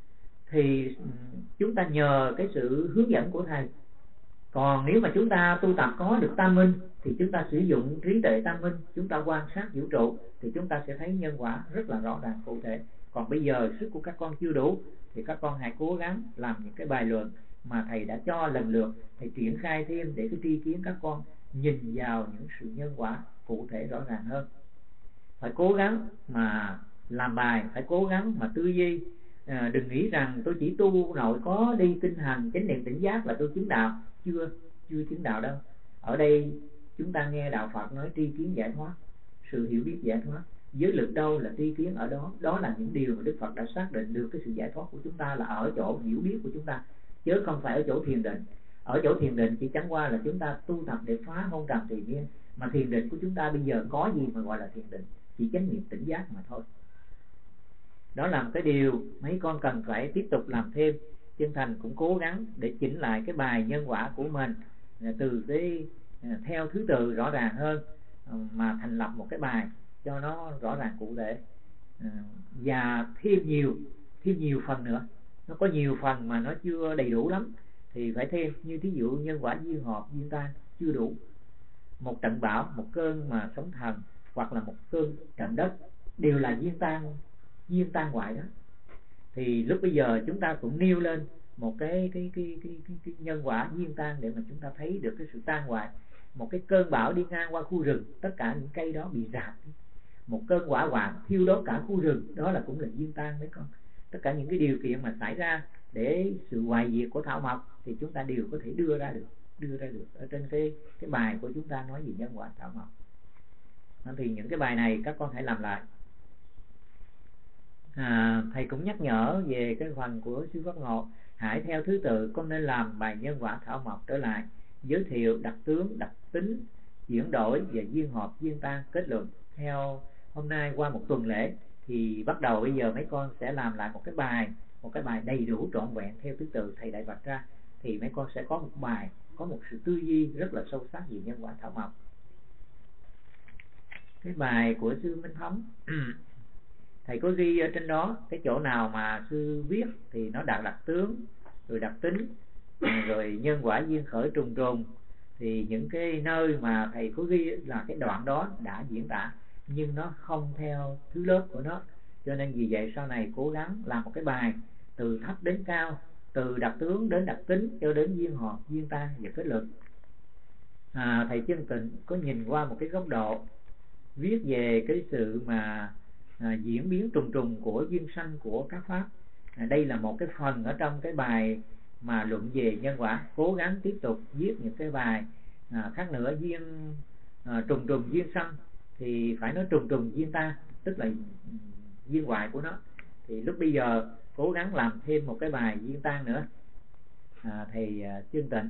thì chúng ta nhờ cái sự hướng dẫn của thầy. Còn nếu mà chúng ta tu tập có được tam minh thì chúng ta sử dụng trí tuệ tam minh, chúng ta quan sát vũ trụ thì chúng ta sẽ thấy nhân quả rất là rõ ràng cụ thể. Còn bây giờ sức của các con chưa đủ thì các con hãy cố gắng làm những cái bài luận mà thầy đã cho lần lượt, thầy triển khai thêm để cái tri kiến các con nhìn vào những sự nhân quả cụ thể rõ ràng hơn. Phải cố gắng mà làm bài, phải cố gắng mà tư duy. À, đừng nghĩ rằng tôi chỉ tu nội có đi tinh hành chánh niệm tỉnh giác là tôi chứng đạo. Chưa, chưa chứng đạo đâu. Ở đây chúng ta nghe đạo Phật nói tri kiến giải thoát, sự hiểu biết giải thoát. Giới lực đâu là tri kiến ở đó. Đó là những điều mà Đức Phật đã xác định được cái sự giải thoát của chúng ta là ở chỗ hiểu biết của chúng ta, chứ không phải ở chỗ thiền định. Ở chỗ thiền định chỉ chẳng qua là chúng ta tu tập để phá hôn trầm trì miên. Mà thiền định của chúng ta bây giờ có gì mà gọi là thiền định? Chỉ chánh niệm tỉnh giác mà thôi. Đó là một cái điều mấy con cần phải tiếp tục làm thêm. Chân Thành cũng cố gắng để chỉnh lại cái bài nhân quả của mình từ cái theo thứ tự rõ ràng hơn, mà thành lập một cái bài cho nó rõ ràng cụ thể, và thêm nhiều thêm nhiều phần nữa. Nó có nhiều phần mà nó chưa đầy đủ lắm thì phải thêm, như thí dụ nhân quả duyên hợp, duyên tan chưa đủ. Một trận bão, một cơn mà sóng thần hoặc là một cơn trận đất đều là duyên tan, duyên tan hoại đó. Thì lúc bây giờ chúng ta cũng nêu lên một cái cái cái cái, cái, cái nhân quả duyên tan để mà chúng ta thấy được cái sự tan hoại. Một cái cơn bão đi ngang qua khu rừng, tất cả những cây đó bị rạp. Một cơn hỏa hoạn thiêu đốt cả khu rừng, đó là cũng là duyên tan đấy con. Tất cả những cái điều kiện mà xảy ra để sự hoại diệt của thảo mộc thì chúng ta đều có thể đưa ra được, đưa ra được ở trên cái cái bài của chúng ta nói về nhân quả thảo mộc. Thì những cái bài này các con hãy làm lại. À, thầy cũng nhắc nhở về cái phần của sư Pháp Ngộ, hãy theo thứ tự con nên làm bài nhân quả thảo mộc trở lại, giới thiệu đặc tướng, đặc tính, chuyển đổi và duyên hợp, duyên tan, kết luận. Theo hôm nay qua một tuần lễ thì bắt đầu bây giờ mấy con sẽ làm lại một cái bài, một cái bài đầy đủ trọn vẹn theo thứ tự thầy đại vạch ra, thì mấy con sẽ có một bài, có một sự tư duy rất là sâu sắc về nhân quả thảo mộc. Cái bài của sư Minh Thống thầy có ghi ở trên đó, cái chỗ nào mà sư viết thì nó đạt đặc tướng, rồi đặc tính, rồi nhân quả duyên khởi trùng trùng, thì những cái nơi mà thầy có ghi là cái đoạn đó đã diễn tả, nhưng nó không theo thứ lớp của nó. Cho nên vì vậy sau này cố gắng làm một cái bài từ thấp đến cao, từ đặc tướng đến đặc tính cho đến duyên hợp, duyên tan và kết luận. À, thầy Chân Tịnh có nhìn qua một cái góc độ viết về cái sự mà à, diễn biến trùng trùng của duyên sanh của các pháp. À, đây là một cái phần ở trong cái bài mà luận về nhân quả, cố gắng tiếp tục viết những cái bài à, khác nữa. Duyên à, trùng trùng duyên sanh thì phải nói trùng trùng duyên ta, tức là duyên hoại của nó. Thì lúc bây giờ cố gắng làm thêm một cái bài duyên tan nữa. à, thầy à, Chương Tịnh,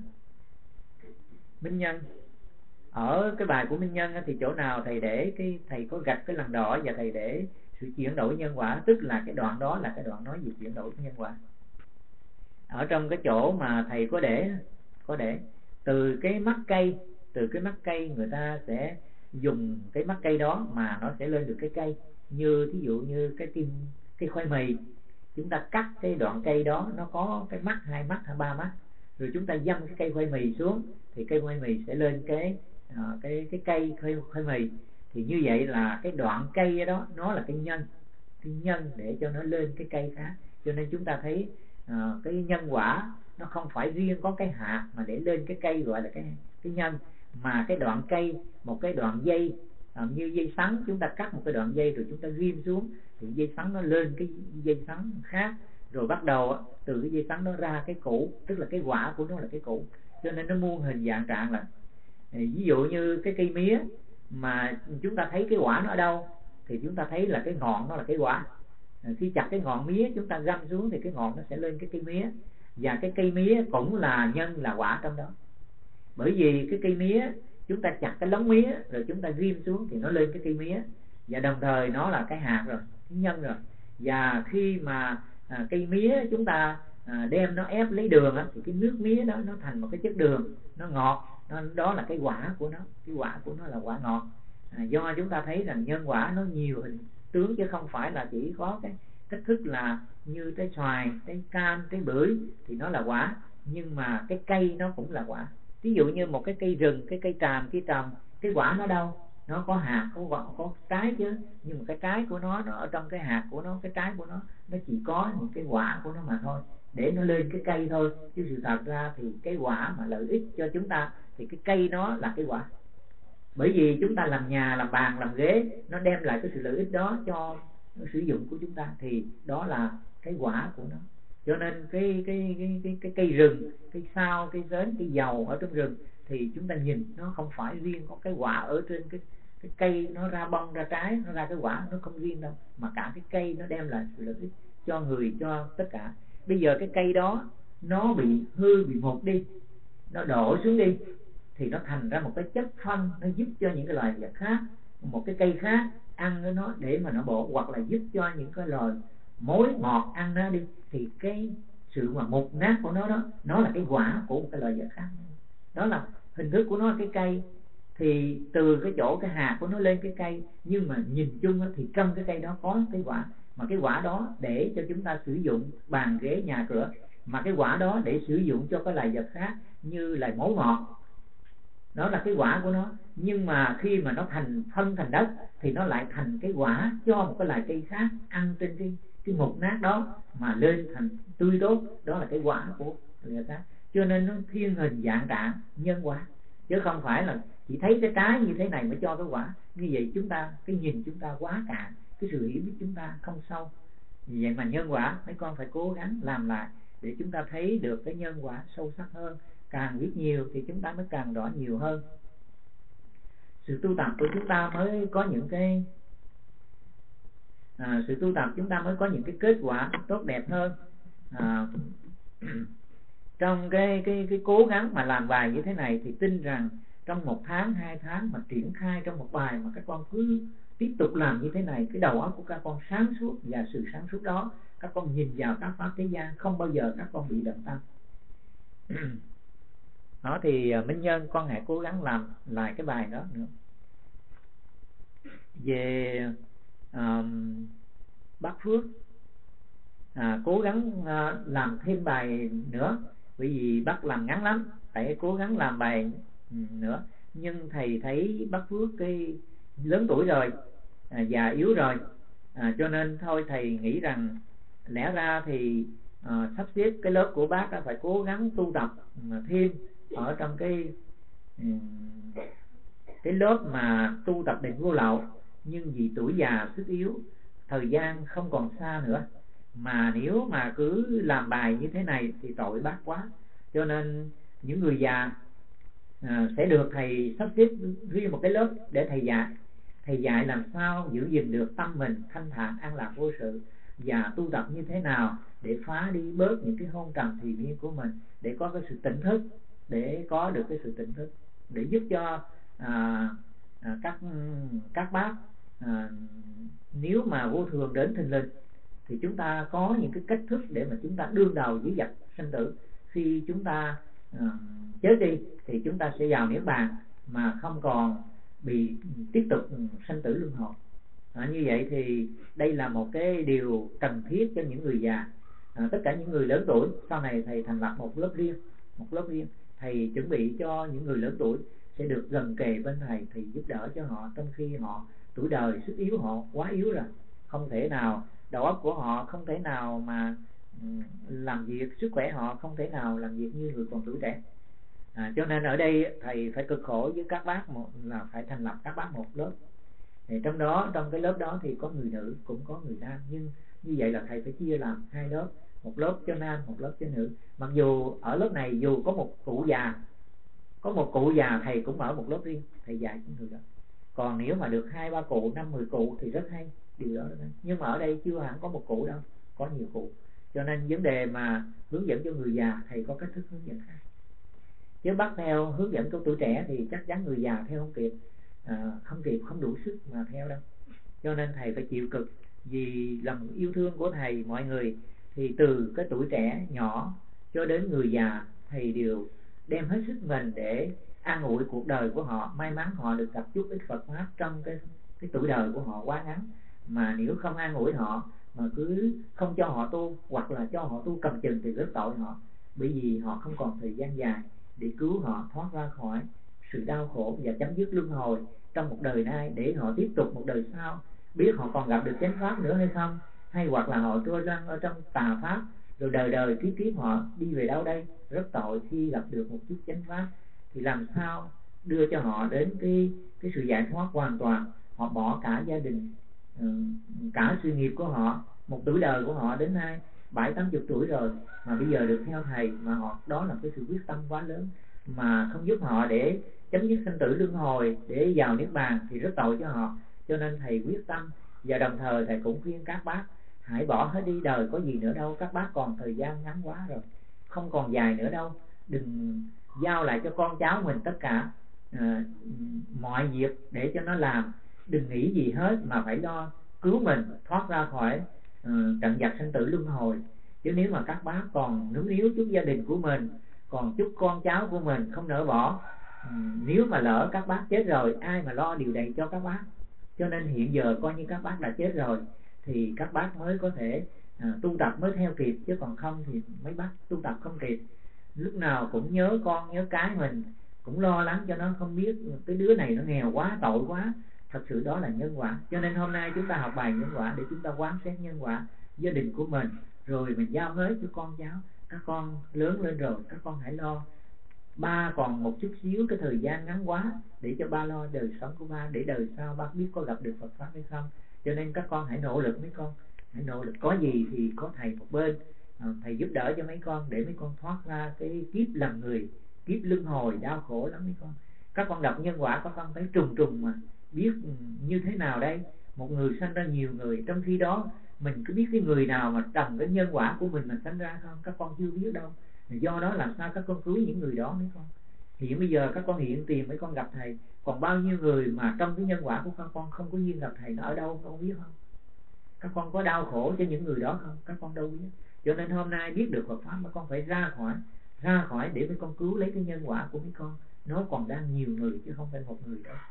Minh Nhân, ở cái bài của Minh Nhân thì chỗ nào thầy để cái thầy có gạch cái lần đỏ và thầy để sự chuyển đổi nhân quả, tức là cái đoạn đó là cái đoạn nói về chuyển đổi nhân quả. Ở trong cái chỗ mà thầy có để có để từ cái mắt cây, từ cái mắt cây người ta sẽ dùng cái mắt cây đó mà nó sẽ lên được cái cây. Như thí dụ như cái kim cái khoai mì, chúng ta cắt cái đoạn cây đó nó có cái mắt, hai mắt hay ba mắt, rồi chúng ta dăm cái cây khoai mì xuống thì cây khoai mì sẽ lên cái à, cái cái cây khoai, khoai mì. Thì như vậy là cái đoạn cây đó nó là cái nhân, cái nhân để cho nó lên cái cây khác. Cho nên chúng ta thấy à, cái nhân quả nó không phải riêng có cái hạt mà để lên cái cây gọi là cái cái nhân, mà cái đoạn cây, một cái đoạn dây à, như dây sắn, chúng ta cắt một cái đoạn dây rồi chúng ta ghim xuống thì dây sắn nó lên cái dây sắn khác, rồi bắt đầu từ cái dây sắn nó ra cái củ, tức là cái quả của nó là cái củ. Cho nên nó muôn hình dạng trạng là ví dụ như cái cây mía mà chúng ta thấy cái quả nó ở đâu thì chúng ta thấy là cái ngọn nó là cái quả. Khi chặt cái ngọn mía chúng ta găm xuống thì cái ngọn nó sẽ lên cái cây mía, và cái cây mía cũng là nhân là quả trong đó. Bởi vì cái cây mía chúng ta chặt cái lóng mía rồi chúng ta ghim xuống thì nó lên cái cây mía, và đồng thời nó là cái hạt rồi, cái nhân rồi. Và khi mà à, cây mía chúng ta à, đem nó ép lấy đường á, thì cái nước mía đó nó thành một cái chất đường, nó ngọt, nó, đó là cái quả của nó, cái quả của nó là quả ngọt. À, do chúng ta thấy rằng nhân quả nó nhiều hình tướng chứ không phải là chỉ có cái cách thức là như trái xoài, trái cam, trái bưởi thì nó là quả, nhưng mà cái cây nó cũng là quả. Ví dụ như một cái cây rừng, cái cây tràm, cây trầm, cái quả nó đâu? Nó có hạt, có quả, có trái chứ, nhưng mà cái trái của nó nó ở trong cái hạt của nó, cái trái của nó nó chỉ có những cái quả của nó mà thôi, để nó lên cái cây thôi. Chứ sự thật ra thì cái quả mà lợi ích cho chúng ta thì cái cây nó là cái quả. Bởi vì chúng ta làm nhà, làm bàn, làm ghế, nó đem lại cái sự lợi ích đó cho sử dụng của chúng ta, thì đó là cái quả của nó. Cho nên cái cái cái cái cái cây rừng, cây sao, cây sến, cây dầu ở trong rừng thì chúng ta nhìn nó không phải riêng có cái quả ở trên cái cái cây nó ra bông ra trái, nó ra cái quả, nó không riêng đâu, mà cả cái cây nó đem lại sự lợi ích cho người, cho tất cả. Bây giờ cái cây đó nó bị hư, bị mục đi, nó đổ xuống đi thì nó thành ra một cái chất phân, nó giúp cho những cái loài vật khác, một cái cây khác ăn nó để mà nó bổ, hoặc là giúp cho những cái loài mối ngọt ăn nó đi, thì cái sự mà mục nát của nó đó, nó là cái quả của một cái loài vật khác. Đó là hình thức của nó, cái cây thì từ cái chỗ cái hạt của nó lên cái cây, nhưng mà nhìn chung thì trong cái cây đó có cái quả, mà cái quả đó để cho chúng ta sử dụng bàn ghế nhà cửa, mà cái quả đó để sử dụng cho cái loài vật khác như là mối ngọt, đó là cái quả của nó. Nhưng mà khi mà nó thành phân thành đất thì nó lại thành cái quả cho một cái loài cây khác ăn trên cái cái mục nát đó mà lên thành tươi tốt, đó là cái quả của người khác. Cho nên nó thiên hình dạng trạng nhân quả, chứ không phải là chỉ thấy cái trái như thế này mới cho cái quả. Như vậy chúng ta, cái nhìn chúng ta quá cạn, cái sự hiểu biết chúng ta không sâu. Vì vậy mà nhân quả mấy con phải cố gắng làm lại để chúng ta thấy được cái nhân quả sâu sắc hơn. Càng biết nhiều thì chúng ta mới càng rõ nhiều hơn. Sự tu tập của chúng ta mới có những cái à, sự tu tập chúng ta mới có những cái kết quả tốt đẹp hơn. à, Trong cái cái cái cố gắng mà làm bài như thế này thì tin rằng trong một tháng, hai tháng mà triển khai trong một bài mà các con cứ tiếp tục làm như thế này, cái đầu óc của các con sáng suốt, và sự sáng suốt đó các con nhìn vào các pháp thế gian không bao giờ các con bị động tâm. Đó thì Minh Nhân, con hãy cố gắng làm lại cái bài đó nữa. Về um, Bác Phước, à, cố gắng uh, làm thêm bài nữa, bởi vì bác làm ngắn lắm, phải cố gắng làm bài nữa. Nhưng thầy thấy bác Phước cái lớn tuổi rồi, à, già yếu rồi, à, cho nên thôi thầy nghĩ rằng lẽ ra thì à, sắp xếp cái lớp của bác phải cố gắng tu tập thêm ở trong cái cái lớp mà tu tập định vô lậu. Nhưng vì tuổi già sức yếu, thời gian không còn xa nữa, mà nếu mà cứ làm bài như thế này thì tội bác quá. Cho nên những người già à, sẽ được thầy sắp xếp riêng một cái lớp để thầy dạy. Thầy dạy làm sao giữ gìn được tâm mình thanh thản an lạc vô sự, và tu tập như thế nào để phá đi bớt những cái hôn trầm thùy miên của mình, để có cái sự tỉnh thức, để có được cái sự tỉnh thức, để giúp cho à, à, các các bác à, nếu mà vô thường đến thình lình thì chúng ta có những cái cách thức để mà chúng ta đương đầu với vật sinh tử. Khi chúng ta uh, chết đi thì chúng ta sẽ vào niết bàn mà không còn bị tiếp tục sanh tử luân hồi. À, như vậy thì đây là một cái điều cần thiết cho những người già. À, tất cả những người lớn tuổi sau này thầy thành lập một lớp riêng, một lớp riêng thầy chuẩn bị cho những người lớn tuổi sẽ được gần kề bên thầy, thì giúp đỡ cho họ trong khi họ tuổi đời sức yếu, họ quá yếu rồi, không thể nào, đầu óc của họ không thể nào mà làm việc, sức khỏe họ không thể nào làm việc như người còn tuổi trẻ. À, cho nên ở đây thầy phải cực khổ với các bác, một là phải thành lập các bác một lớp. Thì trong đó, trong cái lớp đó thì có người nữ cũng có người nam, nhưng như vậy là thầy phải chia làm hai lớp, một lớp cho nam, một lớp cho nữ. Mặc dù ở lớp này dù có một cụ già, có một cụ già thầy cũng mở một lớp riêng, thầy dạy những người đó. Còn nếu mà được hai ba cụ, năm mười cụ thì rất hay, điều đó rất hay. Nhưng mà ở đây chưa hẳn có một cụ đâu, có nhiều cụ. Cho nên vấn đề mà hướng dẫn cho người già thầy có cách thức hướng dẫn khác. Chứ bắt theo hướng dẫn của tuổi trẻ thì chắc chắn người già theo không kịp, à, không kịp, không đủ sức mà theo đâu. Cho nên thầy phải chịu cực, vì lòng yêu thương của thầy mọi người thì từ cái tuổi trẻ nhỏ cho đến người già thầy đều đem hết sức mình để an ủi cuộc đời của họ. May mắn họ được gặp chút ít Phật pháp trong cái cái tuổi đời của họ quá ngắn, mà nếu không an ủi họ mà cứ không cho họ tu, hoặc là cho họ tu cầm chừng thì rất tội họ, bởi vì họ không còn thời gian dài để cứu họ thoát ra khỏi sự đau khổ và chấm dứt luân hồi trong một đời nay, để họ tiếp tục một đời sau biết họ còn gặp được chánh pháp nữa hay không, hay hoặc là họ trôi lăn ở trong tà pháp rồi đời đời kiếp kiếp họ đi về đâu đây. Rất tội khi gặp được một chút chánh pháp thì làm sao đưa cho họ đến cái cái sự giải thoát hoàn toàn. Họ bỏ cả gia đình, cả sự nghiệp của họ, một tuổi đời của họ đến nay bảy tám chục tuổi rồi mà bây giờ được theo thầy, mà họ đó là cái sự quyết tâm quá lớn mà không giúp họ để chấm dứt sanh tử luân hồi, để vào niết bàn thì rất tội cho họ. Cho nên thầy quyết tâm, và đồng thời thầy cũng khuyên các bác hãy bỏ hết đi, đời có gì nữa đâu, các bác còn thời gian ngắn quá rồi, không còn dài nữa đâu. Đừng giao lại cho con cháu mình tất cả à, mọi việc để cho nó làm, đừng nghĩ gì hết mà phải lo cứu mình thoát ra khỏi uh, trận giặc sanh tử luân hồi. Chứ nếu mà các bác còn nướng níu chút gia đình của mình, còn chút con cháu của mình không nỡ bỏ, um, nếu mà lỡ các bác chết rồi ai mà lo điều này cho các bác. Cho nên hiện giờ coi như các bác đã chết rồi thì các bác mới có thể uh, tu tập mới theo kịp, chứ còn không thì mấy bác tu tập không kịp. Lúc nào cũng nhớ con nhớ cái mình, cũng lo lắng cho nó, không biết cái đứa này nó nghèo quá, tội quá. Thật sự đó là nhân quả. Cho nên hôm nay chúng ta học bài nhân quả để chúng ta quán xét nhân quả gia đình của mình, rồi mình giao hết cho con cháu. Các con lớn lên rồi, các con hãy lo. Ba còn một chút xíu cái thời gian ngắn quá, để cho ba lo đời sống của ba, để đời sau ba biết có gặp được Phật pháp hay không. Cho nên các con hãy nỗ lực mấy con, hãy nỗ lực. Có gì thì có thầy một bên, thầy giúp đỡ cho mấy con để mấy con thoát ra cái kiếp làm người, kiếp luân hồi đau khổ lắm mấy con. Các con đọc nhân quả các con thấy trùng trùng mà biết như thế nào đây. Một người sanh ra nhiều người, trong khi đó mình cứ biết cái người nào mà trồng cái nhân quả của mình mà sanh ra không, các con chưa biết đâu. Do đó làm sao các con cứu những người đó mấy con. Hiện bây giờ các con hiện tiền mấy con gặp thầy, còn bao nhiêu người mà trong cái nhân quả của các con không có duyên gặp thầy, nó ở đâu các con biết không? Các con có đau khổ cho những người đó không? Các con đâu biết. Cho nên hôm nay biết được Phật pháp mấy con phải ra khỏi, ra khỏi để mấy con cứu lấy cái nhân quả của mấy con. Nó còn đang nhiều người chứ không phải một người đâu.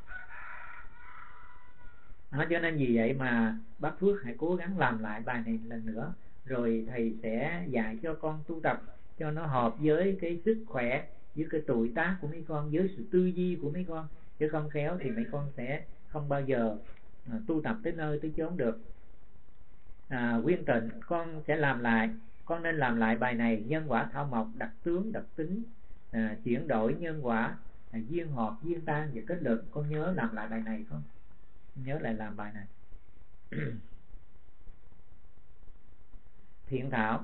Đó, cho nên vì vậy mà bác Phước hãy cố gắng làm lại bài này lần nữa, rồi thầy sẽ dạy cho con tu tập cho nó hợp với cái sức khỏe, với cái tuổi tác của mấy con, với sự tư duy của mấy con. Chứ không khéo thì mấy con sẽ không bao giờ à, tu tập tới nơi tới chốn được. à, Quyên Tịnh, con sẽ làm lại, con nên làm lại bài này: nhân quả thảo mộc, đặc tướng đặc tính, à, chuyển đổi nhân quả, à, duyên hợp duyên tan và kết luận. Con nhớ làm lại bài này không? Nhớ lại làm bài này. thiện thảo.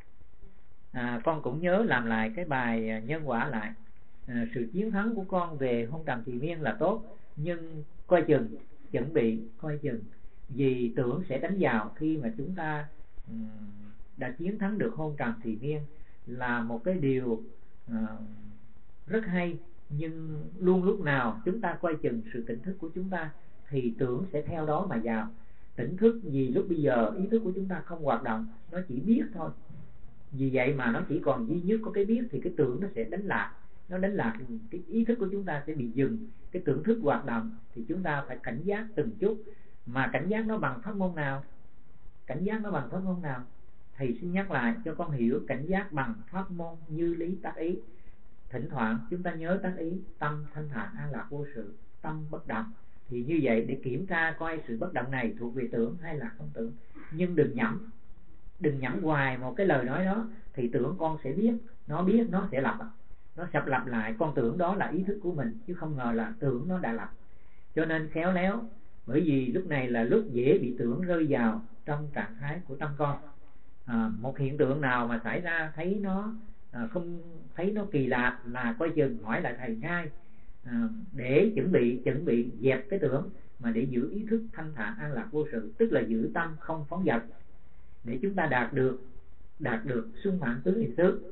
À, con cũng nhớ làm lại cái bài nhân quả lại. À, sự chiến thắng của con về hôn trầm trì miên là tốt, nhưng coi chừng, chuẩn bị coi chừng, vì tưởng sẽ đánh vào khi mà chúng ta um, đã chiến thắng được hôn trầm trì miên là một cái điều uh, rất hay, nhưng luôn lúc nào chúng ta coi chừng sự tỉnh thức của chúng ta thì tưởng sẽ theo đó mà vào. Tỉnh thức vì lúc bây giờ ý thức của chúng ta không hoạt động, nó chỉ biết thôi. Vì vậy mà nó chỉ còn duy nhất có cái biết thì cái tưởng nó sẽ đánh lạc, nó đánh lạc cái ý thức của chúng ta sẽ bị dừng, cái tưởng thức hoạt động. Thì chúng ta phải cảnh giác từng chút. Mà cảnh giác nó bằng pháp môn nào? Cảnh giác nó bằng pháp môn nào? Thầy xin nhắc lại cho con hiểu cảnh giác bằng pháp môn như lý tác ý. Thỉnh thoảng chúng ta nhớ tác ý, tâm thanh thản an lạc vô sự, tâm bất động. Thì như vậy để kiểm tra coi sự bất động này thuộc về tưởng hay là không tưởng. Nhưng đừng nhẩm, đừng nhẩm hoài một cái lời nói đó, thì tưởng con sẽ biết, nó biết nó sẽ lặp, nó sập lặp lại. Con tưởng đó là ý thức của mình, chứ không ngờ là tưởng nó đã lặp. Cho nên khéo léo, bởi vì lúc này là lúc dễ bị tưởng rơi vào trong trạng thái của tâm con. À, một hiện tượng nào mà xảy ra thấy nó à, không thấy nó kỳ lạ là coi chừng hỏi lại thầy ngay, à, để chuẩn bị chuẩn bị dẹp cái tưởng, mà để giữ ý thức thanh thản an lạc vô sự, tức là giữ tâm không phóng dật, để chúng ta đạt được đạt được xung mãn tứ niệm xứ.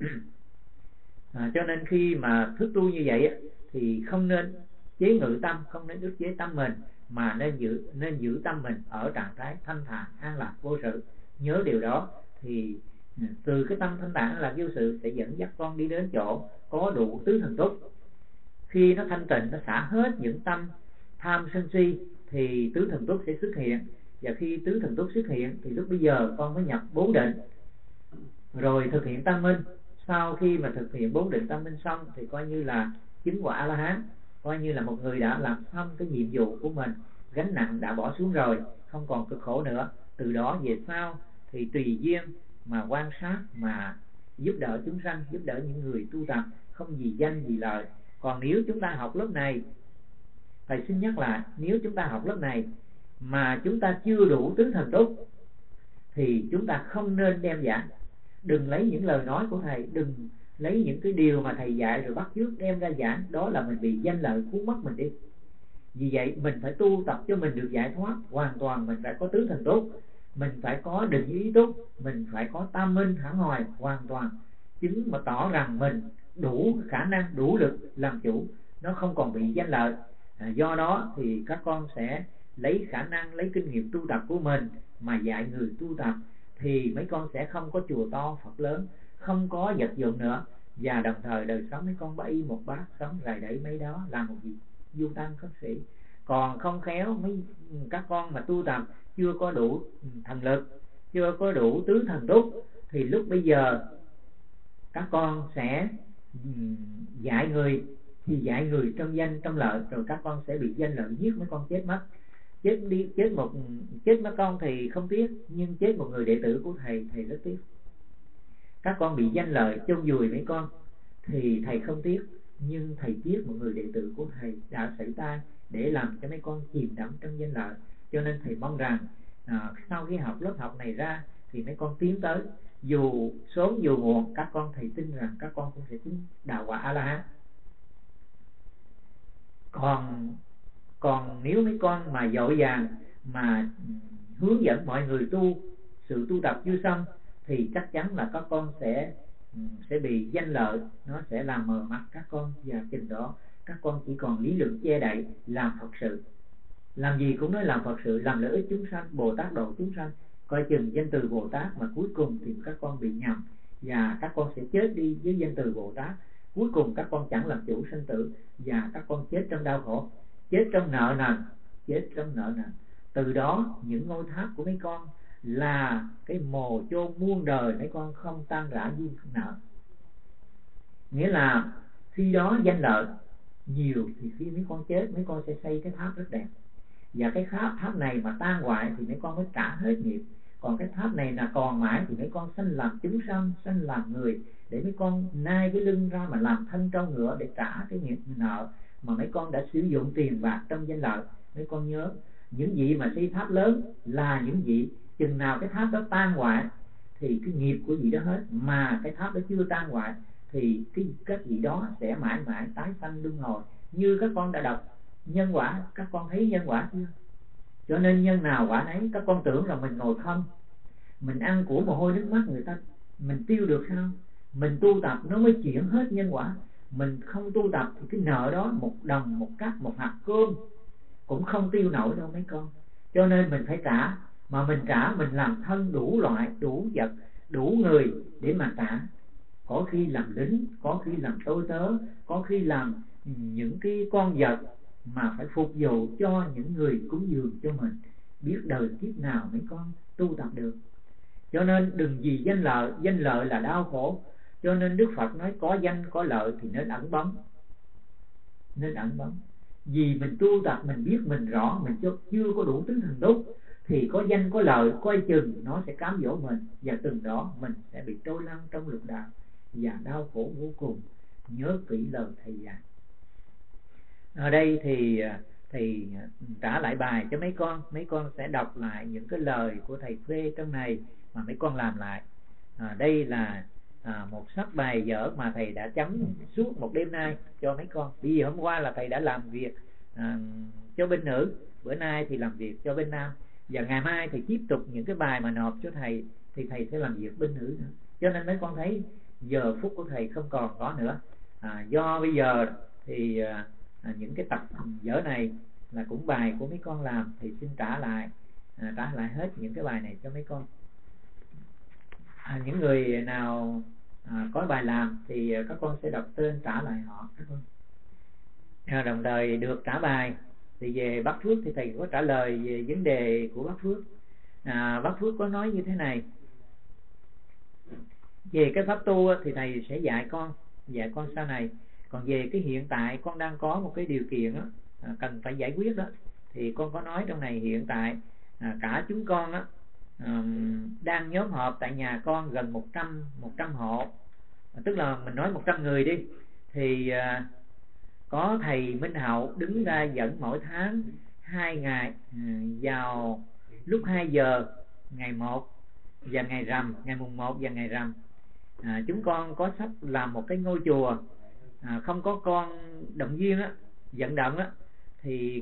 À, cho nên khi mà thức tu như vậy thì không nên chế ngự tâm, không nên ức chế tâm mình, mà nên giữ nên giữ tâm mình ở trạng thái thanh thản an lạc vô sự. Nhớ điều đó thì từ cái tâm thanh thản an lạc vô sự sẽ dẫn dắt con đi đến chỗ có đủ tứ thần túc. Khi nó thanh tịnh, nó xả hết những tâm tham sân si thì tứ thần túc sẽ xuất hiện. Và khi tứ thần túc xuất hiện thì lúc bây giờ con mới nhập bốn định, rồi thực hiện tam minh. Sau khi mà thực hiện bốn định tam minh xong thì coi như là chứng quả A La Hán, coi như là một người đã làm xong cái nhiệm vụ của mình, gánh nặng đã bỏ xuống rồi, không còn cực khổ nữa. Từ đó về sau thì tùy duyên mà quan sát, mà giúp đỡ chúng sanh, giúp đỡ những người tu tập, không vì danh vì lợi. Còn nếu chúng ta học lớp này, thầy xin nhắc lại, nếu chúng ta học lớp này mà chúng ta chưa đủ tứ thần túc thì chúng ta không nên đem giảng. Đừng lấy những lời nói của thầy, đừng lấy những cái điều mà thầy dạy rồi bắt chước đem ra giảng, đó là mình bị danh lợi cuốn mất mình đi. Vì vậy mình phải tu tập cho mình được giải thoát hoàn toàn. Mình phải có tứ thần túc, mình phải có định ý túc, mình phải có tam minh hẳn hoài hoàn toàn, chứng mà tỏ rằng mình đủ khả năng, đủ lực làm chủ, nó không còn bị danh lợi. À, do đó thì các con sẽ lấy khả năng, lấy kinh nghiệm tu tập của mình mà dạy người tu tập, thì mấy con sẽ không có chùa to Phật lớn, không có vật dụng nữa, và đồng thời đời sống mấy con bay một bát sống rải đẩy mấy đó làm một gì du tăng khất sĩ. Còn không khéo mấy các con mà tu tập chưa có đủ thần lực, chưa có đủ tứ thần túc, thì lúc bây giờ các con sẽ dạy người thì dạy người trong danh trong lợi, rồi các con sẽ bị danh lợi giết mấy con chết mất. Chết đi chết một chết mấy con thì không tiếc, nhưng chết một người đệ tử của thầy thầy rất tiếc. Các con bị danh lợi chôn vùi mấy con thì thầy không tiếc, nhưng thầy tiếc một người đệ tử của thầy đã xảy tay để làm cho mấy con chìm đắm trong danh lợi. Cho nên thầy mong rằng à, sau khi học lớp học này ra thì mấy con tiến tới, dù sớm dù muộn, các con thầy tin rằng các con cũng sẽ chứng đạo quả A La Hán. Còn còn nếu mấy con mà dội vàng mà hướng dẫn mọi người tu, sự tu tập chưa xong, thì chắc chắn là các con sẽ sẽ bị danh lợi, nó sẽ làm mờ mắt các con, và chừng đó các con chỉ còn lý luận che đậy, làm Phật sự. Làm gì cũng nói làm Phật sự, làm lợi ích chúng sanh, Bồ Tát độ chúng sanh, coi chừng danh từ Bồ Tát mà cuối cùng thì các con bị nhầm, và các con sẽ chết đi với danh từ Bồ Tát. Cuối cùng các con chẳng làm chủ sanh tử, và các con chết trong đau khổ, chết trong nợ nần, chết trong nợ nần. Từ đó những ngôi tháp của mấy con là cái mồ chôn muôn đời, mấy con không tan rã duyên nợ. Nghĩa là khi đó danh lợi nhiều thì khi mấy con chết, mấy con sẽ xây cái tháp rất đẹp, và cái tháp tháp này mà tan hoại thì mấy con mới trả hết nghiệp. Còn cái tháp này là còn mãi thì mấy con sanh làm chúng sanh, sanh làm người, để mấy con nai cái lưng ra mà làm thân trâu ngựa để trả cái nghiệp nợ mà mấy con đã sử dụng tiền bạc trong danh lợi. Mấy con nhớ, những vị mà xây tháp lớn là những vị chừng nào cái tháp đó tan hoại thì cái nghiệp của vị đó hết, mà cái tháp đó chưa tan hoại thì cái các vị đó sẽ mãi mãi tái sanh luân hồi. Như các con đã đọc nhân quả, các con thấy nhân quả chưa? Cho nên nhân nào quả nấy. Các con tưởng là mình ngồi không, mình ăn của mồ hôi nước mắt người ta, mình tiêu được sao? Mình tu tập nó mới chuyển hết nhân quả. Mình không tu tập thì cái nợ đó, một đồng, một cắc, một hạt cơm cũng không tiêu nổi đâu mấy con. Cho nên mình phải trả. Mà mình trả, mình làm thân đủ loại, đủ vật, đủ người để mà trả. Có khi làm lính, có khi làm tôi tớ, có khi làm những cái con vật mà phải phục vụ cho những người cúng dường cho mình. Biết đời kiếp nào mấy con tu tập được. Cho nên đừng vì danh lợi. Danh lợi là đau khổ. Cho nên Đức Phật nói có danh có lợi thì nên ẩn bóng. Nên ẩn bóng. Vì mình tu tập, mình biết mình rõ, mình chưa có đủ tính thành túc, thì có danh có lợi, coi chừng nó sẽ cám dỗ mình, và từng đó mình sẽ bị trôi lăn trong lục đạo và đau khổ vô cùng. Nhớ kỹ lời thầy dạy. Ở đây thì thầy trả lại bài cho mấy con. Mấy con sẽ đọc lại những cái lời của thầy phê trong này mà mấy con làm lại. à, Đây là à, một sách bài vở mà thầy đã chấm suốt một đêm nay cho mấy con. Vì hôm qua là thầy đã làm việc à, cho bên nữ, bữa nay thì làm việc cho bên nam, và ngày mai thì tiếp tục những cái bài mà nộp cho thầy thì thầy sẽ làm việc bên nữ nữa. Cho nên mấy con thấy giờ phút của thầy không còn có nữa. à, Do bây giờ thì à, những cái tập vở này là cũng bài của mấy con làm, thì xin trả lại à, trả lại hết những cái bài này cho mấy con. à, Những người nào à, có bài làm thì các con sẽ đọc tên trả lại họ. Các con à, đồng thời được trả bài thì về Bác Phước thì thầy có trả lời về vấn đề của Bác Phước. à, Bác Phước có nói như thế này: về cái pháp tu thì thầy sẽ dạy con dạy con sau này. Còn về cái hiện tại con đang có một cái điều kiện đó, à, cần phải giải quyết đó, thì con có nói trong này hiện tại à, cả chúng con đó, à, đang nhóm họp tại nhà con gần một trăm một trăm hộ, à, tức là mình nói một trăm người đi, thì à, có thầy Minh Hậu đứng ra dẫn mỗi tháng hai ngày à, vào lúc hai giờ ngày một và ngày rằm, ngày mùng một và ngày rằm. à, chúng con có sắp làm một cái ngôi chùa. À, không có con động viên á, vận động á, thì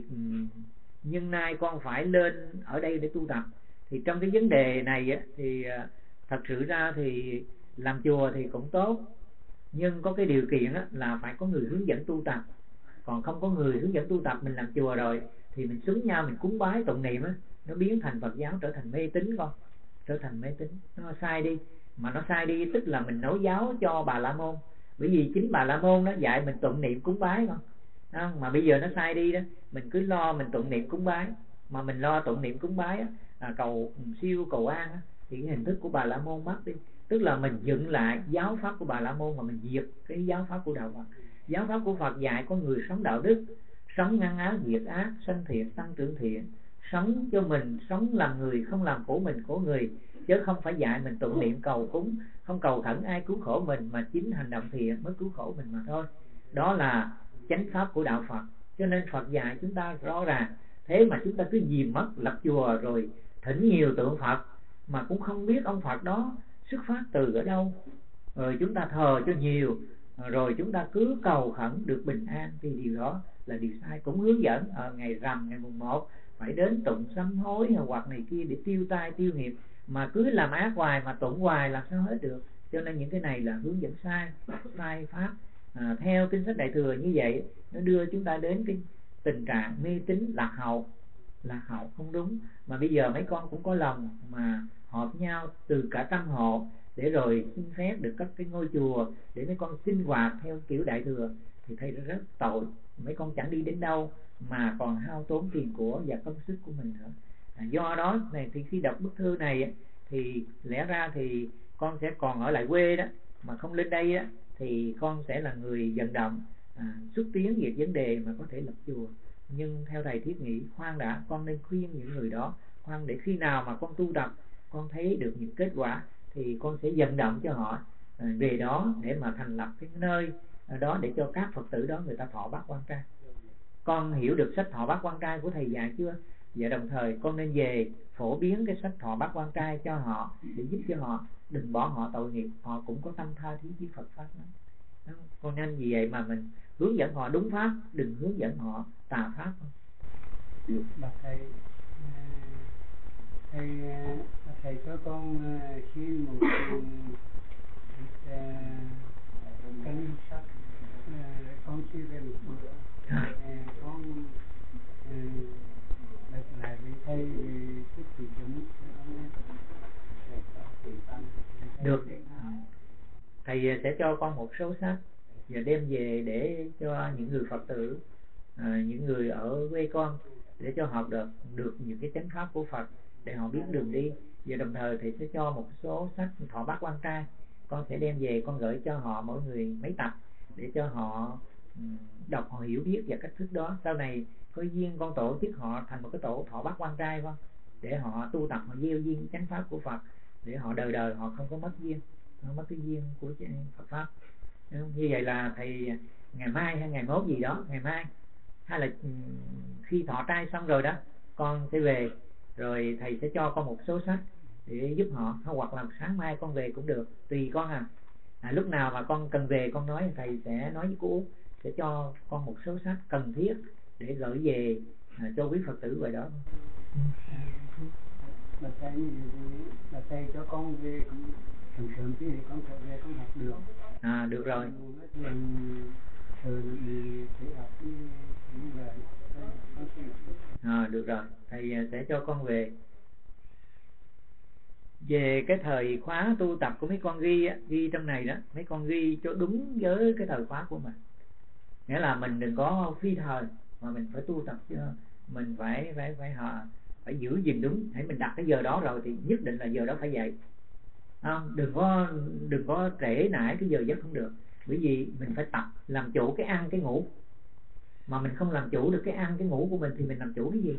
nhưng nay con phải lên ở đây để tu tập. Thì trong cái vấn đề này á, thì thật sự ra thì làm chùa thì cũng tốt, nhưng có cái điều kiện á, là phải có người hướng dẫn tu tập. Còn không có người hướng dẫn tu tập, mình làm chùa rồi thì mình xúm nhau mình cúng bái tụng niệm á, nó biến thành Phật giáo trở thành mê tín con, trở thành mê tín. Nó sai đi, mà nó sai đi tức là mình nối giáo cho Bà La Môn. Bởi vì chính Bà La Môn nó dạy mình tụng niệm cúng bái con, à, mà bây giờ nó sai đi đó. Mình cứ lo mình tụng niệm cúng bái, mà mình lo tụng niệm cúng bái á, à, cầu siêu cầu an á, thì cái hình thức của Bà La Môn mất đi. Tức là mình dựng lại giáo pháp của Bà La Môn mà mình diệt cái giáo pháp của đạo Phật. Giáo pháp của Phật dạy con người sống đạo đức, sống ngăn ác diệt ác, sanh thiện tăng trưởng thiện, sống cho mình, sống làm người, không làm khổ mình khổ người, chứ không phải dạy mình tụng niệm cầu cúng, không cầu khẩn ai cứu khổ mình, mà chính hành động thiện mới cứu khổ mình mà thôi. Đó là chánh pháp của đạo Phật. Cho nên Phật dạy chúng ta rõ ràng. Thế mà chúng ta cứ dìm mất, lập chùa rồi thỉnh nhiều tượng Phật mà cũng không biết ông Phật đó xuất phát từ ở đâu, rồi chúng ta thờ cho nhiều, rồi chúng ta cứ cầu khẩn được bình an, thì điều đó là điều sai. Cũng hướng dẫn ở ngày rằm, ngày mùng một phải đến tụng sám hối hoặc này kia để tiêu tai tiêu nghiệp, mà cứ làm ác hoài mà tụng hoài làm sao hết được. Cho nên những cái này là hướng dẫn sai, sai pháp. à, Theo kinh sách Đại Thừa như vậy, nó đưa chúng ta đến cái tình trạng mê tín lạc hậu. Lạc hậu không đúng. Mà bây giờ mấy con cũng có lòng mà họp nhau từ cả trăm hộ để rồi xin phép được các cái ngôi chùa để mấy con sinh hoạt theo kiểu Đại Thừa, thì thấy rất tội. Mấy con chẳng đi đến đâu mà còn hao tốn tiền của và công sức của mình nữa. à, Do đó này thì khi đọc bức thư này thì lẽ ra thì con sẽ còn ở lại quê đó, mà không lên đây á, thì con sẽ là người vận động à, xúc tiến về vấn đề mà có thể lập chùa. Nhưng theo thầy thiết nghĩ khoan đã, con nên khuyên những người đó khoan, để khi nào mà con tu tập con thấy được những kết quả thì con sẽ vận động cho họ à, về đó để mà thành lập cái nơi đó để cho các Phật tử đó người ta thọ bát quan trai. Con hiểu được sách thọ bát quan trai của thầy dạy chưa? Và đồng thời con nên về phổ biến cái sách Thọ Bát Quan Trai cho họ, để giúp cho họ đừng bỏ họ tội nghiệp. Họ cũng có tâm tha thiết với Phật pháp đó. Đó. Con nên vì vậy mà mình hướng dẫn họ đúng pháp, đừng hướng dẫn họ tà pháp. Bà thầy, thầy, thầy cho con xin một cái sách, con chia về một bữa, con đặt lại với thầy về cái tỷ chúng. Được, thầy sẽ cho con một số sách và đem về để cho những người Phật tử, à, những người ở quê con, để cho họ được được những cái chánh pháp của Phật, để họ biết đường đi. Và đồng thời thầy sẽ cho một số sách Thọ Bát Quan Trai, con sẽ đem về con gửi cho họ mỗi người mấy tập, để cho họ đọc, họ hiểu biết và cách thức đó. Sau này có duyên con tổ chức họ thành một cái tổ Thọ Bát Quan Trai không, để họ tu tập, họ gieo duyên chánh pháp của Phật, để họ đời đời họ không có mất duyên, không mất cái duyên của Phật pháp. Như vậy là thầy ngày mai hay ngày mốt gì đó, ngày mai hay là khi thọ trai xong rồi đó, con sẽ về, rồi thầy sẽ cho con một số sách để giúp họ, hoặc là sáng mai con về cũng được, tùy con à. à lúc nào mà con cần về con nói, thầy sẽ nói với cô Út sẽ cho con một số sách cần thiết để gửi về à, cho quý Phật tử vậy đó. Bà thầy, bà thầy cho con về sớm sớm tí thì con sẽ về con học được. À được rồi. À, được rồi, thầy sẽ cho con về. Về cái thời khóa tu tập của mấy con ghi ghi trong này đó, mấy con ghi cho đúng với cái thời khóa của mình. Nghĩa là mình đừng có phi thời, mà mình phải tu tập cho mình phải phải phải họ phải giữ gìn đúng. Hãy mình đặt cái giờ đó rồi thì nhất định là giờ đó phải dậy. Không, đừng có đừng có trễ nải cái giờ giấc không được. Bởi vì mình phải tập làm chủ cái ăn cái ngủ. Mà mình không làm chủ được cái ăn cái ngủ của mình thì mình làm chủ cái gì?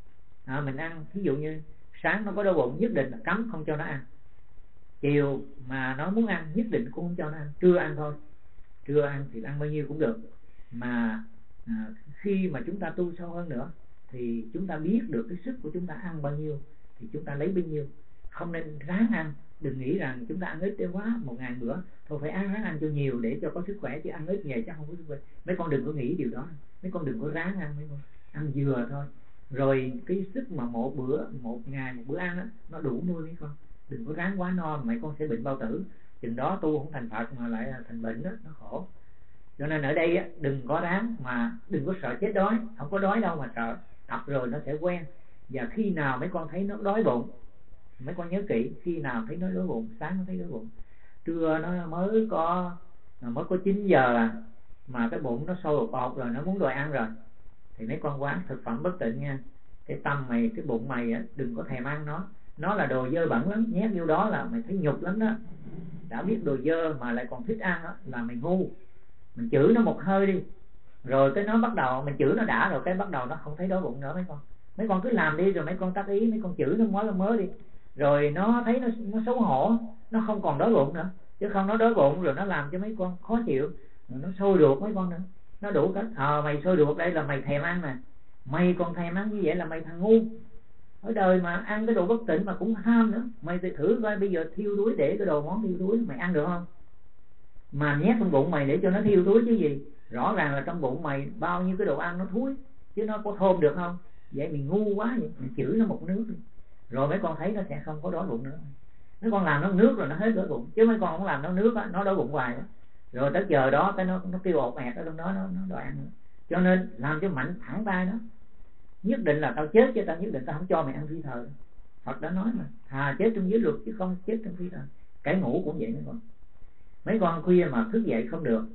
À, mình ăn, ví dụ như sáng nó có đói bụng nhất định là cấm không cho nó ăn. Chiều mà nó muốn ăn nhất định cũng không cho nó ăn. Trưa ăn thôi. Trưa ăn thì ăn bao nhiêu cũng được. Mà à, khi mà chúng ta tu sâu hơn nữa thì chúng ta biết được cái sức của chúng ta ăn bao nhiêu thì chúng ta lấy bấy nhiêu. Không nên ráng ăn. Đừng nghĩ rằng chúng ta ăn ít quá, một ngày bữa thôi phải ăn ráng ăn cho nhiều để cho có sức khỏe, chứ ăn ít vậy chắc không có sức khỏe. Mấy con đừng có nghĩ điều đó. Mấy con đừng có ráng ăn, mấy con ăn vừa thôi. Rồi cái sức mà một bữa, một ngày một bữa ăn đó, nó đủ nuôi mấy con. Đừng có ráng quá no, mấy con sẽ bệnh bao tử. Chừng đó tu không thành Phật mà lại là thành bệnh đó, nó khổ. Cho nên ở đây á, đừng có ráng, mà đừng có sợ chết đói. Không có đói đâu mà sợ. Tập rồi nó sẽ quen. Và khi nào mấy con thấy nó đói bụng, mấy con nhớ kỹ, khi nào thấy nó đói bụng, sáng nó thấy đói bụng, trưa nó mới có mới có chín giờ à, mà cái bụng nó sôi bột rồi, nó muốn đòi ăn rồi, thì mấy con quán thực phẩm bất tịnh nha. Cái tâm mày, cái bụng mày á, đừng có thèm ăn nó. Nó là đồ dơ bẩn lắm, nhét vô đó là mày thấy nhục lắm đó. Đã biết đồ dơ mà lại còn thích ăn đó, là mày ngu. Mình chửi nó một hơi đi, rồi cái nó bắt đầu, mình chửi nó đã rồi cái bắt đầu nó không thấy đói bụng nữa mấy con. Mấy con cứ làm đi rồi mấy con tác ý, mấy con chửi nó mới mới đi, rồi nó thấy nó, nó xấu hổ, nó không còn đói bụng nữa. Chứ không nó đói bụng rồi nó làm cho mấy con khó chịu, rồi nó sôi ruột mấy con nữa. Nó đủ cách, ờ à, mày sôi ruột đây là mày thèm ăn nè. Mày còn thèm ăn như vậy là mày thằng ngu. Ở đời mà ăn cái đồ bất tịnh mà cũng ham nữa. Mày thì thử coi bây giờ thiêu đuối để cái đồ món thiêu đuối mày ăn được không? Mà nhét trong bụng mày để cho nó thiêu đuối chứ gì. Rõ ràng là trong bụng mày bao nhiêu cái đồ ăn nó thúi, chứ nó có thơm được không? Vậy mình ngu quá vậy, mình chửi nó một nước đi. Rồi mấy con thấy nó sẽ không có đói bụng nữa. Mấy con làm nó nước rồi nó hết đói bụng, chứ mấy con không làm nó nước á, nó đói bụng hoài đó. Rồi tới giờ đó cái nó nó kêu ột ẹt ở trong đó, nó nó đòi ăn nữa. Cho nên làm cho mạnh thẳng tay nó. Nhất định là tao chết, chứ tao nhất định tao không cho mày ăn phi thời. Phật đã nói mà, thà chết trong giới luật chứ không chết trong phi thời. Cái ngủ cũng vậy mấy con. Mấy con khuya mà thức dậy không được,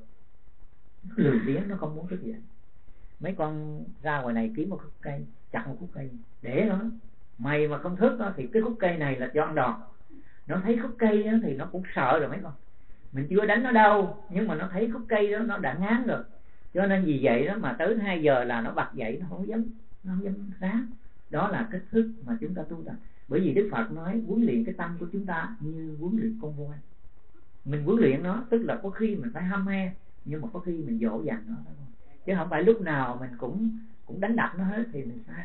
nó lười biếng, nó không muốn thức dậy. Mấy con ra ngoài này kiếm một khúc cây, chặt một khúc cây để nó. Mày mà không thức đó, thì cái khúc cây này là cho ăn đòn. Nó thấy khúc cây đó, thì nó cũng sợ rồi mấy con. Mình chưa đánh nó đâu, nhưng mà nó thấy khúc cây đó nó đã ngán rồi. Cho nên vì vậy đó mà tới hai giờ là nó bật dậy, nó không dám, nó không dám ráng. Đó là cách thức mà chúng ta tu tập. Bởi vì Đức Phật nói huấn luyện cái tâm của chúng ta như huấn luyện con voi. Mình huấn luyện nó, tức là có khi mình phải hăm he, nhưng mà có khi mình dỗ dành nó. Chứ không phải lúc nào mình cũng cũng đánh đập nó hết thì mình sai.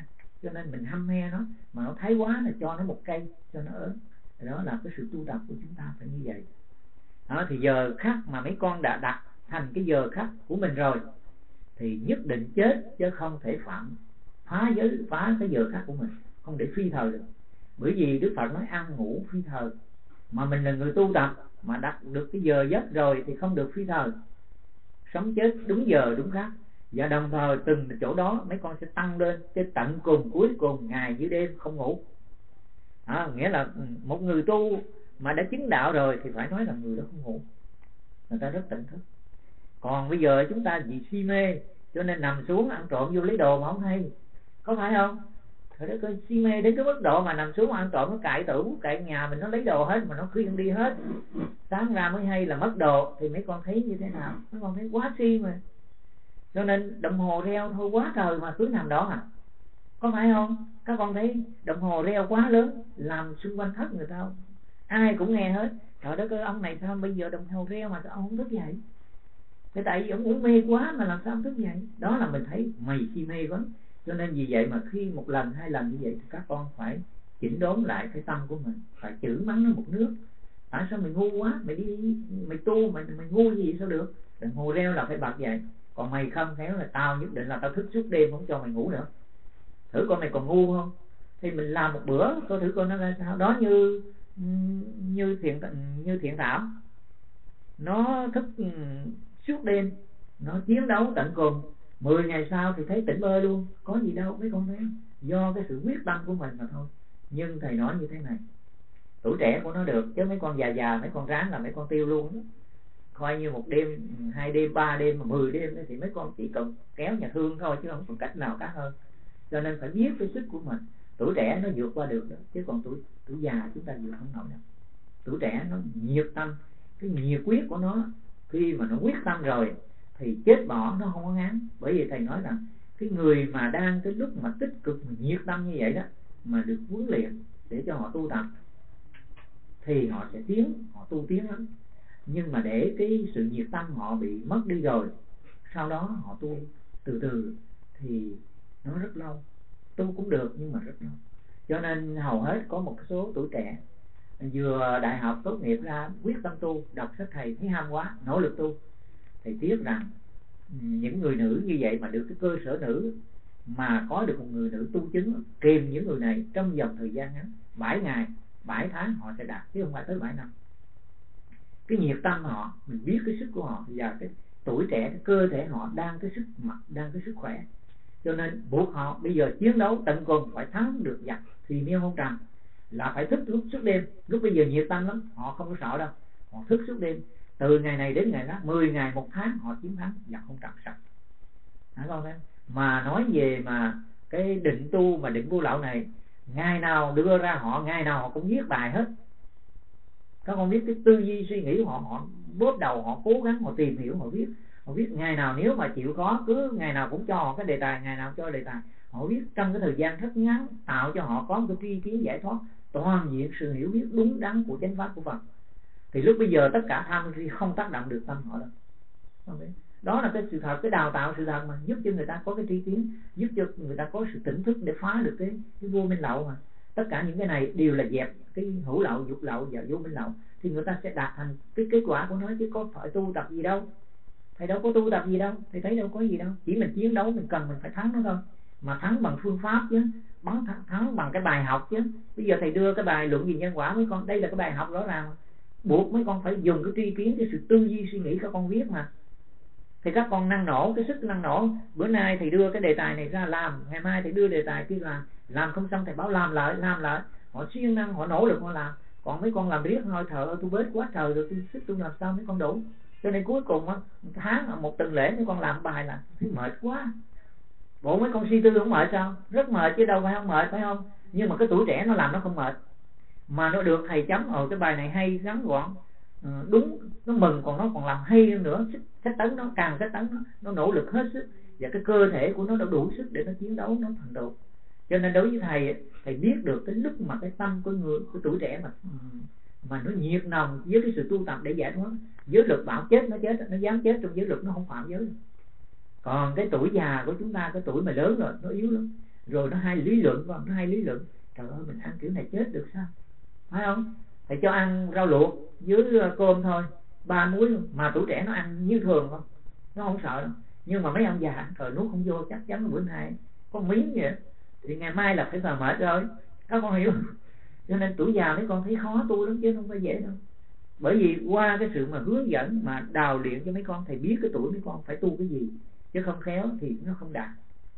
cho nên mình hăm he nó, mà nó thái quá là cho nó một cây cho nó ớn. Đó là cái sự tu tập của chúng ta phải như vậy. Đó, thì giờ khắc mà mấy con đã đặt thành cái giờ khắc của mình rồi thì nhất định chết, chứ không thể phạm phá giới, phá cái giờ khắc của mình, không để phi thời được. Bởi vì Đức Phật nói ăn ngủ phi thời, mà mình là người tu tập mà đặt được cái giờ giấc rồi thì không được phi thời, sống chết đúng giờ đúng khắc. Và đồng thời từng chỗ đó mấy con sẽ tăng lên tới tận cùng, cuối cùng ngày với đêm không ngủ. À, nghĩa là một người tu mà đã chứng đạo rồi thì phải nói là người đó không ngủ, người ta rất tỉnh thức. Còn bây giờ chúng ta vì si mê cho nên nằm xuống ăn trộm vô lấy đồ mà không hay, có phải không? Rồi đó, coi si mê đến cái mức độ mà nằm xuống ăn trộm, nó cạy tủ cạy nhà mình, nó lấy đồ hết mà nó khuyên đi hết, sáng ra mới hay là mất đồ. Thì mấy con thấy như thế nào? Mấy con thấy quá si mà. Cho nên đồng hồ reo thôi quá trời mà cứ nằm đó à, có phải không? Các con thấy đồng hồ reo quá lớn làm xung quanh thất người ta ai cũng nghe hết. Trời đất ơi, ông này sao bây giờ đồng hồ reo mà sao ông không thức dậy? Thì tại vì ông uống mê quá mà làm sao ông thức dậy? Đó là mình thấy mày si mê quá. Cho nên vì vậy mà khi một lần hai lần như vậy thì các con phải chỉnh đốn lại cái tâm của mình, phải chửi mắng nó một nước. Tại sao mày ngu quá, mày đi mày tu mày mày ngu gì sao được? Đồng hồ reo là phải bật dậy, còn mày không khéo là tao nhất định là tao thức suốt đêm không cho mày ngủ nữa. Thử coi mày còn ngu không? Thì mình làm một bữa coi thử coi nó ra sao. Đó như như thiện như thiện thảo, nó thức suốt đêm, nó chiến đấu tận cùng, mười ngày sau thì thấy tỉnh bơ luôn, có gì đâu mấy con thấy, do cái sự quyết tâm của mình mà thôi. Nhưng thầy nói như thế này, tuổi trẻ của nó được, chứ mấy con già già mấy con ráng là mấy con tiêu luôn đó. Coi như một đêm, hai đêm, ba đêm, mà mười đêm thì mấy con chỉ cần kéo nhà thương thôi chứ không còn cách nào khác hơn. Cho nên phải biết cái sức của mình. Tuổi trẻ nó vượt qua được đó, chứ còn tuổi tuổi già chúng ta vượt không nổi đâu. Tuổi trẻ nó nhiệt tâm, cái nhiệt quyết của nó khi mà nó quyết tâm rồi thì chết bỏ nó không có ngán. Bởi vì thầy nói rằng cái người mà đang cái lúc mà tích cực mà nhiệt tâm như vậy đó, mà được huấn luyện để cho họ tu tập thì họ sẽ tiến, họ tu tiến lắm. Nhưng mà để cái sự nhiệt tâm họ bị mất đi rồi, sau đó họ tu từ từ thì nó rất lâu. Tu cũng được nhưng mà rất lâu. Cho nên hầu hết có một số tuổi trẻ vừa đại học tốt nghiệp ra quyết tâm tu, đọc sách thầy thấy ham quá, nỗ lực tu. Thầy tiếc rằng những người nữ như vậy mà được cái cơ sở nữ, mà có được một người nữ tu chứng kèm những người này trong vòng thời gian ngắn, bảy ngày, bảy tháng họ sẽ đạt, chứ không phải tới bảy năm. Cái nhiệt tâm họ, mình biết cái sức của họ, và cái tuổi trẻ, cái cơ thể họ đang cái sức mặt, đang cái sức khỏe. Cho nên buộc họ bây giờ chiến đấu tận cùng, phải thắng được giặc thì miêu hôn trầm, là phải thức lúc suốt đêm. Lúc bây giờ nhiệt tâm lắm, họ không có sợ đâu, họ thức suốt đêm, từ ngày này đến ngày đó, mười ngày một tháng họ chiến thắng giặc hôn trầm sạch. Hả con em? Mà nói về mà cái định tu mà định vô lậu này, ngày nào đưa ra họ, ngày nào họ cũng viết bài hết. Các con biết cái tư duy suy nghĩ của họ, họ bóp đầu, họ cố gắng, họ tìm hiểu, họ viết. Họ viết ngày nào nếu mà chịu khó, cứ ngày nào cũng cho họ cái đề tài, ngày nào cho đề tài. Họ viết trong cái thời gian rất ngắn, tạo cho họ có một cái tri kiến giải thoát toàn diện, sự hiểu biết đúng đắn của chánh pháp của Phật. Thì lúc bây giờ tất cả tham si không tác động được tâm họ đâu. Đó là cái sự thật, cái đào tạo sự thật mà giúp cho người ta có cái tri kiến, giúp cho người ta có sự tỉnh thức để phá được cái, cái vô minh lậu mà. Tất cả những cái này đều là dẹp cái hữu lậu, dục lậu và vô minh lậu, thì người ta sẽ đạt thành cái kết quả của nó, chứ có phải tu tập gì đâu. Thầy đâu có tu tập gì đâu, thầy thấy đâu có gì đâu. Chỉ mình chiến đấu, mình cần mình phải thắng nó thôi. Mà thắng bằng phương pháp chứ, bắn thắng, thắng bằng cái bài học chứ. Bây giờ thầy đưa cái bài luận về nhân quả mấy con, đây là cái bài học rõ ràng, buộc mấy con phải dùng cái tri kiến, cái sự tư duy suy nghĩ các con viết mà. Thì các con năng nổ, cái sức năng nổ. Bữa nay thầy đưa cái đề tài này ra làm, ngày mai thầy đưa đề tài kia làm, làm không xong thầy báo làm lại, làm lại. Họ siêng năng, họ nỗ lực họ làm. Còn mấy con làm riết thôi, thờ ơi tôi bết quá trời rồi, tôi sức tôi làm sao mấy con đủ. Cho nên cuối cùng á, tháng một tuần lễ mấy con làm bài là thấy mệt quá. Bộ mấy con suy tư không mệt sao? Rất mệt chứ đâu phải không mệt, phải không? Nhưng mà cái tuổi trẻ nó làm nó không mệt, mà nó được thầy chấm ở cái bài này hay, ngắn gọn, đúng, nó mừng, còn nó còn làm hay hơn nữa. Cách tấn nó càng cách tấn nó, nó nỗ lực hết sức, và cái cơ thể của nó đã đủ sức để nó chiến đấu, nó thành độ. Cho nên đối với thầy, thầy biết được cái lúc mà cái tâm của người, của tuổi trẻ mà mà nó nhiệt nồng với cái sự tu tập để giải thoát. Giới luật bảo chết nó chết, nó dám chết trong giới luật, nó không phạm giới. Còn cái tuổi già của chúng ta, cái tuổi mà lớn rồi, nó yếu lắm. rồi nó hay lý luận, và nó hay lý luận. Trời ơi, mình ăn kiểu này chết được sao, phải không? Thầy cho ăn rau luộc với cơm thôi, ba muối luôn, mà tuổi trẻ nó ăn như thường không, nó không sợ đâu. Nhưng mà mấy ông già thời nuốt không vô, chắc chắn là bữa nay có miếng vậy thì ngày mai là phải vào mệt rồi, các con hiểu. Cho nên tuổi già mấy con thấy khó tu lắm chứ không phải dễ đâu. Bởi vì qua cái sự mà hướng dẫn, mà đào luyện cho mấy con, thầy biết cái tuổi mấy con phải tu cái gì, chứ không khéo thì nó không đạt.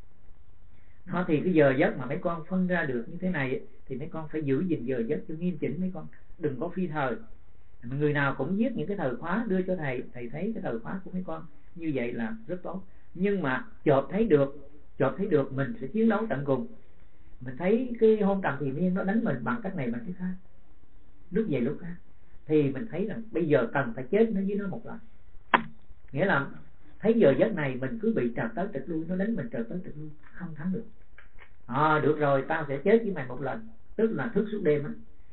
Nó thì cái giờ giấc mà mấy con phân ra được như thế này thì mấy con phải giữ gìn giờ giấc cho nghiêm chỉnh mấy con, đừng có phi thời. Người nào cũng viết những cái thời khóa đưa cho thầy, thầy thấy cái thời khóa của mấy con như vậy là rất tốt. Nhưng mà chợt thấy được, chợt thấy được mình sẽ chiến đấu tận cùng. Mình thấy cái hôn trầm thì miên nó đánh mình bằng cách này bằng cách khác, lúc về lúc khác, thì mình thấy rằng bây giờ cần phải chết nó với nó một lần. Nghĩa là thấy giờ giấc này mình cứ bị trật tới trật lui, nó đánh mình trật tới trật lui, không thắng được. À, được rồi, tao sẽ chết với mày một lần, tức là thức suốt đêm á.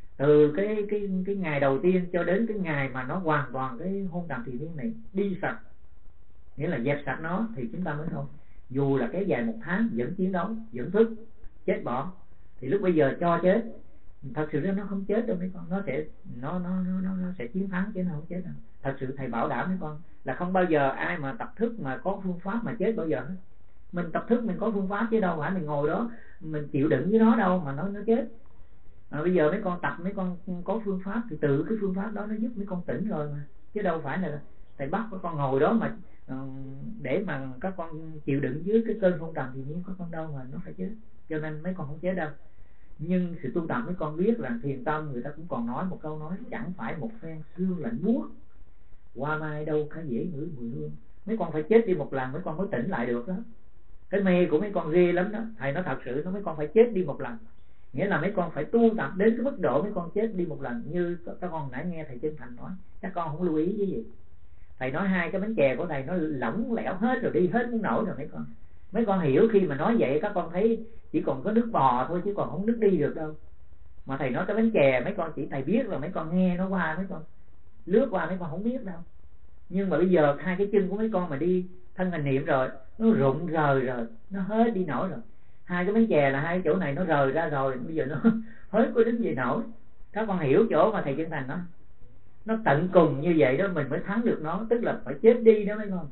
Từ cái cái cái ngày đầu tiên cho đến cái ngày mà nó hoàn toàn cái hôn trầm thì miên này đi sạch, nghĩa là dẹp sạch nó, thì chúng ta mới thôi. Dù là kéo dài một tháng vẫn chiến đấu, vẫn thức, chết bỏ. Thì lúc bây giờ cho chết, thật sự ra nó không chết đâu mấy con, nó sẽ nó nó nó nó sẽ chiến thắng chứ nó không chết đâu. Thật sự thầy bảo đảm mấy con là không bao giờ ai mà tập thức mà có phương pháp mà chết bao giờ hết. Mình tập thức mình có phương pháp chứ đâu phải mình ngồi đó mình chịu đựng với nó đâu mà nó nó chết. À, bây giờ mấy con tập, mấy con có phương pháp thì từ cái phương pháp đó nó giúp mấy con tỉnh rồi mà, chứ đâu phải là thầy bắt các con ngồi đó mà uh, để mà các con chịu đựng dưới cái cơn phong trầm thì nhiên có con đâu mà nó phải chết. Cho nên mấy con không chết đâu. Nhưng sự tu tập mấy con biết là thiền tâm người ta cũng còn nói một câu nói, chẳng phải một phen xương lạnh buốt, qua mai đâu khá dễ ngửi mùi hương. Mấy con phải chết đi một lần mấy con mới tỉnh lại được đó. Cái mê của mấy con ghê lắm đó. Thầy nói thật sự nó mấy con phải chết đi một lần. Nghĩa là mấy con phải tu tập đến cái mức độ mấy con chết đi một lần. Như các con nãy nghe thầy Chân Thành nói, các con không lưu ý với gì. Thầy nói hai cái bánh chè của thầy nó lỏng lẻo hết rồi, đi hết muốn nổi rồi mấy con. Mấy con hiểu khi mà nói vậy các con thấy chỉ còn có nước bò thôi chứ còn không nước đi được đâu. Mà thầy nói cái bánh chè mấy con chỉ thầy biết rồi, mấy con nghe nó qua, mấy con lướt qua mấy con không biết đâu. Nhưng mà bây giờ hai cái chân của mấy con mà đi thân hành niệm rồi, nó rụng rời rồi, nó hết đi nổi rồi. Hai cái bánh chè là hai chỗ này nó rời ra rồi, bây giờ nó hết có đến gì nổi. Các con hiểu chỗ mà thầy Chân Thành nói, nó tận cùng như vậy đó mình mới thắng được nó, tức là phải chết đi đó mấy con.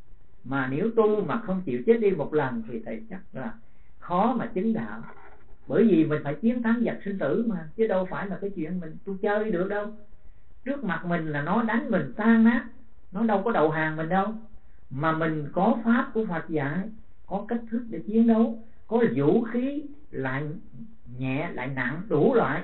Mà nếu tu mà không chịu chết đi một lần thì thầy chắc là khó mà chứng đạo. Bởi vì mình phải chiến thắng giặc sinh tử mà, chứ đâu phải là cái chuyện mình tu chơi được đâu. Trước mặt mình là nó đánh mình tan nát, nó đâu có đầu hàng mình đâu. Mà mình có pháp của Phật dạy, có cách thức để chiến đấu, có vũ khí lại nhẹ lại nặng đủ loại.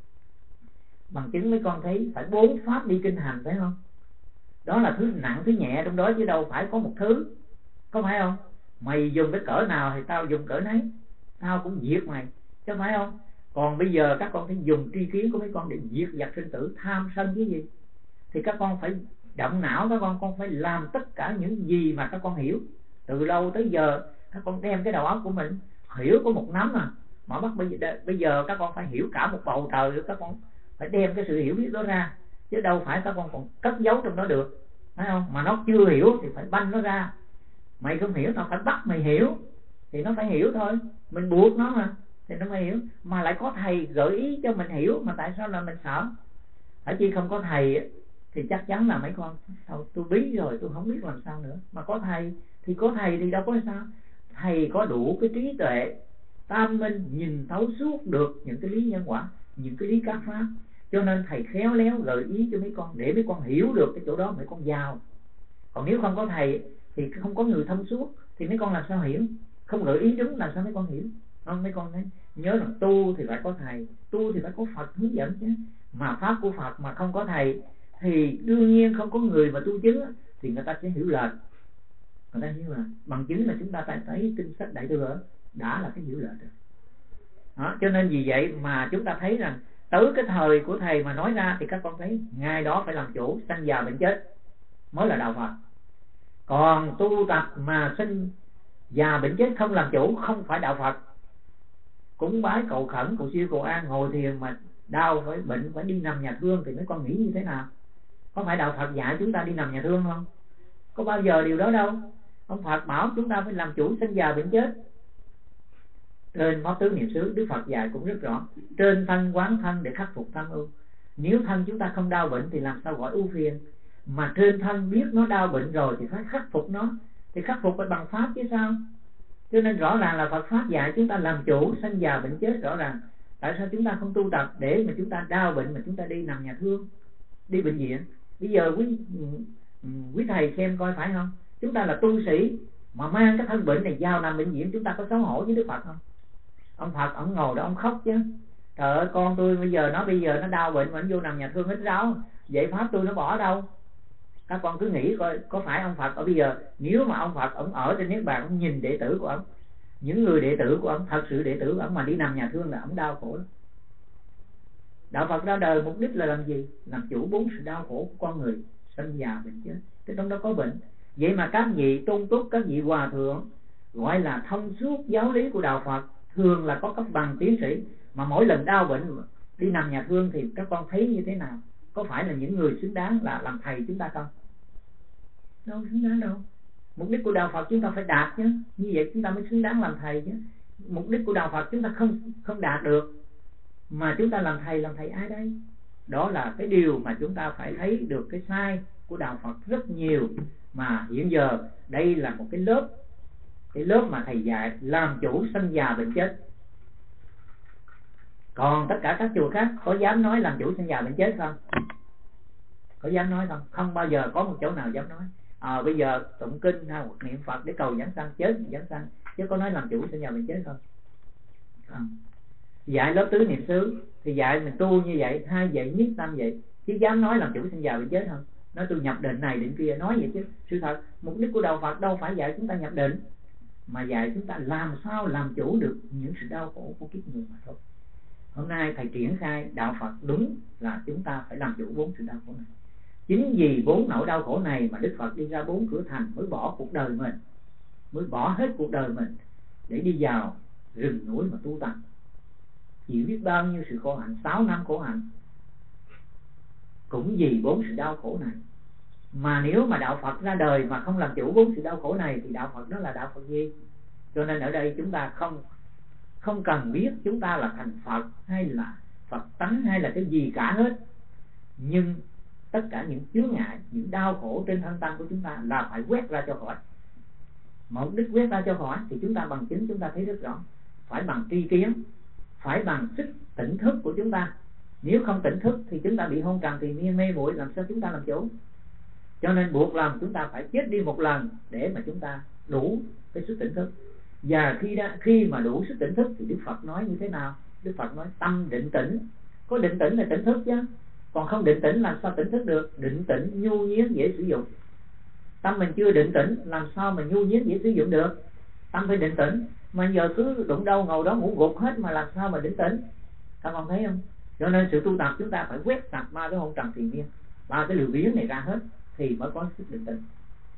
Bằng chứng mấy con thấy phải bốn pháp đi kinh hành, phải không? Đó là thứ nặng thứ nhẹ trong đó chứ đâu phải có một thứ, có phải không? Mày dùng cái cỡ nào thì tao dùng cỡ nấy, tao cũng diệt mày, chứ phải không? Còn bây giờ các con phải dùng tri kiến của mấy con để diệt giặc sinh tử, tham sân cái gì thì các con phải động não, các con con phải làm tất cả những gì mà các con hiểu từ lâu tới giờ. Các con đem cái đầu óc của mình hiểu có một nắm à, mà bắt bây giờ, bây giờ các con phải hiểu cả một bầu trời. Các con phải đem cái sự hiểu biết đó ra, chứ đâu phải các con còn cất giấu trong đó được, phải không? Mà nó chưa hiểu thì phải banh nó ra. Mày không hiểu tao phải bắt mày hiểu thì nó phải hiểu thôi. Mình buộc nó mà thì nó phải hiểu. Mà lại có thầy gợi ý cho mình hiểu, mà tại sao là mình sợ? Ở chi không có thầy thì chắc chắn là mấy con thôi tôi bí rồi, tôi không biết làm sao nữa. Mà có thầy thì có thầy thì đâu có sao. Thầy có đủ cái trí tuệ tam minh, nhìn thấu suốt được những cái lý nhân quả, những cái lý các pháp. Cho nên thầy khéo léo gợi ý cho mấy con để mấy con hiểu được cái chỗ đó mấy con vào. Còn nếu không có thầy thì không có người thông suốt thì mấy con làm sao hiểu? Không gợi ý đúng làm sao mấy con hiểu? Không, mấy con thấy nhớ là tu thì phải có thầy, tu thì phải có Phật hướng dẫn chứ. Mà pháp của Phật mà không có thầy thì đương nhiên không có người mà tu chứng thì người ta sẽ hiểu lệch. Người ta hiểu là bằng chứng là chúng ta phải thấy kinh sách Đại Thừa đã là cái hiểu lệch rồi. Đó, cho nên vì vậy mà chúng ta thấy rằng tới cái thời của thầy mà nói ra thì các con thấy ngày đó phải làm chủ sanh già bệnh chết mới là đạo Phật. Còn tu tập mà sinh già bệnh chết không làm chủ không phải đạo Phật. Cúng bái cầu khẩn cầu siêu cầu an, ngồi thiền mà đau phải bệnh phải đi nằm nhà thương thì mấy con nghĩ như thế nào? Có phải đạo Phật dạy chúng ta đi nằm nhà thương không? Có bao giờ điều đó đâu. Ông Phật bảo chúng ta phải làm chủ sinh già bệnh chết. Trên Pháp tứ niệm xứ, Đức Phật dạy cũng rất rõ, trên thân quán thân để khắc phục tham ưu. Nếu thân chúng ta không đau bệnh thì làm sao gọi ưu phiền? Mà trên thân biết nó đau bệnh rồi thì phải khắc phục nó, thì khắc phục phải bằng pháp chứ sao. Cho nên rõ ràng là Phật Pháp dạy chúng ta làm chủ sanh già bệnh chết rõ ràng. Tại sao chúng ta không tu tập để mà chúng ta đau bệnh mà chúng ta đi nằm nhà thương, đi bệnh viện? Bây giờ quý quý thầy xem coi phải không? Chúng ta là tu sĩ mà mang cái thân bệnh này vào nằm bệnh viện, chúng ta có xấu hổ với Đức Phật không? Ông Phật ông ngồi đó ông khóc chứ. Trời ơi, con tôi bây giờ nó bây giờ nó đau bệnh mà nó vô nằm nhà thương ít ráo, vậy pháp tôi nó bỏ đâu? Các con cứ nghĩ coi có phải ông Phật ở bây giờ, nếu mà ông Phật ông ở trên niết bàn, ông nhìn đệ tử của ông, những người đệ tử của ông, thật sự đệ tử của ông mà đi nằm nhà thương là ông đau khổ lắm. Đạo Phật ra đời mục đích là làm gì? Làm chủ bốn sự đau khổ của con người, sanh già bệnh chết. Cái trong đó có bệnh. Vậy mà các vị tôn túc, các vị hòa thượng gọi là thông suốt giáo lý của đạo Phật, thường là có cấp bằng tiến sĩ, mà mỗi lần đau bệnh đi nằm nhà thương thì các con thấy như thế nào? Có phải là những người xứng đáng là làm thầy chúng ta không? Đâu xứng đáng đâu. Mục đích của đạo Phật chúng ta phải đạt chứ, như vậy chúng ta mới xứng đáng làm thầy chứ. Mục đích của đạo Phật chúng ta không không đạt được mà chúng ta làm thầy, làm thầy ai đây? Đó là cái điều mà chúng ta phải thấy được cái sai của đạo Phật rất nhiều. Mà hiện giờ đây là một cái lớp, cái lớp mà thầy dạy làm chủ sanh già bệnh chết. Còn tất cả các chùa khác có dám nói làm chủ sanh già bệnh chết không? Có dám nói không? Không bao giờ có một chỗ nào dám nói. À, bây giờ tụng kinh hay hoặc niệm Phật để cầu giảng sanh, chết giảng sanh, chứ có nói làm chủ sanh già bệnh chết không? Không. Dạy lớp tứ niệm xứ thì dạy mình tu như vậy, hai dạy nhất tâm vậy, chứ dám nói làm chủ sanh già bệnh chết không? Nói tôi nhập định này định kia, nói vậy chứ. Sự thật mục đích của đạo Phật đâu phải dạy chúng ta nhập định, mà dạy chúng ta làm sao làm chủ được những sự đau khổ của kiếp người mà thôi. Hôm nay thầy triển khai đạo Phật đúng là chúng ta phải làm chủ bốn sự đau khổ này. Chính vì bốn nỗi đau khổ này mà Đức Phật đi ra bốn cửa thành, mới bỏ cuộc đời mình, mới bỏ hết cuộc đời mình để đi vào rừng núi mà tu tập. Chỉ biết bao nhiêu sự khổ hạnh, sáu năm khổ hạnh cũng vì bốn sự đau khổ này. Mà nếu mà đạo Phật ra đời mà không làm chủ bốn sự đau khổ này thì đạo Phật đó là đạo Phật gì? Cho nên ở đây chúng ta không không cần biết chúng ta là thành Phật hay là Phật tánh hay là cái gì cả hết. Nhưng tất cả những chướng ngại, những đau khổ trên thân tâm của chúng ta là phải quét ra cho khỏi. Mục đích quét ra cho khỏi thì chúng ta bằng chứng chúng ta thấy rất rõ. Phải bằng tri kiến, phải bằng sức tỉnh thức của chúng ta. Nếu không tỉnh thức thì chúng ta bị hôn trầm thì mê mê muội, làm sao chúng ta làm chủ? Cho nên buộc lòng chúng ta phải chết đi một lần để mà chúng ta đủ cái sức tỉnh thức. Và khi đã, khi mà đủ sức tỉnh thức thì Đức Phật nói như thế nào? Đức Phật nói tâm định tĩnh. Có định tĩnh là tỉnh thức chứ, còn không định tĩnh làm sao tỉnh thức được? Định tĩnh nhu nhiến dễ sử dụng. Tâm mình chưa định tĩnh làm sao mà nhu nhiến dễ sử dụng được? Tâm phải định tĩnh, mà giờ cứ đụng đâu ngồi đó ngủ gục hết mà làm sao mà định tĩnh? Các con thấy không? Cho nên sự tu tập chúng ta phải quét sạch ba cái hôn trầm thiền miên, ba cái lười biếng này ra hết thì mới có sức định tĩnh.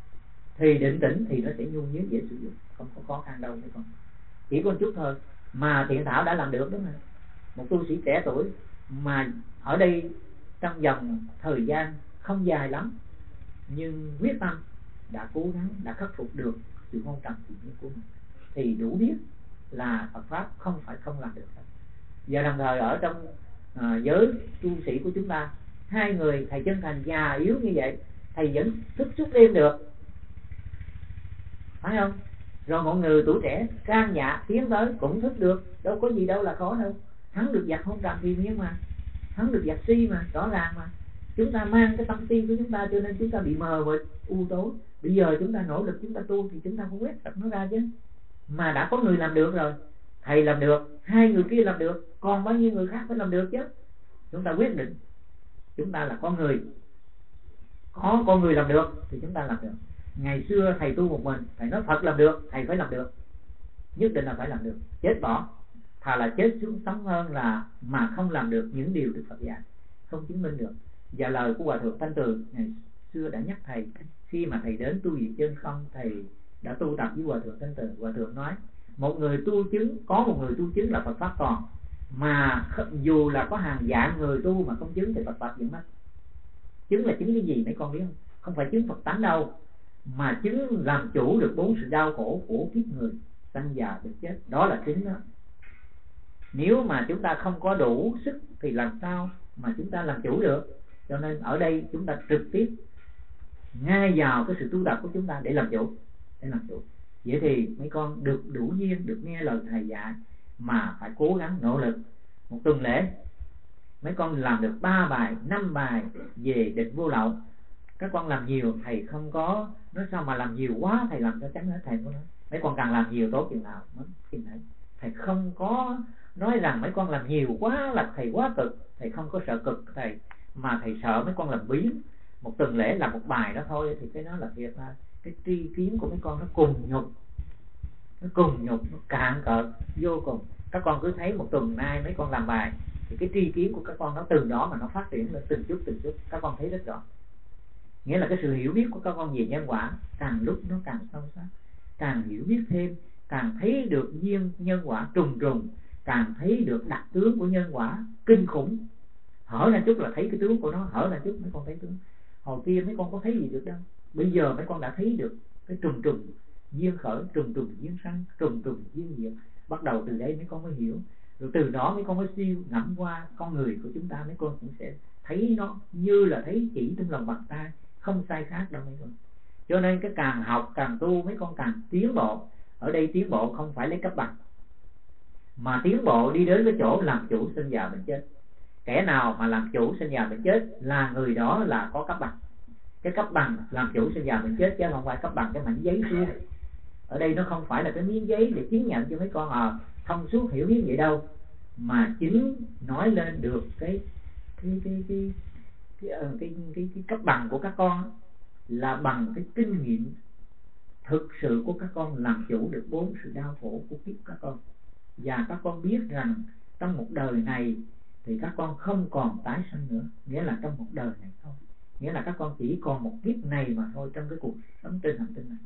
Thì định tĩnh thì nó sẽ nhu nhiến dễ sử dụng, không có khó khăn đâu mấy con. Chỉ có một chút thôi mà Thiện Thảo đã làm được đó mà. Một tu sĩ trẻ tuổi mà ở đây trong vòng thời gian không dài lắm, nhưng quyết tâm đã cố gắng, đã khắc phục được sự hôn trầm thiền miên của mình, thì đủ biết là Phật Pháp không phải không làm được. Và đồng thời ở trong à, giới tu sĩ của chúng ta, hai người thầy chân thành già yếu như vậy, thầy vẫn thức suốt đêm được, phải không? Rồi một người tuổi trẻ can dạ tiến tới cũng thức được, đâu có gì đâu là khó đâu. Hắn được giặc hôn trầm thiền miên mà, hắn được giặc si mà, rõ ràng mà. Chúng ta mang cái tâm si của chúng ta cho nên chúng ta bị mờ mịt, u tối. Bây giờ chúng ta nỗ lực chúng ta tu thì chúng ta phải quét sạch nó ra chứ. Mà đã có người làm được rồi, thầy làm được, hai người kia làm được, còn bao nhiêu người khác phải làm được chứ. Chúng ta quyết định chúng ta là con người, có con người làm được thì chúng ta làm được. Ngày xưa thầy tu một mình, thầy nói Phật làm được, thầy phải làm được, nhất định là phải làm được. Chết bỏ, thà là chết xuống sống hơn là mà không làm được những điều Đức Phật dạy, không chứng minh được. Và lời của Hòa Thượng Thanh Từ ngày xưa đã nhắc thầy, khi mà thầy đến tu viện Chân Không, thầy đã tu tập với Hòa Thượng Thanh Từ. Hòa Thượng nói một người tu chứng, có một người tu chứng là Phật Pháp còn, mà dù là có hàng vạn người tu mà không chứng thì Phật Pháp vẫn mất. Chứng là chứng cái gì mấy con biết không? Không phải chứng Phật tánh đâu, mà chứng làm chủ được bốn sự đau khổ của kiếp người, sanh già bệnh chết, đó là chứng đó. Nếu mà chúng ta không có đủ sức thì làm sao mà chúng ta làm chủ được. Cho nên ở đây chúng ta trực tiếp ngay vào cái sự tu tập của chúng ta để làm chủ, để làm chủ. Vậy thì mấy con được đủ duyên, được nghe lời thầy dạy mà phải cố gắng nỗ lực. Một tuần lễ mấy con làm được ba bài, năm bài về định vô lậu. Các con làm nhiều, thầy không có nói sao mà làm nhiều quá thầy làm cho chấm hết, thầy có nói mấy con càng làm nhiều tốt chừng nào mới chừng đấy. Thầy không có nói rằng mấy con làm nhiều quá là thầy quá cực, thầy không có sợ cực thầy, mà thầy sợ mấy con làm biến. Một tuần lễ làm một bài đó thôi thì cái đó là thiệt là cái tri kiến của mấy con nó cùng nhục, nó cùng nhục, nó cạn cợt vô cùng. Các con cứ thấy một tuần nay mấy con làm bài thì cái tri kiến của các con nó từ đó mà nó phát triển lên từng chút từng chút, các con thấy rất rõ. Nghĩa là cái sự hiểu biết của các con về nhân quả càng lúc nó càng sâu sắc, càng hiểu biết thêm, càng thấy được duyên nhân quả trùng trùng, càng thấy được đặc tướng của nhân quả kinh khủng. Hở ra chút là thấy cái tướng của nó, hở ra chút mấy con thấy tướng. Hồi kia mấy con có thấy gì được đâu, bây giờ mấy con đã thấy được cái trùng trùng duyên khởi, trùng trùng duyên sanh, trùng trùng duyên diệt. Bắt đầu từ đấy mấy con mới hiểu, rồi từ đó mấy con mới siêu ngẫm qua con người của chúng ta. Mấy con cũng sẽ thấy nó như là thấy chỉ trong lòng bàn tay, không sai khác đâu mấy con. Cho nên cái càng học càng tu mấy con càng tiến bộ. Ở đây tiến bộ không phải lấy cấp bằng, mà tiến bộ đi đến cái chỗ làm chủ sinh già bệnh chết. Kẻ nào mà làm chủ sinh già bệnh chết là người đó là có cấp bằng. Cái cấp bằng làm chủ sinh già bệnh chết chứ không phải cấp bằng cái mảnh giấy suông. Ở đây nó không phải là cái miếng giấy để chứng nhận cho mấy con à, thông suốt hiểu biết vậy đâu, mà chính nói lên được cái cái cái cái cái, cái, cái, cái, cái cấp bằng của các con là bằng cái kinh nghiệm thực sự của các con làm chủ được bốn sự đau khổ của kiếp các con. Và các con biết rằng trong một đời này thì các con không còn tái sanh nữa, nghĩa là trong một đời này thôi, nghĩa là các con chỉ còn một kiếp này mà thôi trong cái cuộc sống trên hành tinh này.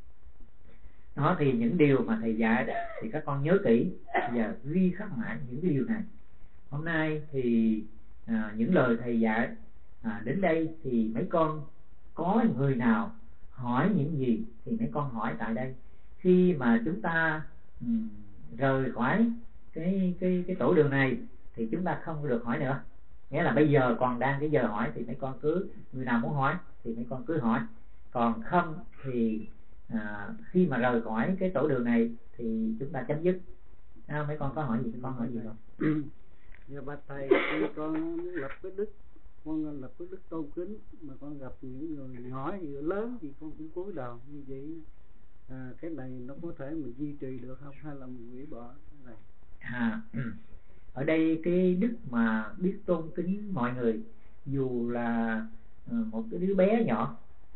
Đó thì những điều mà thầy dạy đó, thì các con nhớ kỹ và ghi khắc mãi những cái điều này. Hôm nay thì à, những lời thầy dạy à, đến đây thì mấy con có người nào hỏi những gì thì mấy con hỏi tại đây. Khi mà chúng ta um, rời khỏi cái cái cái tổ đường này thì chúng ta không được hỏi nữa. Nghĩa là bây giờ còn đang cái giờ hỏi thì mấy con cứ, người nào muốn hỏi thì mấy con cứ hỏi. Còn không thì à, khi mà rời khỏi cái tổ đường này thì chúng ta chấm dứt. À, mấy con có hỏi gì, mấy con hỏi gì không? Dạ bạch thầy, khi con lập cái đức, con lập cái đức tôn kính mà con gặp những người hỏi người lớn thì con cũng cúi đầu như vậy. À, cái này nó có thể mình duy trì được không hay là mình hủy bỏ cái này? À, ở đây cái đức mà biết tôn kính mọi người, dù là một cái đứa bé nhỏ,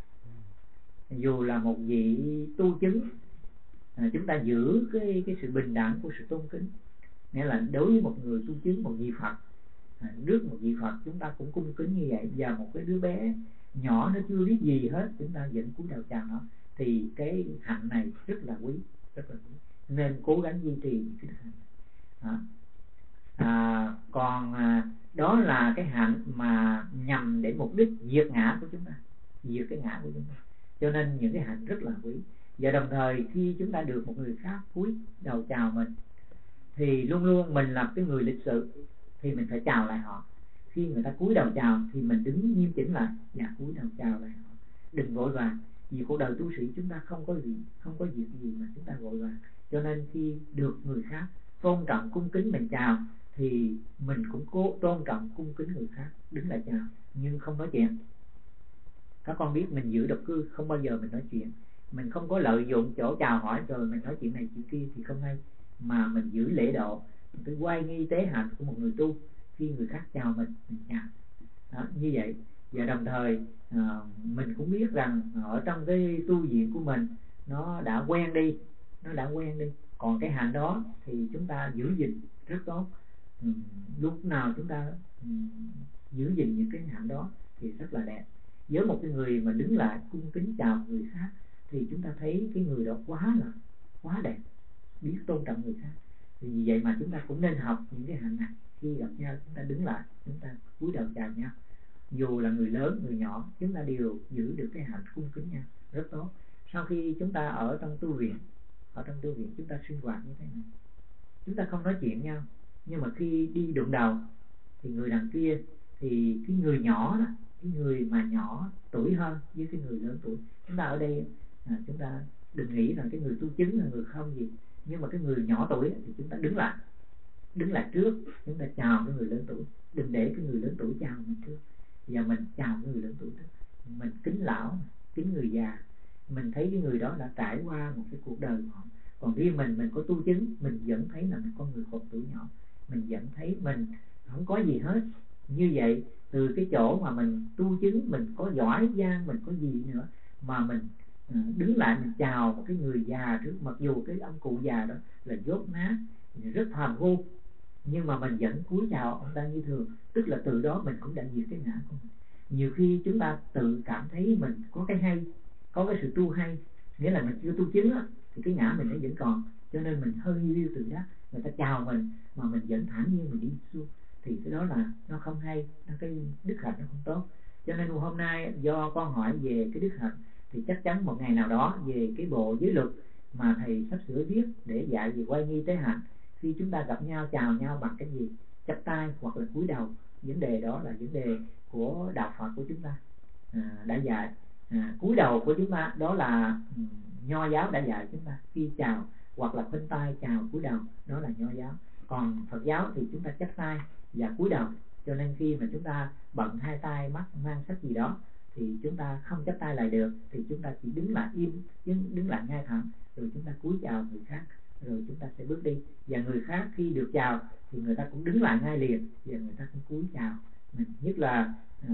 dù là một vị tu chứng, à, chúng ta giữ cái cái sự bình đẳng của sự tôn kính. Nghĩa là đối với một người tu chứng, một vị Phật, à, trước một vị Phật chúng ta cũng cung kính như vậy. Và một cái đứa bé nhỏ nó chưa biết gì hết, chúng ta vẫn cúi đầu chào nó, thì cái hạnh này rất là quý, rất là quý. Nên cố gắng duy trì cái đức hạnh đó. À, còn à, đó là cái hạnh mà nhằm để mục đích diệt ngã của chúng ta, diệt cái ngã của chúng ta. Cho nên những cái hạnh rất là quý. Và đồng thời khi chúng ta được một người khác cúi đầu chào mình thì luôn luôn mình là cái người lịch sự thì mình phải chào lại họ. Khi người ta cúi đầu chào thì mình đứng nghiêm chỉnh lại và cúi đầu chào lại họ, đừng vội vàng. Vì cuộc đời tu sĩ chúng ta không có gì, không có việc gì mà chúng ta vội vàng. Cho nên khi được người khác tôn trọng cung kính mình chào thì mình cũng cố tôn trọng cung kính người khác, đứng lại chào nhưng không nói chuyện. Các con biết mình giữ độc cư, không bao giờ mình nói chuyện. Mình không có lợi dụng chỗ chào hỏi rồi mình nói chuyện này chuyện kia thì không hay, mà mình giữ lễ độ, cái oai nghi tế hạnh của một người tu. Khi người khác chào mình, mình chào đó, như vậy. Và đồng thời à, mình cũng biết rằng ở trong cái tu viện của mình nó đã quen đi, nó đã quen đi. Còn cái hạnh đó thì chúng ta giữ gìn rất tốt. Ừ, lúc nào chúng ta ừ, giữ gìn những cái hạnh đó thì rất là đẹp. Với một cái người mà đứng lại cung kính chào người khác thì chúng ta thấy cái người đó quá là quá đẹp, biết tôn trọng người khác. Thì vì vậy mà chúng ta cũng nên học những cái hạnh này. Khi gặp nhau chúng ta đứng lại, chúng ta cúi đầu chào nhau. Dù là người lớn, người nhỏ, chúng ta đều giữ được cái hạnh cung kính nhau rất tốt. Sau khi chúng ta ở trong tu viện, ở trong tu viện chúng ta sinh hoạt như thế này, chúng ta không nói chuyện nhau, nhưng mà khi đi đụng đầu thì người đằng kia, thì cái người nhỏ đó, cái người mà nhỏ tuổi hơn với cái người lớn tuổi, chúng ta ở đây à, chúng ta đừng nghĩ là cái người tu chứng là người không gì, nhưng mà cái người nhỏ tuổi thì chúng ta đứng lại, đứng lại trước, chúng ta chào cái người lớn tuổi, đừng để cái người lớn tuổi chào mình trước, và mình chào cái người lớn tuổi trước, mình kính lão, kính người già, mình thấy cái người đó đã trải qua một cái cuộc đời của họ. Còn riêng mình, mình có tu chứng, mình vẫn thấy là mình con người còn tuổi nhỏ, mình vẫn thấy mình không có gì hết. Như vậy từ cái chỗ mà mình tu chứng, mình có giỏi giang, mình có gì nữa mà mình đứng lại mình chào một cái người già trước, mặc dù cái ông cụ già đó là dốt nát, rất phàm phu, nhưng mà mình vẫn cúi chào ông ta như thường, tức là từ đó mình cũng đã diệt cái ngã của mình. Nhiều khi chúng ta tự cảm thấy mình có cái hay, có cái sự tu hay, nghĩa là mình chưa tu chứng á, thì cái ngã mình nó vẫn còn, cho nên mình hơi liêu từ đó, người ta chào mình mà mình vẫn thản nhiên mình đi xuống, thì cái đó là nó không hay, nó cái đức hạnh nó không tốt. Cho nên hôm nay do con hỏi về cái đức hạnh, thì chắc chắn một ngày nào đó về cái bộ giới luật mà thầy sắp sửa viết để dạy về quay nghi tế hạnh, khi chúng ta gặp nhau chào nhau bằng cái gì, chắp tay hoặc là cúi đầu, vấn đề đó là vấn đề của đạo Phật của chúng ta à, đã dạy. À, cúi đầu của chúng ta đó là um, Nho giáo đã dạy chúng ta, khi chào hoặc là khoanh tay chào cúi đầu, đó là Nho giáo. Còn Phật giáo thì chúng ta chắp tay và cúi đầu, cho nên khi mà chúng ta bận hai tay mắt mang sách gì đó thì chúng ta không chắp tay lại được, thì chúng ta chỉ đứng lại im, đứng lại ngay thẳng, rồi chúng ta cúi chào người khác, rồi chúng ta sẽ bước đi. Và người khác khi được chào thì người ta cũng đứng lại ngay liền, và người ta cũng cúi chào mình. Nhất là uh,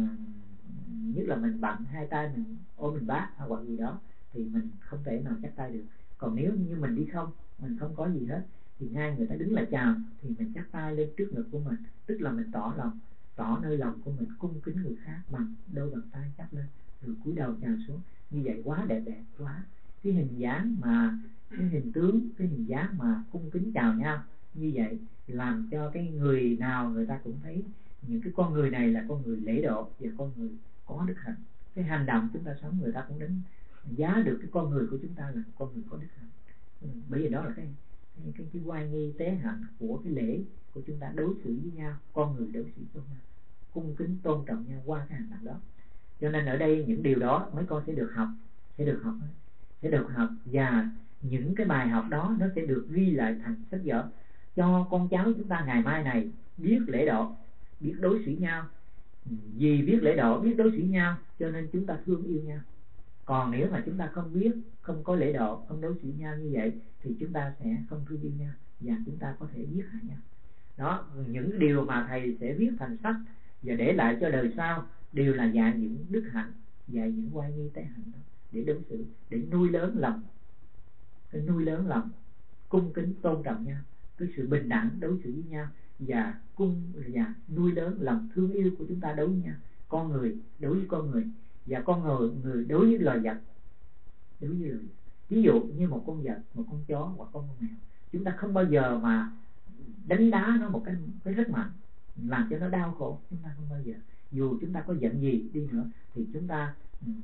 nhất là mình bận hai tay mình ôm mình bát hoặc gì đó thì mình không thể nào chắp tay được. Còn nếu như mình đi không, mình không có gì hết, thì ngay người ta đứng lại chào thì mình chắp tay lên trước ngực của mình, tức là mình tỏ lòng, tỏ nơi lòng của mình cung kính người khác bằng đôi bàn tay chắp lên, rồi cúi đầu chào xuống. Như vậy quá đẹp đẹp quá. Cái hình dáng mà cái hình tướng, cái hình dáng mà cung kính chào nhau như vậy làm cho cái người nào người ta cũng thấy những cái con người này là con người lễ độ và con người có đức hạnh. Cái hành động chúng ta sống người ta cũng đánh giá được cái con người của chúng ta là con người có đức hạnh. Bởi vì đó là cái cái cái, cái oai nghi tế hạnh của cái lễ của chúng ta, đối xử với nhau, con người đối xử với nhau, cung kính tôn trọng nhau qua cái hành động đó. Cho nên ở đây những điều đó mấy con sẽ được học, sẽ được học, sẽ được học và những cái bài học đó nó sẽ được ghi lại thành sách vở cho con cháu chúng ta ngày mai này biết lễ độ, biết đối xử nhau. Vì biết lễ độ, biết đối xử nhau cho nên chúng ta thương yêu nhau. Còn nếu mà chúng ta không biết, không có lễ độ, không đối xử nhau như vậy thì chúng ta sẽ không thương yêu nhau và chúng ta có thể giết hại nhau. Đó, những điều mà thầy sẽ viết thành sách và để lại cho đời sau đều là dạy những đức hạnh, dạy những oai nghi tế hạnh đó, để đối xử, để nuôi lớn lòng, cái nuôi lớn lòng cung kính tôn trọng nhau, cái sự bình đẳng đối xử với nhau, và cung và nuôi lớn lòng thương yêu của chúng ta đối với nhau, con người đối với con người và con người người đối với loài vật, đối với loài vật. Ví dụ như một con vật, một con chó hoặc con mèo, chúng ta không bao giờ mà đánh đá nó một cái cái rất mạnh làm cho nó đau khổ, chúng ta không bao giờ. Dù chúng ta có giận gì đi nữa thì chúng ta um,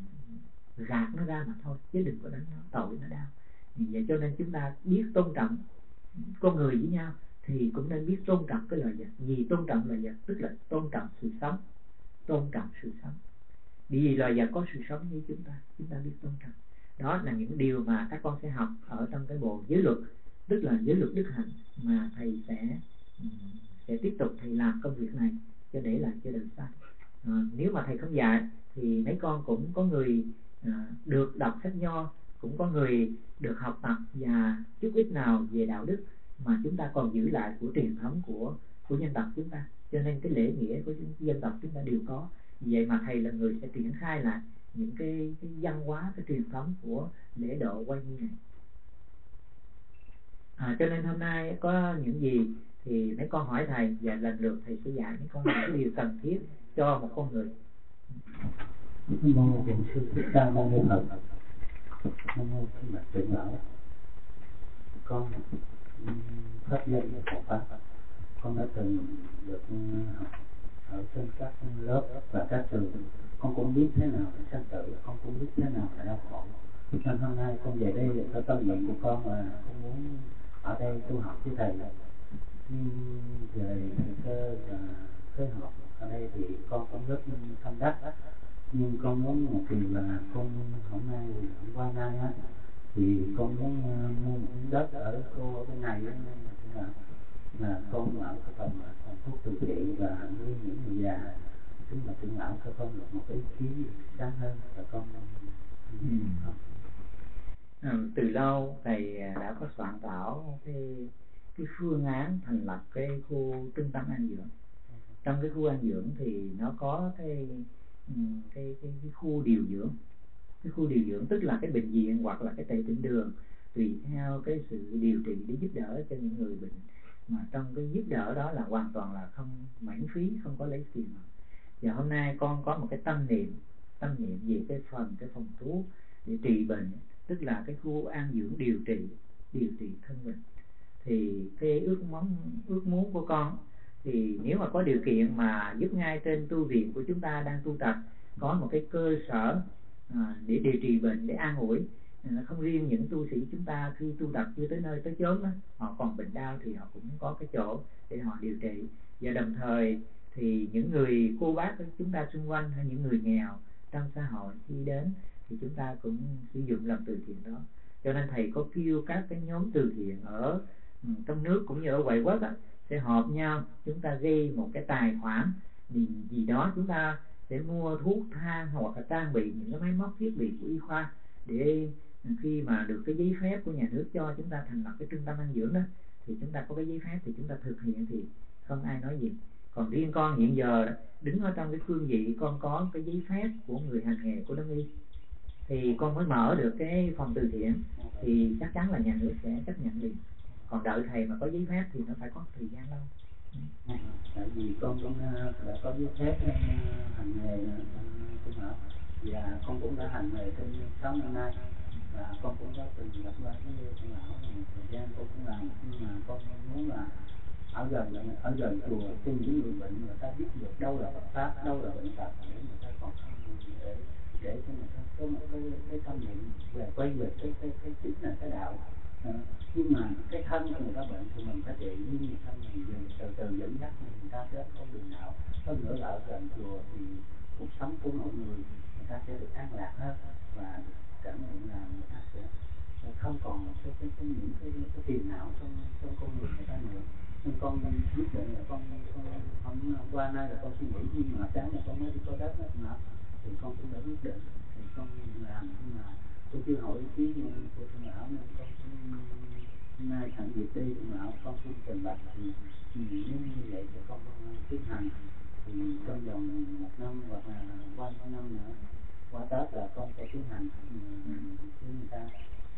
gạt nó ra mà thôi, chứ đừng có đánh nó, tội nó đau. Vậy cho nên chúng ta biết tôn trọng con người với nhau thì cũng nên biết tôn trọng cái loài vật. Vì tôn trọng loài vật tức là tôn trọng sự sống, tôn trọng sự sống. Vì loài vật có sự sống như chúng ta, chúng ta biết tôn trọng. Đó là những điều mà các con sẽ học ở trong cái bộ giới luật, tức là giới luật đức hạnh mà thầy sẽ sẽ tiếp tục thầy làm công việc này cho để lại cho đời sau. À, nếu mà thầy không dạy thì mấy con cũng có người à, được đọc sách Nho, cũng có người được học tập và chút ít nào về đạo đức mà chúng ta còn giữ lại của truyền thống của của dân tộc chúng ta. Cho nên cái lễ nghĩa của dân tộc chúng ta đều có. Vậy mà thầy là người sẽ triển khai lại những cái, cái văn hóa, cái truyền thống của lễ độ quay nghi này. À, cho nên hôm nay có những gì thì mấy con hỏi thầy và lần lượt thầy sẽ dạy mấy con những điều cần thiết cho một con người. Mong Thiền sư Thích Ca Mâu Ni Phật. Mong Thiên Bạch Trưởng Lão. Con pháp nhân của Phật pháp, con đã từng được học ở trên các lớp và các trường. Con cũng biết thế nào là sanh tử, con cũng biết thế nào là đau khổ. Nên hôm nay con về đây để có tâm nguyện của con là con muốn ở đây tu học với thầy về thời cơ và phối hợp ở đây thì con cũng rất tâm đắc, nhưng con muốn một điều là con hôm nay hôm qua nay á thì con muốn uh, mua một đất ở cô bên này á, là, là con mở cái phần phần thuốc từ thiện và nuôi những người già, chúng là trưởng lão cho con được một cái ý kiến sáng hơn và con ừ. Ừ, từ lâu thầy đã có soạn thảo cái cái phương án thành lập cái khu trung tâm an dưỡng. Trong cái khu an dưỡng thì nó có cái cái cái, cái khu điều dưỡng. Cái khu điều dưỡng tức là cái bệnh viện hoặc là cái tệ tỉnh đường, tùy theo cái sự điều trị để giúp đỡ cho những người bệnh, mà trong cái giúp đỡ đó là hoàn toàn là không miễn phí, không có lấy tiền. Và hôm nay con có một cái tâm niệm tâm niệm về cái phần cái phòng thuốc để trị bệnh, tức là cái khu an dưỡng điều trị điều trị thân mình. Thì cái ước mong ước muốn của con thì nếu mà có điều kiện mà giúp ngay trên tu viện của chúng ta đang tu tập có một cái cơ sở à, để điều trị bệnh, để an ủi. Không riêng những tu sĩ chúng ta khi tu tập chưa tới nơi tới chốn đó, họ còn bệnh đau thì họ cũng có cái chỗ để họ điều trị. Và đồng thời thì những người cô bác của chúng ta xung quanh hay những người nghèo trong xã hội khi đến thì chúng ta cũng sử dụng làm từ thiện đó. Cho nên thầy có kêu các cái nhóm từ thiện ở ừ, trong nước cũng như ở ngoại quốc đó, sẽ họp nhau, chúng ta ghi một cái tài khoản gì, gì đó, chúng ta sẽ mua thuốc thang hoặc là trang bị những cái máy móc thiết bị của y khoa để khi mà được cái giấy phép của nhà nước cho chúng ta thành lập cái trung tâm an dưỡng đó, thì chúng ta có cái giấy phép thì chúng ta thực hiện thì không ai nói gì. Còn riêng con hiện giờ đứng ở trong cái cương vị con có cái giấy phép của người hành nghề của đông y thì con mới mở được cái phòng từ thiện, thì chắc chắn là nhà nước sẽ chấp nhận liền. Còn đợi thầy mà có giấy phép thì nó phải có thời gian lâu. Tại vì con cũng đã có giấy phép hành nghề cũng hả, và con cũng đã hành nghề trên sáu năm nay, và con cũng có từng gặp qua cái con lão thời gian con cũng làm, nhưng mà con muốn là ở gần ở gần chùa cho những người bệnh người ta biết được đâu là Phật pháp, đâu là bệnh tật, để người ta còn để để cho người ta có một cái cái tâm niệm về quay về cái cái cái chính là cái đạo. À, nhưng mà cái thân của người ta bệnh thì mình phải trị, nhưng mà thân mình từ từ dẫn dắt người ta đến con đường đạo. Hơn nữa là ở gần chùa thì cuộc sống của mọi người người ta sẽ được an lạc hơn và cảm nhận là người ta sẽ không còn cái cái cái những cái, cái phiền não trong trong con người người ta nữa. Nên con quyết định là con con hôm qua nay là con suy nghĩ, nhưng mà sáng là con mới đi coi đất đó mà thì con cũng đã quyết định thì con làm, nhưng mà tôi chưa hỏi ý kiến của thượng lão nên con hôm nay thẳng việc đi thượng lão con xin trình bày thì nếu như vậy thì con tiến hành thì trong vòng một năm hoặc là qua một năm nữa qua Tết là con sẽ tiến hành với người ta.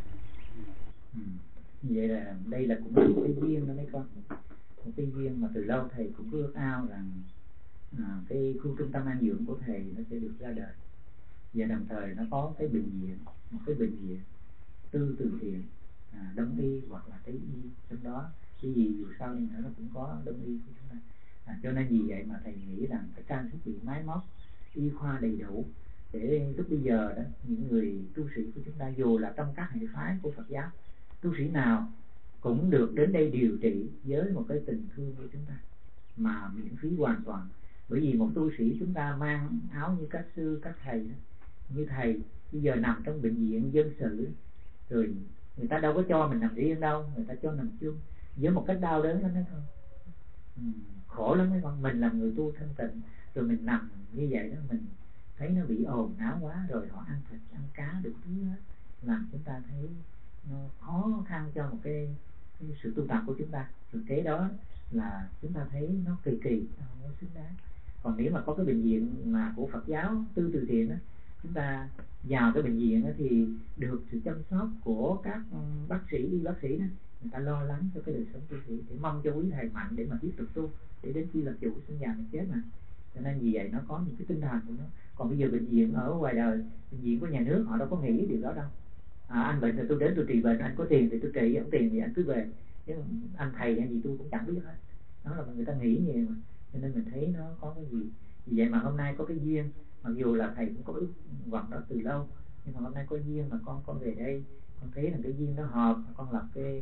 Ừ. Vậy là đây là cũng là một cái duyên đó mấy con, một cái duyên mà từ lâu thầy cũng ước ao rằng à, cái khu trung tâm an dưỡng của thầy nó sẽ được ra đời, và đồng thời nó có cái bệnh viện, một cái bệnh viện tư từ thiện à, đông y hoặc là tây y trong đó, cái gì dù sao đi nữa nó cũng có đông y của chúng ta. À, cho nên vì vậy mà thầy nghĩ rằng phải trang thiết bị máy móc y khoa đầy đủ để lúc bây giờ đó những người tu sĩ của chúng ta dù là trong các hệ phái của Phật giáo, tu sĩ nào cũng được đến đây điều trị với một cái tình thương của chúng ta mà miễn phí hoàn toàn. Bởi vì một tu sĩ chúng ta mang áo như các sư các thầy đó, như thầy bây giờ nằm trong bệnh viện dân sự rồi người ta đâu có cho mình nằm riêng đâu, người ta cho nằm chung với một cách đau đớn lắm đấy thôi. Ừ, khổ lắm đấy con. Mình làm người tu thanh tịnh rồi mình nằm như vậy đó, mình thấy nó bị ồn ào quá, rồi họ ăn thịt ăn cá đủ thứ hết, làm chúng ta thấy nó khó khăn cho một cái, cái sự tu tập của chúng ta. Thực tế đó là chúng ta thấy nó kỳ kỳ, nó không có xứng đáng. Còn nếu mà có cái bệnh viện mà của Phật giáo tư từ thiện đó, chúng ta vào cái bệnh viện đó thì được sự chăm sóc của các bác sĩ, y bác sĩ đó, người ta lo lắng cho cái đời sống tu sĩ để mong cho quý thầy mạnh để mà tiếp tục tu, để đến khi làm chủ sinh già mình chết mà. Cho nên vì vậy nó có những cái tinh thần của nó. Còn bây giờ bệnh viện ở ngoài đời, bệnh viện của nhà nước họ đâu có nghĩ điều đó đâu. À, anh bệnh thì tôi đến tôi trị bệnh, anh có tiền thì tôi trị, không tiền thì anh cứ về, chứ anh thầy hay gì tôi cũng chẳng biết hết. Đó là người ta nghĩ như vậy mà. Cho nên mình thấy nó có cái gì. Vì vậy mà hôm nay có cái duyên, mặc dù là thầy cũng có ước vọng đó từ lâu, nhưng mà hôm nay có duyên mà con con về đây, con thấy là cái duyên nó hợp, con lập cái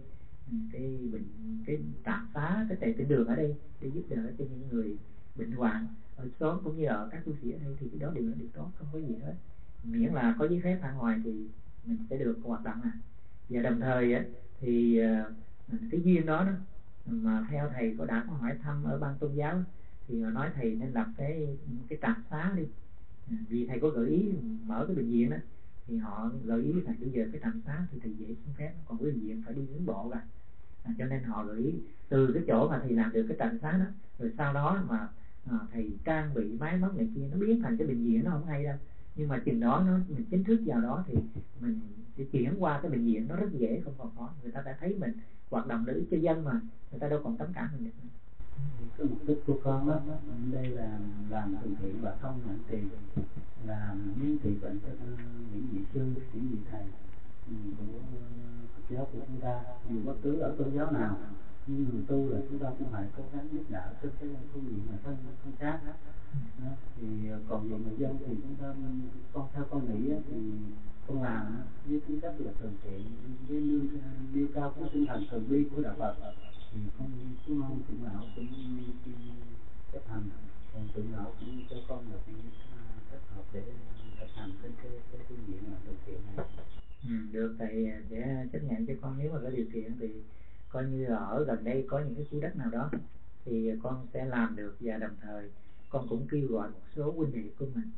cái bệnh cái trạm xá, cái tề trên đường ở đây để giúp đỡ cho những người bệnh hoạn ở xóm cũng như ở các tu sĩ ở đây, thì cái đó đều là điều tốt, không có gì hết, miễn là có giấy phép ở ngoài thì mình sẽ được hoạt động à. Và đồng thời á, thì cái duyên đó, đó mà theo thầy có đã có hỏi thăm ở ban tôn giáo thì họ nói thầy nên lập cái cái trạm xá đi, vì thầy có gợi ý mở cái bệnh viện đó, thì họ gợi ý thầy bây giờ cái trạm xá thì thầy dễ xin phép, còn cái bệnh viện phải đi hướng bộ rồi, à, cho nên họ gợi ý từ cái chỗ mà thầy làm được cái trạm xá đó, rồi sau đó mà à, thầy trang bị máy móc này kia nó biến thành cái bệnh viện, nó không hay đâu, nhưng mà chừng đó nó mình chính thức vào đó thì mình sẽ chuyển qua cái bệnh viện nó rất dễ, không còn khó, người ta đã thấy mình hoạt động lợi ích cho dân mà, người ta đâu còn cấm cản mình được nữa. Cái mục đích của con đó đây là làm từ thiện và không nhận tiền, làm miễn thị bệnh cho những vị sư, những vị thầy của Phật giáo của chúng ta, dù bất cứ ở tôn giáo nào, nhưng người tu là chúng ta cũng phải cố gắng giúp đỡ trên cái phương diện là thân thân khác. Đó. Thì còn về người dân thì chúng ta, con theo con nghĩ thì con làm với tính chất là từ thiện, với nêu, nêu cao cái tinh thần từ bi của đạo Phật, thì con chúng con tự nào cũng chấp hành, còn tự nào cũng cho con được kết hợp để thực hành trên cái cái phương diện là từ thiện này. Ừ, được, thầy sẽ chấp nhận cho con, nếu mà có điều kiện thì coi như là ở gần đây có những cái khu đất nào đó thì con sẽ làm được, và đồng thời con cũng kêu gọi một số huynh đệ của mình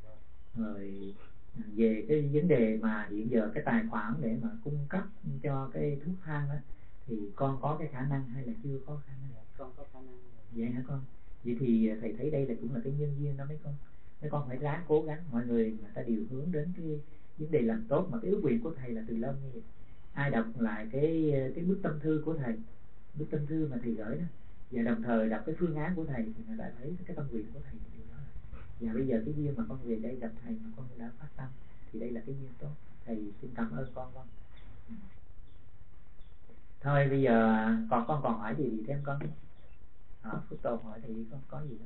rồi về cái vấn đề mà hiện giờ cái tài khoản để mà cung cấp cho cái thuốc thang đó, thì con có cái khả năng hay là chưa có khả năng? Con có khả năng. Vậy hả con? Vậy thì thầy thấy đây là cũng là cái nhân duyên đó mấy con. Mấy con phải ráng cố gắng, mọi người người ta đều hướng đến cái vấn đề làm tốt, mà cái ước nguyện của thầy là từ lâu như vậy. Ai đọc lại cái cái bức tâm thư của thầy, bức tâm thư mà thầy gửi đó, và đồng thời đọc cái phương án của thầy thì người ta thấy cái tâm nguyện của thầy điều đó. Và bây giờ cái duyên mà con về đây gặp thầy mà con đã phát tâm thì đây là cái duyên tốt. Thầy xin cảm ơn con con. Thôi bây giờ còn con còn hỏi gì thì thêm con. À, Phước Tô hỏi thì con có gì đâu.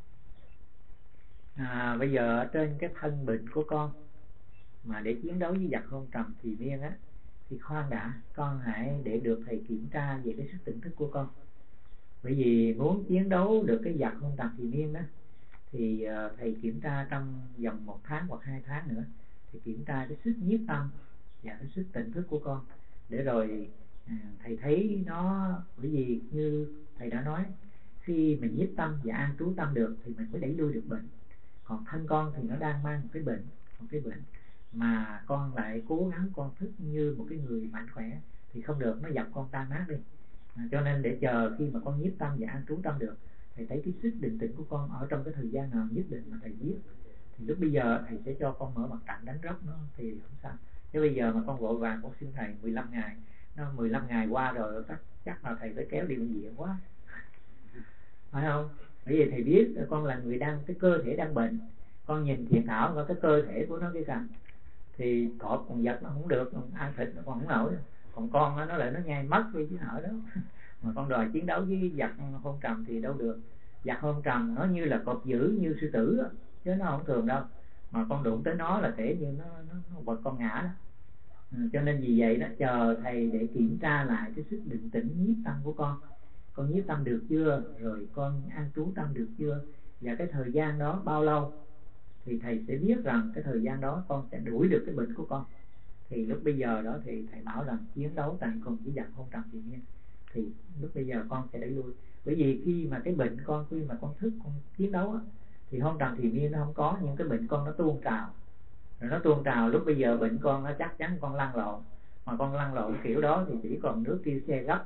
À, bây giờ ở trên cái thân bệnh của con mà để chiến đấu với giặc hôn trầm thì miên á, thì khoan đã, con hãy để được thầy kiểm tra về cái sức tỉnh thức của con. Bởi vì muốn chiến đấu được cái giặc hôn trầm thì miên đó, thì uh, thầy kiểm tra trong vòng một tháng hoặc hai tháng nữa, thì kiểm tra cái sức nhiếp tâm và cái sức tỉnh thức của con, để rồi uh, thầy thấy nó. Bởi vì như thầy đã nói, khi mình nhiếp tâm và an trú tâm được thì mình mới đẩy lui được bệnh. Còn thân con thì nó đang mang một cái bệnh, một cái bệnh mà con lại cố gắng con thức như một cái người mạnh khỏe thì không được, nó dập con tan nát đi. À, cho nên để chờ khi mà con nhiếp tâm và an trú tâm được, thầy thấy cái sức định tĩnh của con ở trong cái thời gian nào nhất định mà thầy biết, thì lúc bây giờ thầy sẽ cho con mở mặt trận đánh rốc nó thì không sao. Chứ bây giờ mà con vội vàng con xin thầy mười lăm ngày, nó mười lăm ngày qua rồi chắc chắc là thầy phải kéo đi bệnh viện quá, phải không? Bởi vì thầy biết con là người đang cái cơ thể đang bệnh, con nhìn thiện thảo vào cái cơ thể của nó cái cằm thì cọp còn giật nó không được, còn ăn thịt nó còn không nổi, còn con nó, nó lại nó nhai mất đi chứ nổi đó. Mà con đòi chiến đấu với giặc hôn trầm thì đâu được. Giặc hôn trầm nó như là cọp dữ, như sư tử đó, chứ nó không thường đâu, mà con đụng tới nó là thể như nó nó, nó bật con ngã đó. Ừ, cho nên vì vậy đó, chờ thầy để kiểm tra lại cái sức định tĩnh nhiếp tâm của con. Con nhiếp tâm được chưa, rồi con an trú tâm được chưa, và cái thời gian đó bao lâu, thì thầy sẽ biết rằng cái thời gian đó con sẽ đuổi được cái bệnh của con. Thì lúc bây giờ đó thì thầy bảo rằng chiến đấu tàn cùng với giặc hôn trầm thì nhiên, thì lúc bây giờ con sẽ đẩy lui. Bởi vì khi mà cái bệnh con, khi mà con thức con chiến đấu á, thì hôn trầm thì nhiên nó không có, nhưng cái bệnh con nó tuôn trào, rồi nó tuôn trào lúc bây giờ bệnh con nó chắc chắn con lăn lộn, mà con lăn lộn kiểu đó thì chỉ còn nước kêu xe gấp.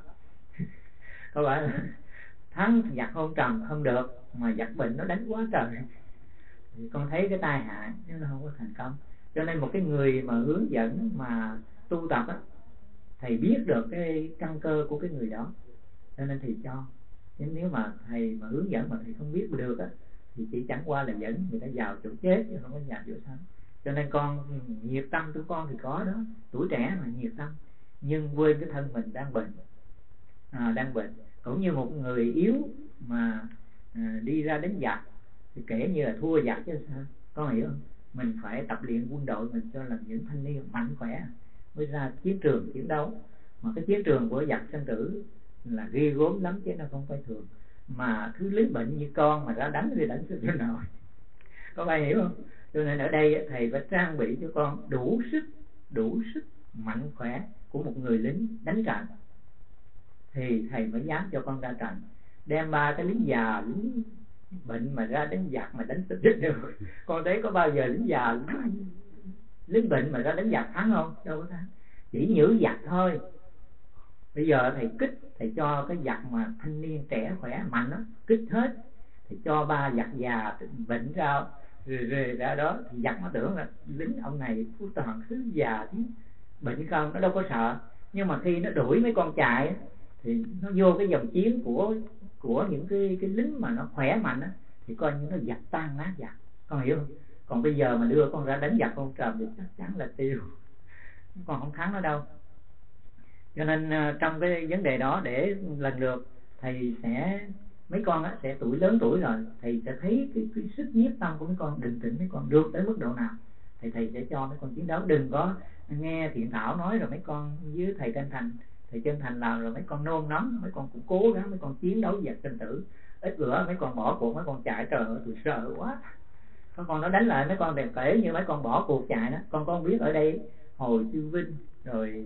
Có phải là thắng giặc hôn trầm không được, mà giặc bệnh nó đánh quá trời, thì con thấy cái tai hại nhưng nó không có thành công. Cho nên một cái người mà hướng dẫn mà tu tập á, thầy biết được cái căn cơ của cái người đó, cho nên thầy cho. Chứ nếu mà thầy mà hướng dẫn mà thầy không biết được á, thì chỉ chẳng qua là dẫn người ta vào chỗ chết chứ không có vào chỗ sống. Cho nên con nhiệt tâm của con thì có đó, tuổi trẻ mà nhiệt tâm, nhưng quên cái thân mình đang bệnh, à, đang bệnh. Cũng như một người yếu mà à, đi ra đánh giặc thì kể như là thua giặc chứ sao, con hiểu không? Mình phải tập luyện quân đội mình cho làm những thanh niên mạnh khỏe mới ra chiến trường chiến đấu. Mà cái chiến trường của giặc sinh tử là ghê gớm lắm chứ nó không phải thường. Mà thứ lính bệnh như con mà ra đánh thì đánh sao cho nổi. Có ai hiểu không? Cho nên ở đây thầy phải trang bị cho con đủ sức, đủ sức mạnh khỏe của một người lính đánh trận, thì thầy mới dám cho con ra trận. Đem ba cái lính già, lính bệnh mà ra đánh giặc mà đánh chết được. Con thấy có bao giờ lính già, lính, lính bệnh mà ra đánh giặc thắng không? Đâu có thắng, chỉ nhử giặc thôi. Bây giờ thầy kích, thầy cho cái giặc mà thanh niên trẻ khỏe mạnh đó, kích hết. Thầy cho ba giặc già bệnh ra rồi, rồi ra đó thì giặc nó tưởng là lính ông này phú toàn thứ già chứ bệnh không, nó đâu có sợ. Nhưng mà khi nó đuổi mấy con chạy thì nó vô cái dòng chiến của của những cái cái lính mà nó khỏe mạnh á, thì coi như nó giặc tan nát giặc, con hiểu không? Còn bây giờ mà đưa con ra đánh giặc con trầm thì chắc chắn là tiêu, con không thắng nó đâu. Cho nên trong cái vấn đề đó, để lần lượt thầy sẽ, mấy con á, sẽ tuổi lớn tuổi rồi, thầy sẽ thấy cái, cái sức nhiếp tâm của mấy con, định tĩnh mấy con được tới mức độ nào thì thầy sẽ cho mấy con chiến đấu. Đừng có nghe Thiện Thảo nói rồi mấy con với thầy chân thành, thầy chân thành làm rồi mấy con nôn nóng, mấy con cũng cố gắng mấy con chiến đấu giặc sinh tử. Ít bữa mấy con bỏ cuộc, mấy con chạy, trời ơi tôi sợ quá. Các con nó đánh lại mấy con, đẹp kể như mấy con bỏ cuộc chạy đó. Con con biết ở đây hồi sư Vinh rồi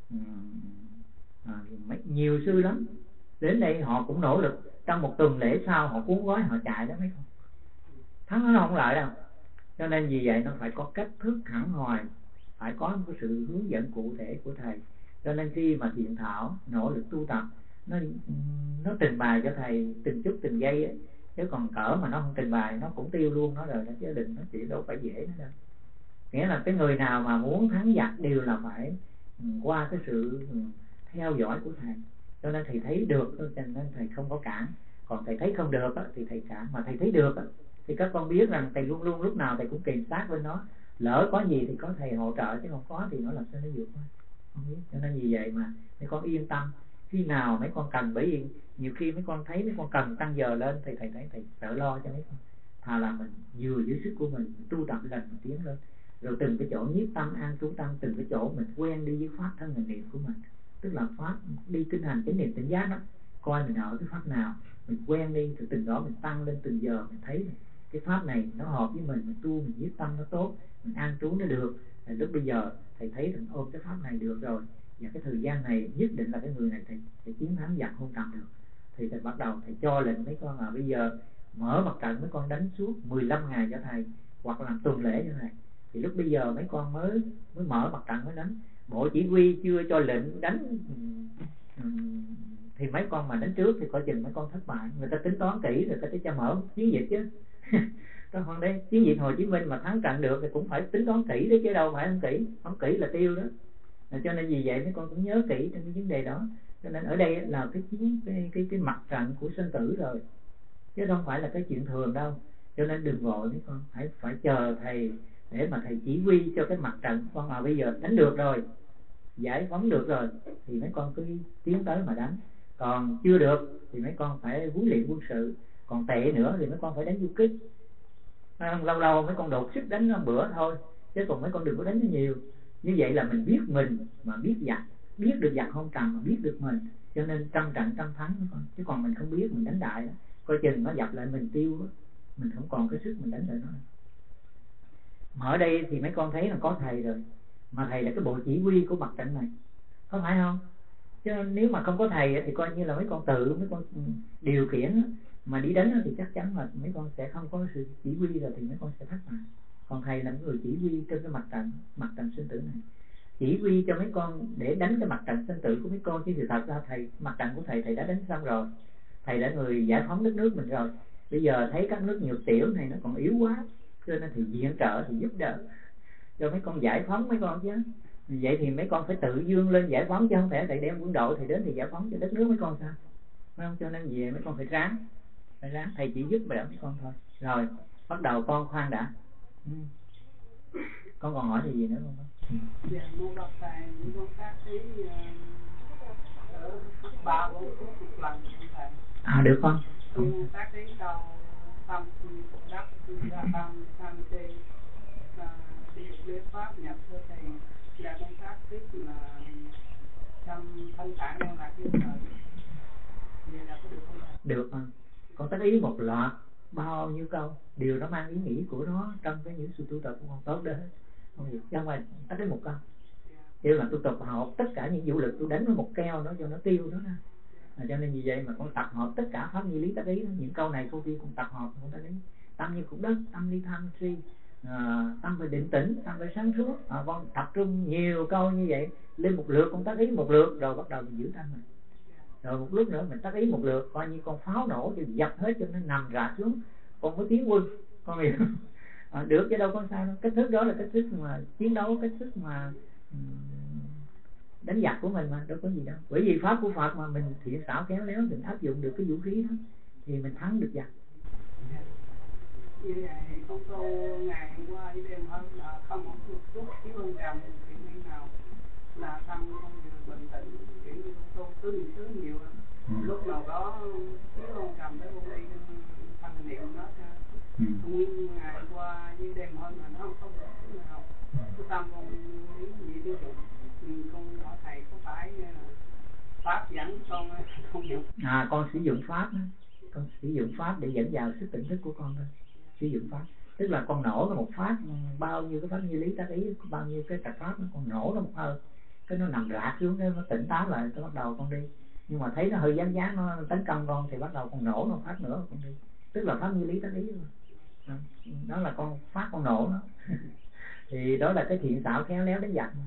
à, mấy, nhiều sư lắm đến đây họ cũng nỗ lực, trong một tuần lễ sau họ cuốn gói họ chạy đó mấy con, thắng nó không lại đâu. Cho nên vì vậy nó phải có cách thức hẳn hoài, phải có một cái sự hướng dẫn cụ thể của thầy. Cho nên khi mà Thiện Thảo nỗ lực tu tập, nó nó trình bày cho thầy từng chút từng giây ấy. Chứ còn cỡ mà nó không trình bày nó cũng tiêu luôn nó rồi đó, chứ đừng, nó chỉ đâu phải dễ nữa đâu. Nghĩa là cái người nào mà muốn thắng giặc đều là phải qua cái sự theo dõi của thầy. Cho nên thầy thấy được cho nên thầy không có cản. Còn thầy thấy không được thì thầy cản. Mà thầy thấy được thì các con biết rằng thầy luôn luôn lúc nào thầy cũng kề sát bên nó. Lỡ có gì thì có thầy hỗ trợ, chứ không có thì nó làm sao nó vượt qua. Không biết. Cho nên vì vậy mà mấy con yên tâm. Khi nào mấy con cần, bởi vì nhiều khi mấy con thấy mấy con cần tăng giờ lên thì thầy thấy thầy sợ lo cho mấy con. Thà là mình vừa dưới sức của mình tu tập lần một tiến lên, rồi từng cái chỗ nhiếp tâm an trú tâm, từng cái chỗ mình quen đi với pháp thân ngành niệm của mình. Tức là pháp đi kinh hành chánh niệm tỉnh giác đó, coi mình ở cái pháp nào mình quen đi, từ từng đó mình tăng lên từng giờ. Mình thấy cái pháp này nó hợp với mình, mình tu mình nhiếp tâm nó tốt, mình an trú nó được. Thì lúc bây giờ thầy thấy rằng ôm cái pháp này được rồi, và cái thời gian này nhất định là cái người này thầy sẽ chiến thắng giặc hôn trầm được. Thì thầy bắt đầu thầy cho lệnh mấy con là bây giờ mở mặt trận mấy con đánh suốt mười lăm ngày cho thầy, hoặc làm tuần lễ cho thầy. Thì lúc bây giờ mấy con mới mới mở mặt trận mới đánh. Bộ chỉ huy chưa cho lệnh đánh thì mấy con mà đánh trước thì coi chừng mấy con thất bại. Người ta tính toán kỹ rồi, người ta cho mở chiến dịch chứ. Đó, còn đây chiến dịch Hồ Chí Minh mà thắng trận được thì cũng phải tính toán kỹ đấy chứ đâu phải không kỹ. Không kỹ là tiêu đó. Cho nên vì vậy mấy con cũng nhớ kỹ trên cái vấn đề đó. Cho nên ở đây là cái chiến cái cái cái mặt trận của sinh tử rồi, chứ không phải là cái chuyện thường đâu. Cho nên đừng vội mấy con, phải phải chờ thầy để mà thầy chỉ huy cho cái mặt trận. Con mà bây giờ đánh được rồi, giải phóng được rồi thì mấy con cứ tiến tới mà đánh. Còn chưa được thì mấy con phải huấn luyện quân sự. Còn tệ nữa thì mấy con phải đánh du kích. Lâu lâu mấy con đột sức đánh một bữa thôi, chứ còn mấy con đừng có đánh nhiều. Như vậy là mình biết mình mà biết giặc, biết được giặc không trầm mà biết được mình. Cho nên trăm trận trăm thắng mấy con. Chứ còn mình không biết mình đánh đại đó, coi chừng nó dập lại mình tiêu đó, mình không còn cái sức mình đánh lại nó. Mà ở đây thì mấy con thấy là có thầy rồi, mà thầy là cái bộ chỉ huy của mặt trận này, có phải không? Chứ nếu mà không có thầy thì coi như là mấy con tự mấy con điều khiển mà đi đánh thì chắc chắn là mấy con sẽ không có sự chỉ huy, rồi thì mấy con sẽ thất bại. Còn thầy là người chỉ huy trên cái mặt trận mặt trận sinh tử này, chỉ huy cho mấy con để đánh cái mặt trận sinh tử của mấy con. Chứ sự thật ra thầy, mặt trận của thầy thầy đã đánh xong rồi, thầy đã người giải phóng đất nước mình rồi. Bây giờ thấy các nước nhược tiểu này nó còn yếu quá, cho nên thì viện trợ thì giúp đỡ cho mấy con giải phóng mấy con chứ. Vậy thì mấy con phải tự dương lên giải phóng, chứ không thể thầy đem quân đội thầy đến thì giải phóng cho đất nước mấy con sao? Phải không? Cho nên về mấy con phải ráng, phải ráng, thầy chỉ giúp đỡ mấy con thôi. Rồi bắt đầu con khoan đã. Ừ. Con còn hỏi gì nữa không? Ừ. Dạ, mô bác thầy, con phát ý ở ba bốn chục lần thầy. À được con. Con phát ý đầu tâm đắc ra tâm tâm tê đi lễ pháp nhập thơ thầy, là con phát ý là thăm thanh thản an lạc với trời. Vậy là có được không? Được mà. Con tác ý một loạt bao nhiêu câu, điều nó mang ý nghĩa của nó trong cái những sự tu tập của con tốt đó hết. Không gì, chứ không phải tác ý một câu. Kêu là tôi tập hợp tất cả những vũ lực, tôi đánh với một keo nó cho nó tiêu đó nè. À, cho nên vì vậy mà con tập hợp tất cả pháp như lý tác ý đó. Những câu này câu kia con tập hợp con tác ý. Tâm như cục đất, tâm ly tham si, à, tâm về định tĩnh, tâm về sáng suốt. À, con tập trung nhiều câu như vậy lên một lượt, con tác ý một lượt rồi bắt đầu mình giữ tâm mình. Rồi một lúc nữa mình tác ý một lượt, coi như con pháo nổ thì dập hết cho nó nằm rã xuống, con có tiến quân, con hiểu không? À, được chứ đâu có sao đâu. Cách thức đó là cách thức mà chiến đấu, cách thức mà đánh giặc của mình mà, đâu có gì đâu. Bởi vì pháp của Phật mà mình thiện xảo khéo léo, mình áp dụng được cái vũ khí đó thì mình thắng được giặc. Như vậy con tu ngày hôm qua với đêm hôm là không một chút xíu hơn trầm chuyện như nào là tâm con bình tĩnh, kiểu như tu tứ niệm xứ nhiều lắm. Ừ. Lúc nào đó xíu hơn trầm tới con đi thanh niệm hết. Ừ. Nguyên ngày hôm qua với đêm hôm là nó không có được nào. Cái tâm con lý gì tiêu dụng. Con hỏi thầy có phải pháp dẫn con không hiểu? À, con sử dụng pháp đó. Con sử dụng pháp để dẫn vào sức tỉnh thức của con thôi. Sử dụng pháp tức là con nổ nó một phát bao nhiêu cái pháp như lý tác ý, bao nhiêu cái trạch pháp nó con nổ nó một hơi, cái nó nằm rạc xuống, cái nó tỉnh táo lại, cái bắt đầu con đi. Nhưng mà thấy nó hơi dán dán nó tấn công con thì bắt đầu con nổ nó phát nữa con đi, tức là pháp như lý tác ý đó, đó là con phát con nổ nó. Thì đó là cái thiện xảo khéo léo đánh giặc,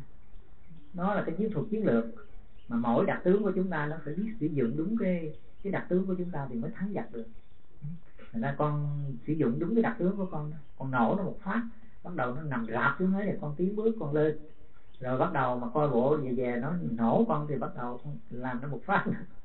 nó là cái chiến thuật chiến lược mà mỗi đặc tướng của chúng ta nó phải biết sử dụng đúng cái cái đặc tướng của chúng ta thì mới thắng giặc được. Thành ra con sử dụng đúng cái đặc tướng của con đó. Con nổ nó một phát, bắt đầu nó nằm rạp xuống hết, rồi con tiến bước con lên, rồi bắt đầu mà coi bộ về về nó nổ con thì bắt đầu con làm nó một phát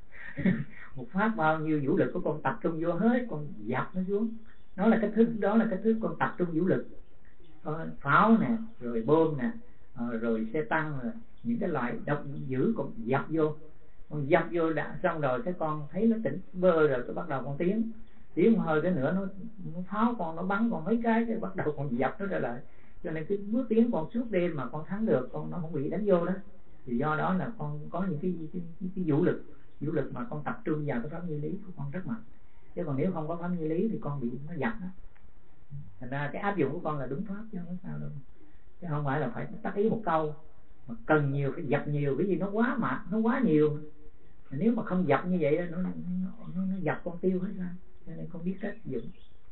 một phát bao nhiêu vũ lực của con tập trung vô hết, con dập nó xuống. Nó là cái thức, đó là cái thức con tập trung vũ lực. Có pháo nè, rồi bom nè, rồi xe tăng nè, những cái loại độc dữ con dập vô, con dập vô đã xong rồi cái con thấy nó tỉnh bơ rồi cái bắt đầu con tiến tiến một hơi cái nữa nó, nó pháo con nó bắn con mấy cái cái bắt đầu con dập nó trở lại. Cho nên cái bước tiến con suốt đêm mà con thắng được, con nó không bị đánh vô đó, thì do đó là con có những cái cái, cái, cái vũ lực vũ lực mà con tập trung vào cái pháp như lý của con rất mạnh. Chứ còn nếu không có pháp như lý thì con bị nó dập đó. Thành ra cái áp dụng của con là đúng pháp chứ không có sao đâu, chứ không phải là phải tác ý một câu mà cần nhiều phải dập nhiều, bởi vì nó quá mạnh, nó quá nhiều. Nếu mà không dập như vậy nó nó, nó, nó dập con tiêu hết ra. Cho nên con biết cách dùng.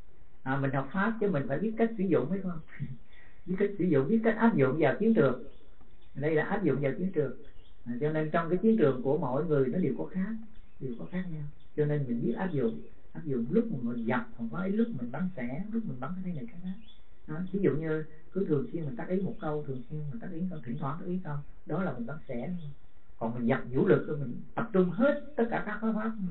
À, mình học pháp chứ mình phải biết cách sử dụng, phải không? Biết cách sử dụng, biết cách áp dụng vào chiến trường. Đây là áp dụng vào chiến trường. À, cho nên trong cái chiến trường của mỗi người nó đều có khác, đều có khác nhau. Cho nên mình biết áp dụng, áp dụng lúc mà mình dập, còn có lúc mình bắn xẻ, lúc mình bắn cái này cái khác. Đó, ví dụ như cứ thường xuyên mình tác ý một câu, thường xuyên mình tác ý câu, thỉnh thoảng tác ý câu, đó là mình bắn xẻ. Còn mình dập vũ lực rồi mình tập trung hết tất cả các pháp pháp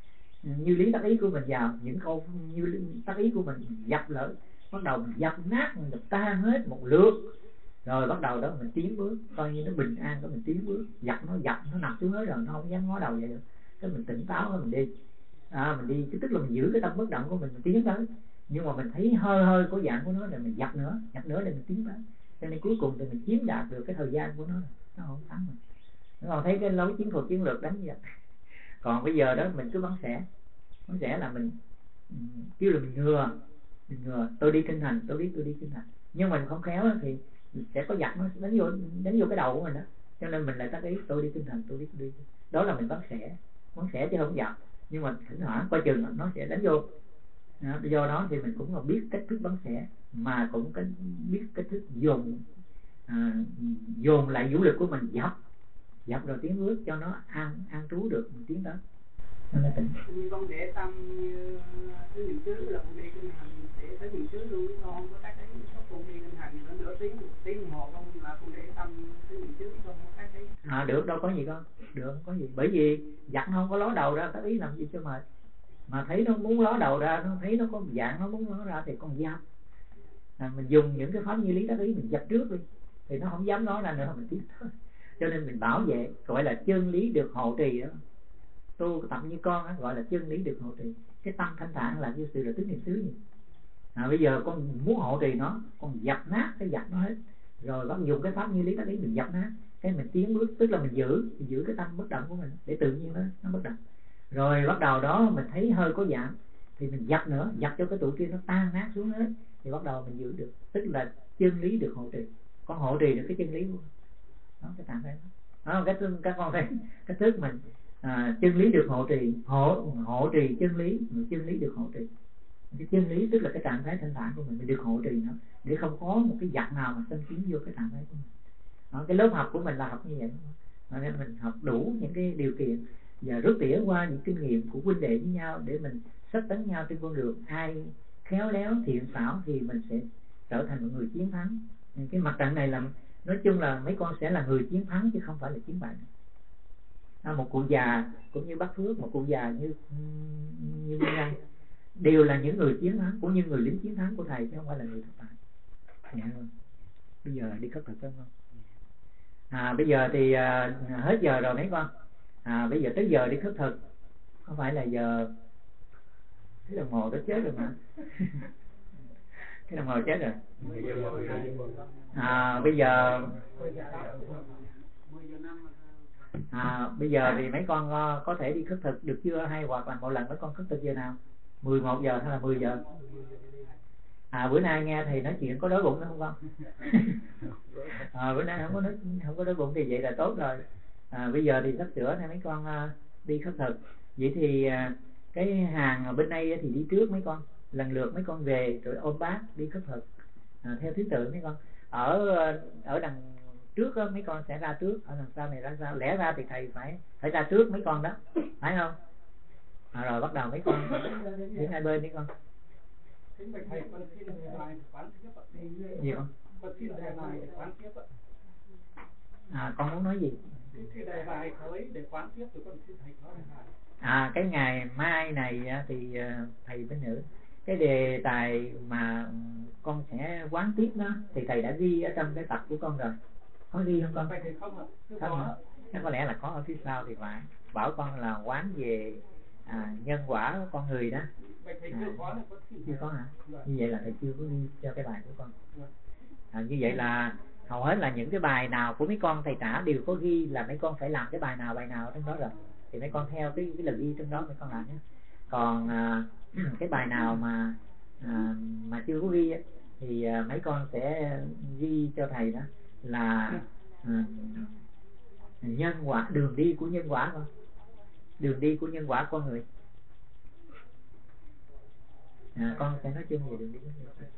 như lý tác ý của mình vào những câu như tác ý của mình, mình dập lại, bắt đầu mình dập nát, mình dập tan hết một lượt, rồi bắt đầu đó mình tiến bước, coi như nó bình an đó, mình tiến bước, dập nó dập nó nằm xuống hết rồi, nó không dám ngó đầu vậy được, cái mình tỉnh táo rồi mình đi. À, mình đi, tức là mình giữ cái tâm bất động của mình, mình tiến tới, nhưng mà mình thấy hơi hơi của dạng của nó là mình dập nữa, dập nữa để mình tiến tới, cho nên cuối cùng thì mình chiếm đạt được cái thời gian của nó, nó không thắng mình. Nó còn thấy cái lối chiến thuật chiến lược đánh vậy. Còn bây giờ đó mình cứ bắn xẻ, bắn xẻ là mình kêu là mình ngừa, mình ngừa. Tôi đi kinh hành, tôi biết tôi đi kinh hành, nhưng mình không khéo thì sẽ có giặc nó đánh vô đánh vô cái đầu của mình đó. Cho nên mình lại tác ý tôi đi kinh hành, tôi biết tôi đi. Đó là mình bắn xẻ, bắn xẻ chứ không giặc. Nhưng mà thỉnh thoảng coi chừng nó sẽ đánh vô. À, do đó thì mình cũng là biết cách thức bắn xẻ, mà cũng cái biết cách thức dồn à, dồn lại vũ lực của mình, dập dập rồi tiến bước cho nó an an trú được, mình tiến tới. Như con để tâm như tứ niệm xứ là con đi kinh hành, để tứ niệm xứ luôn, con không có tác ý, con đi kinh hành nữa nửa tiếng, một tiếng đồng hồ con là con để tâm tứ niệm xứ, con không có tác ý. À được, đâu có gì con, được không có gì, bởi vì giặc nó không có ló đầu ra tác ý làm gì cho mệt, mà thấy nó muốn ló đầu ra, nó thấy nó có dạng nó muốn ló ra thì con dập. À, mình dùng những cái pháp như lý tác ý mình dập trước đi, thì nó không dám ló ra nữa, mình tiến thôi. Cho nên mình bảo vệ, gọi là chân lý được hộ trì đó. Tu tập như con á, gọi là chân lý được hộ trì. Cái tâm thanh thản là như sự là tứ niệm xứ gì. À, bây giờ con muốn hộ trì nó, con dập nát cái dập nó hết, rồi bắt dùng cái pháp như lý tác ý mình dập nát, cái mình tiến bước, tức là mình giữ mình giữ cái tâm bất động của mình để tự nhiên nó nó bất động. Rồi bắt đầu đó mình thấy hơi có giảm thì mình dập nữa, dập cho cái tụi kia nó tan nát xuống hết, thì bắt đầu mình giữ được, tức là chân lý được hộ trì. Con hộ trì được cái chân lý luôn đó, cái trạng thái đó. Đó, cái các con thấy cái thức mình à, chân lý được hộ trì, hộ hộ trì chân lý, chân lý được hộ trì. Cái chân lý tức là cái trạng thái thanh thản của mình, mình được hộ trì nó để không có một cái giặc nào mà xâm chiếm vô cái trạng thái của mình. Đó, cái lớp học của mình là học như vậy đó, nên mình học đủ những cái điều kiện và rút tỉa qua những kinh nghiệm của huynh đệ với nhau để mình sách tấn nhau trên con đường. Ai khéo léo thiện xảo thì mình sẽ trở thành một người chiến thắng. Cái mặt trận này là nói chung là mấy con sẽ là người chiến thắng chứ không phải là chiến bại. À, một cụ già cũng như bác Phước, một cụ già như như Minh Anh đều là những người chiến thắng, cũng như người lính chiến thắng của thầy chứ không phải là người thất bại. Dạ không? Bây giờ đi khất thực phải không? À, bây giờ thì à, hết giờ rồi mấy con. À, bây giờ tới giờ đi khất thực, không phải là giờ cái đồng hồ đó chết rồi mà. Cái đồng hồ chết rồi. À, bây giờ à, bây giờ thì mấy con uh, có thể đi khất thực được chưa, hay hoặc là một lần mấy con khất thực giờ nào? mười một giờ hay là mười giờ? À, bữa nay nghe thì nói chuyện có đói bụng nữa không con? À, bữa nay không có nói, không có đói bụng thì vậy là tốt rồi. À, bây giờ thì sắp sửa nên mấy con uh, đi khất thực. Vậy thì uh, cái hàng bên đây thì đi trước mấy con, lần lượt mấy con về rồi ôm bát đi khất thực à, theo thứ tự mấy con. Ở ở đằng trước đó, mấy con sẽ ra trước, ở đằng sau này ra sau. Lẽ ra thì thầy phải phải ra trước mấy con đó, phải không? À, rồi bắt đầu mấy con đến hai bên mấy con. Gì con? À, con muốn nói gì? À, cái ngày mai này thì thầy với nữ cái đề tài mà con sẽ quán tiếp đó thì thầy đã ghi ở trong cái tập của con rồi. Có ghi không con? Không hả? Chắc có lẽ là có ở phía sau thì phải. Bảo con là quán về à, nhân quả của con người đó. À, chưa có hả? Như vậy là thầy chưa có ghi cho cái bài của con. À, như vậy là hầu hết là những cái bài nào của mấy con thầy trả đều có ghi là mấy con phải làm cái bài nào bài nào trong đó rồi. Thì mấy con theo cái cái lời ghi trong đó mấy con làm nhé. Còn à, cái bài nào mà à, mà chưa có ghi ấy, thì à, mấy con sẽ ghi cho thầy đó là à, nhân quả, đường đi của nhân quả con, đường đi của nhân quả con người. À, con sẽ nói chung về đường đi của nhân quả.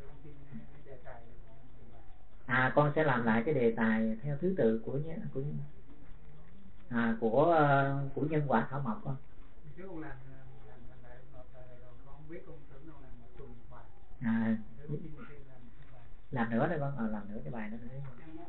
À, con sẽ làm lại cái đề tài theo thứ tự của của à, của uh, của nhân quả thảo mộc con. À, làm nữa đó con, à, làm nữa cái bài đó nữa.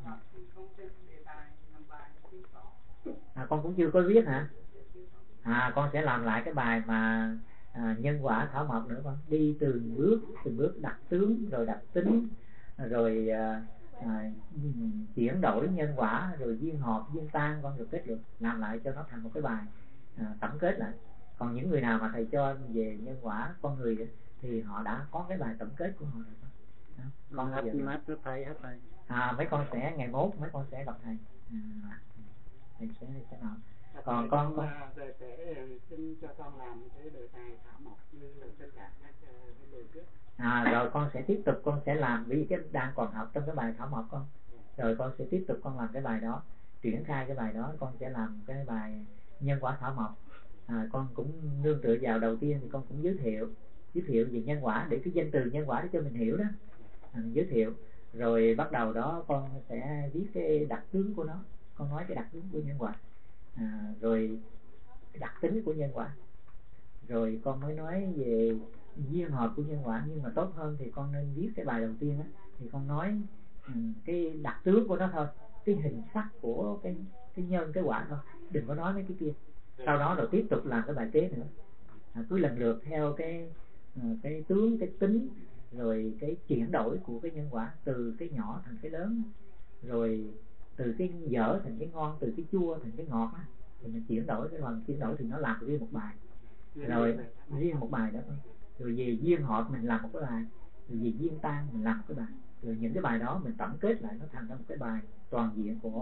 À, con cũng chưa có viết hả? À, con sẽ làm lại cái bài mà à, nhân quả thảo mộc nữa con, đi từng bước từng bước đặt tướng rồi đặt tính rồi à, à, chuyển đổi nhân quả rồi duyên hợp duyên tan con, được kết luận làm lại cho nó thành một cái bài à, tổng kết lại. Còn những người nào mà thầy cho về nhân quả con người ấy, thì họ đã có cái bài tổng kết của họ rồi. Đó. Con hết hết thầy hết thầy. À, mấy con sẽ ngày mốt mấy con sẽ gặp thầy. À, thầy sẽ sẽ nào. Còn con con sẽ xin cho con làm cái đề tài thảo mộc như là tất cả các cái đề trước. À, rồi con sẽ tiếp tục con sẽ làm, vì cái đang còn học trong cái bài thảo mộc con, rồi con sẽ tiếp tục con làm cái bài đó, triển khai cái bài đó, con sẽ làm cái bài nhân quả thảo mộc. À, con cũng nương tựa vào đầu tiên thì con cũng giới thiệu giới thiệu về nhân quả để cái danh từ nhân quả để cho mình hiểu đó. À, giới thiệu rồi bắt đầu đó con sẽ viết cái đặc tướng của nó, con nói cái đặc tướng của nhân quả, à, rồi cái đặc tính của nhân quả, rồi con mới nói về duyên hợp của nhân quả. Nhưng mà tốt hơn thì con nên viết cái bài đầu tiên á, thì con nói um, cái đặc tướng của nó thôi, cái hình sắc của cái cái nhân cái quả thôi, đừng có nói mấy cái kia. Sau đó rồi tiếp tục làm cái bài kế nữa, à, cứ lần lượt theo cái uh, cái tướng, cái tính, rồi cái chuyển đổi của cái nhân quả từ cái nhỏ thành cái lớn, rồi từ cái dở thành cái ngon, từ cái chua thành cái ngọt á, thì mình chuyển đổi. Cái lần chuyển đổi thì nó làm riêng một bài, rồi riêng một bài đó thôi. Rồi về duyên hợp mình làm một cái bài, rồi về duyên tan mình làm một cái bài, rồi những cái bài đó mình tổng kết lại nó thành ra một cái bài toàn diện của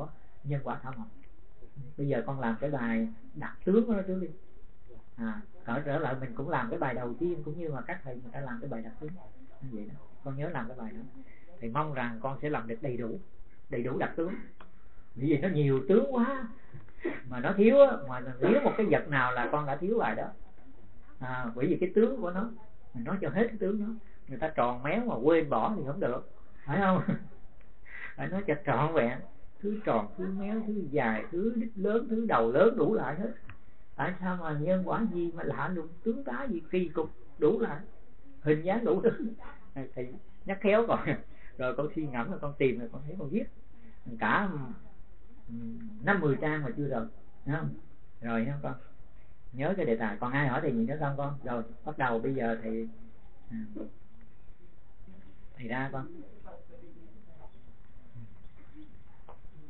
nhân quả thảo mộc. Bây giờ con làm cái bài đặt tướng đó trước đi. À, cỡ trở lại mình cũng làm cái bài đầu tiên cũng như mà các thầy người ta làm cái bài đặt tướng như vậy đó. Con nhớ làm cái bài đó. Thì mong rằng con sẽ làm được đầy đủ, đầy đủ đặt tướng. Vì vậy nó nhiều tướng quá mà nó thiếu á, mà thiếu một cái vật nào là con đã thiếu bài đó. À, bởi vì cái tướng của nó mình nói cho hết cái tướng nó, người ta tròn méo mà quên bỏ thì không được, phải không? Phải nói cho trọn vẹn, thứ tròn, thứ méo, thứ dài, thứ đít lớn, thứ đầu lớn, đủ lại hết. Tại sao mà nhân quả gì mà lạ lùng, tướng tá gì kỳ cục, đủ lại, hình dáng đủ thứ. Thì nhắc khéo còn rồi con suy ngẫm rồi con tìm rồi con thấy con viết cả năm mười trang mà chưa được, thấy không? Rồi nha con, nhớ cái đề tài. Còn ai hỏi thì gì nữa không con? Rồi bắt đầu bây giờ thì thì ra con.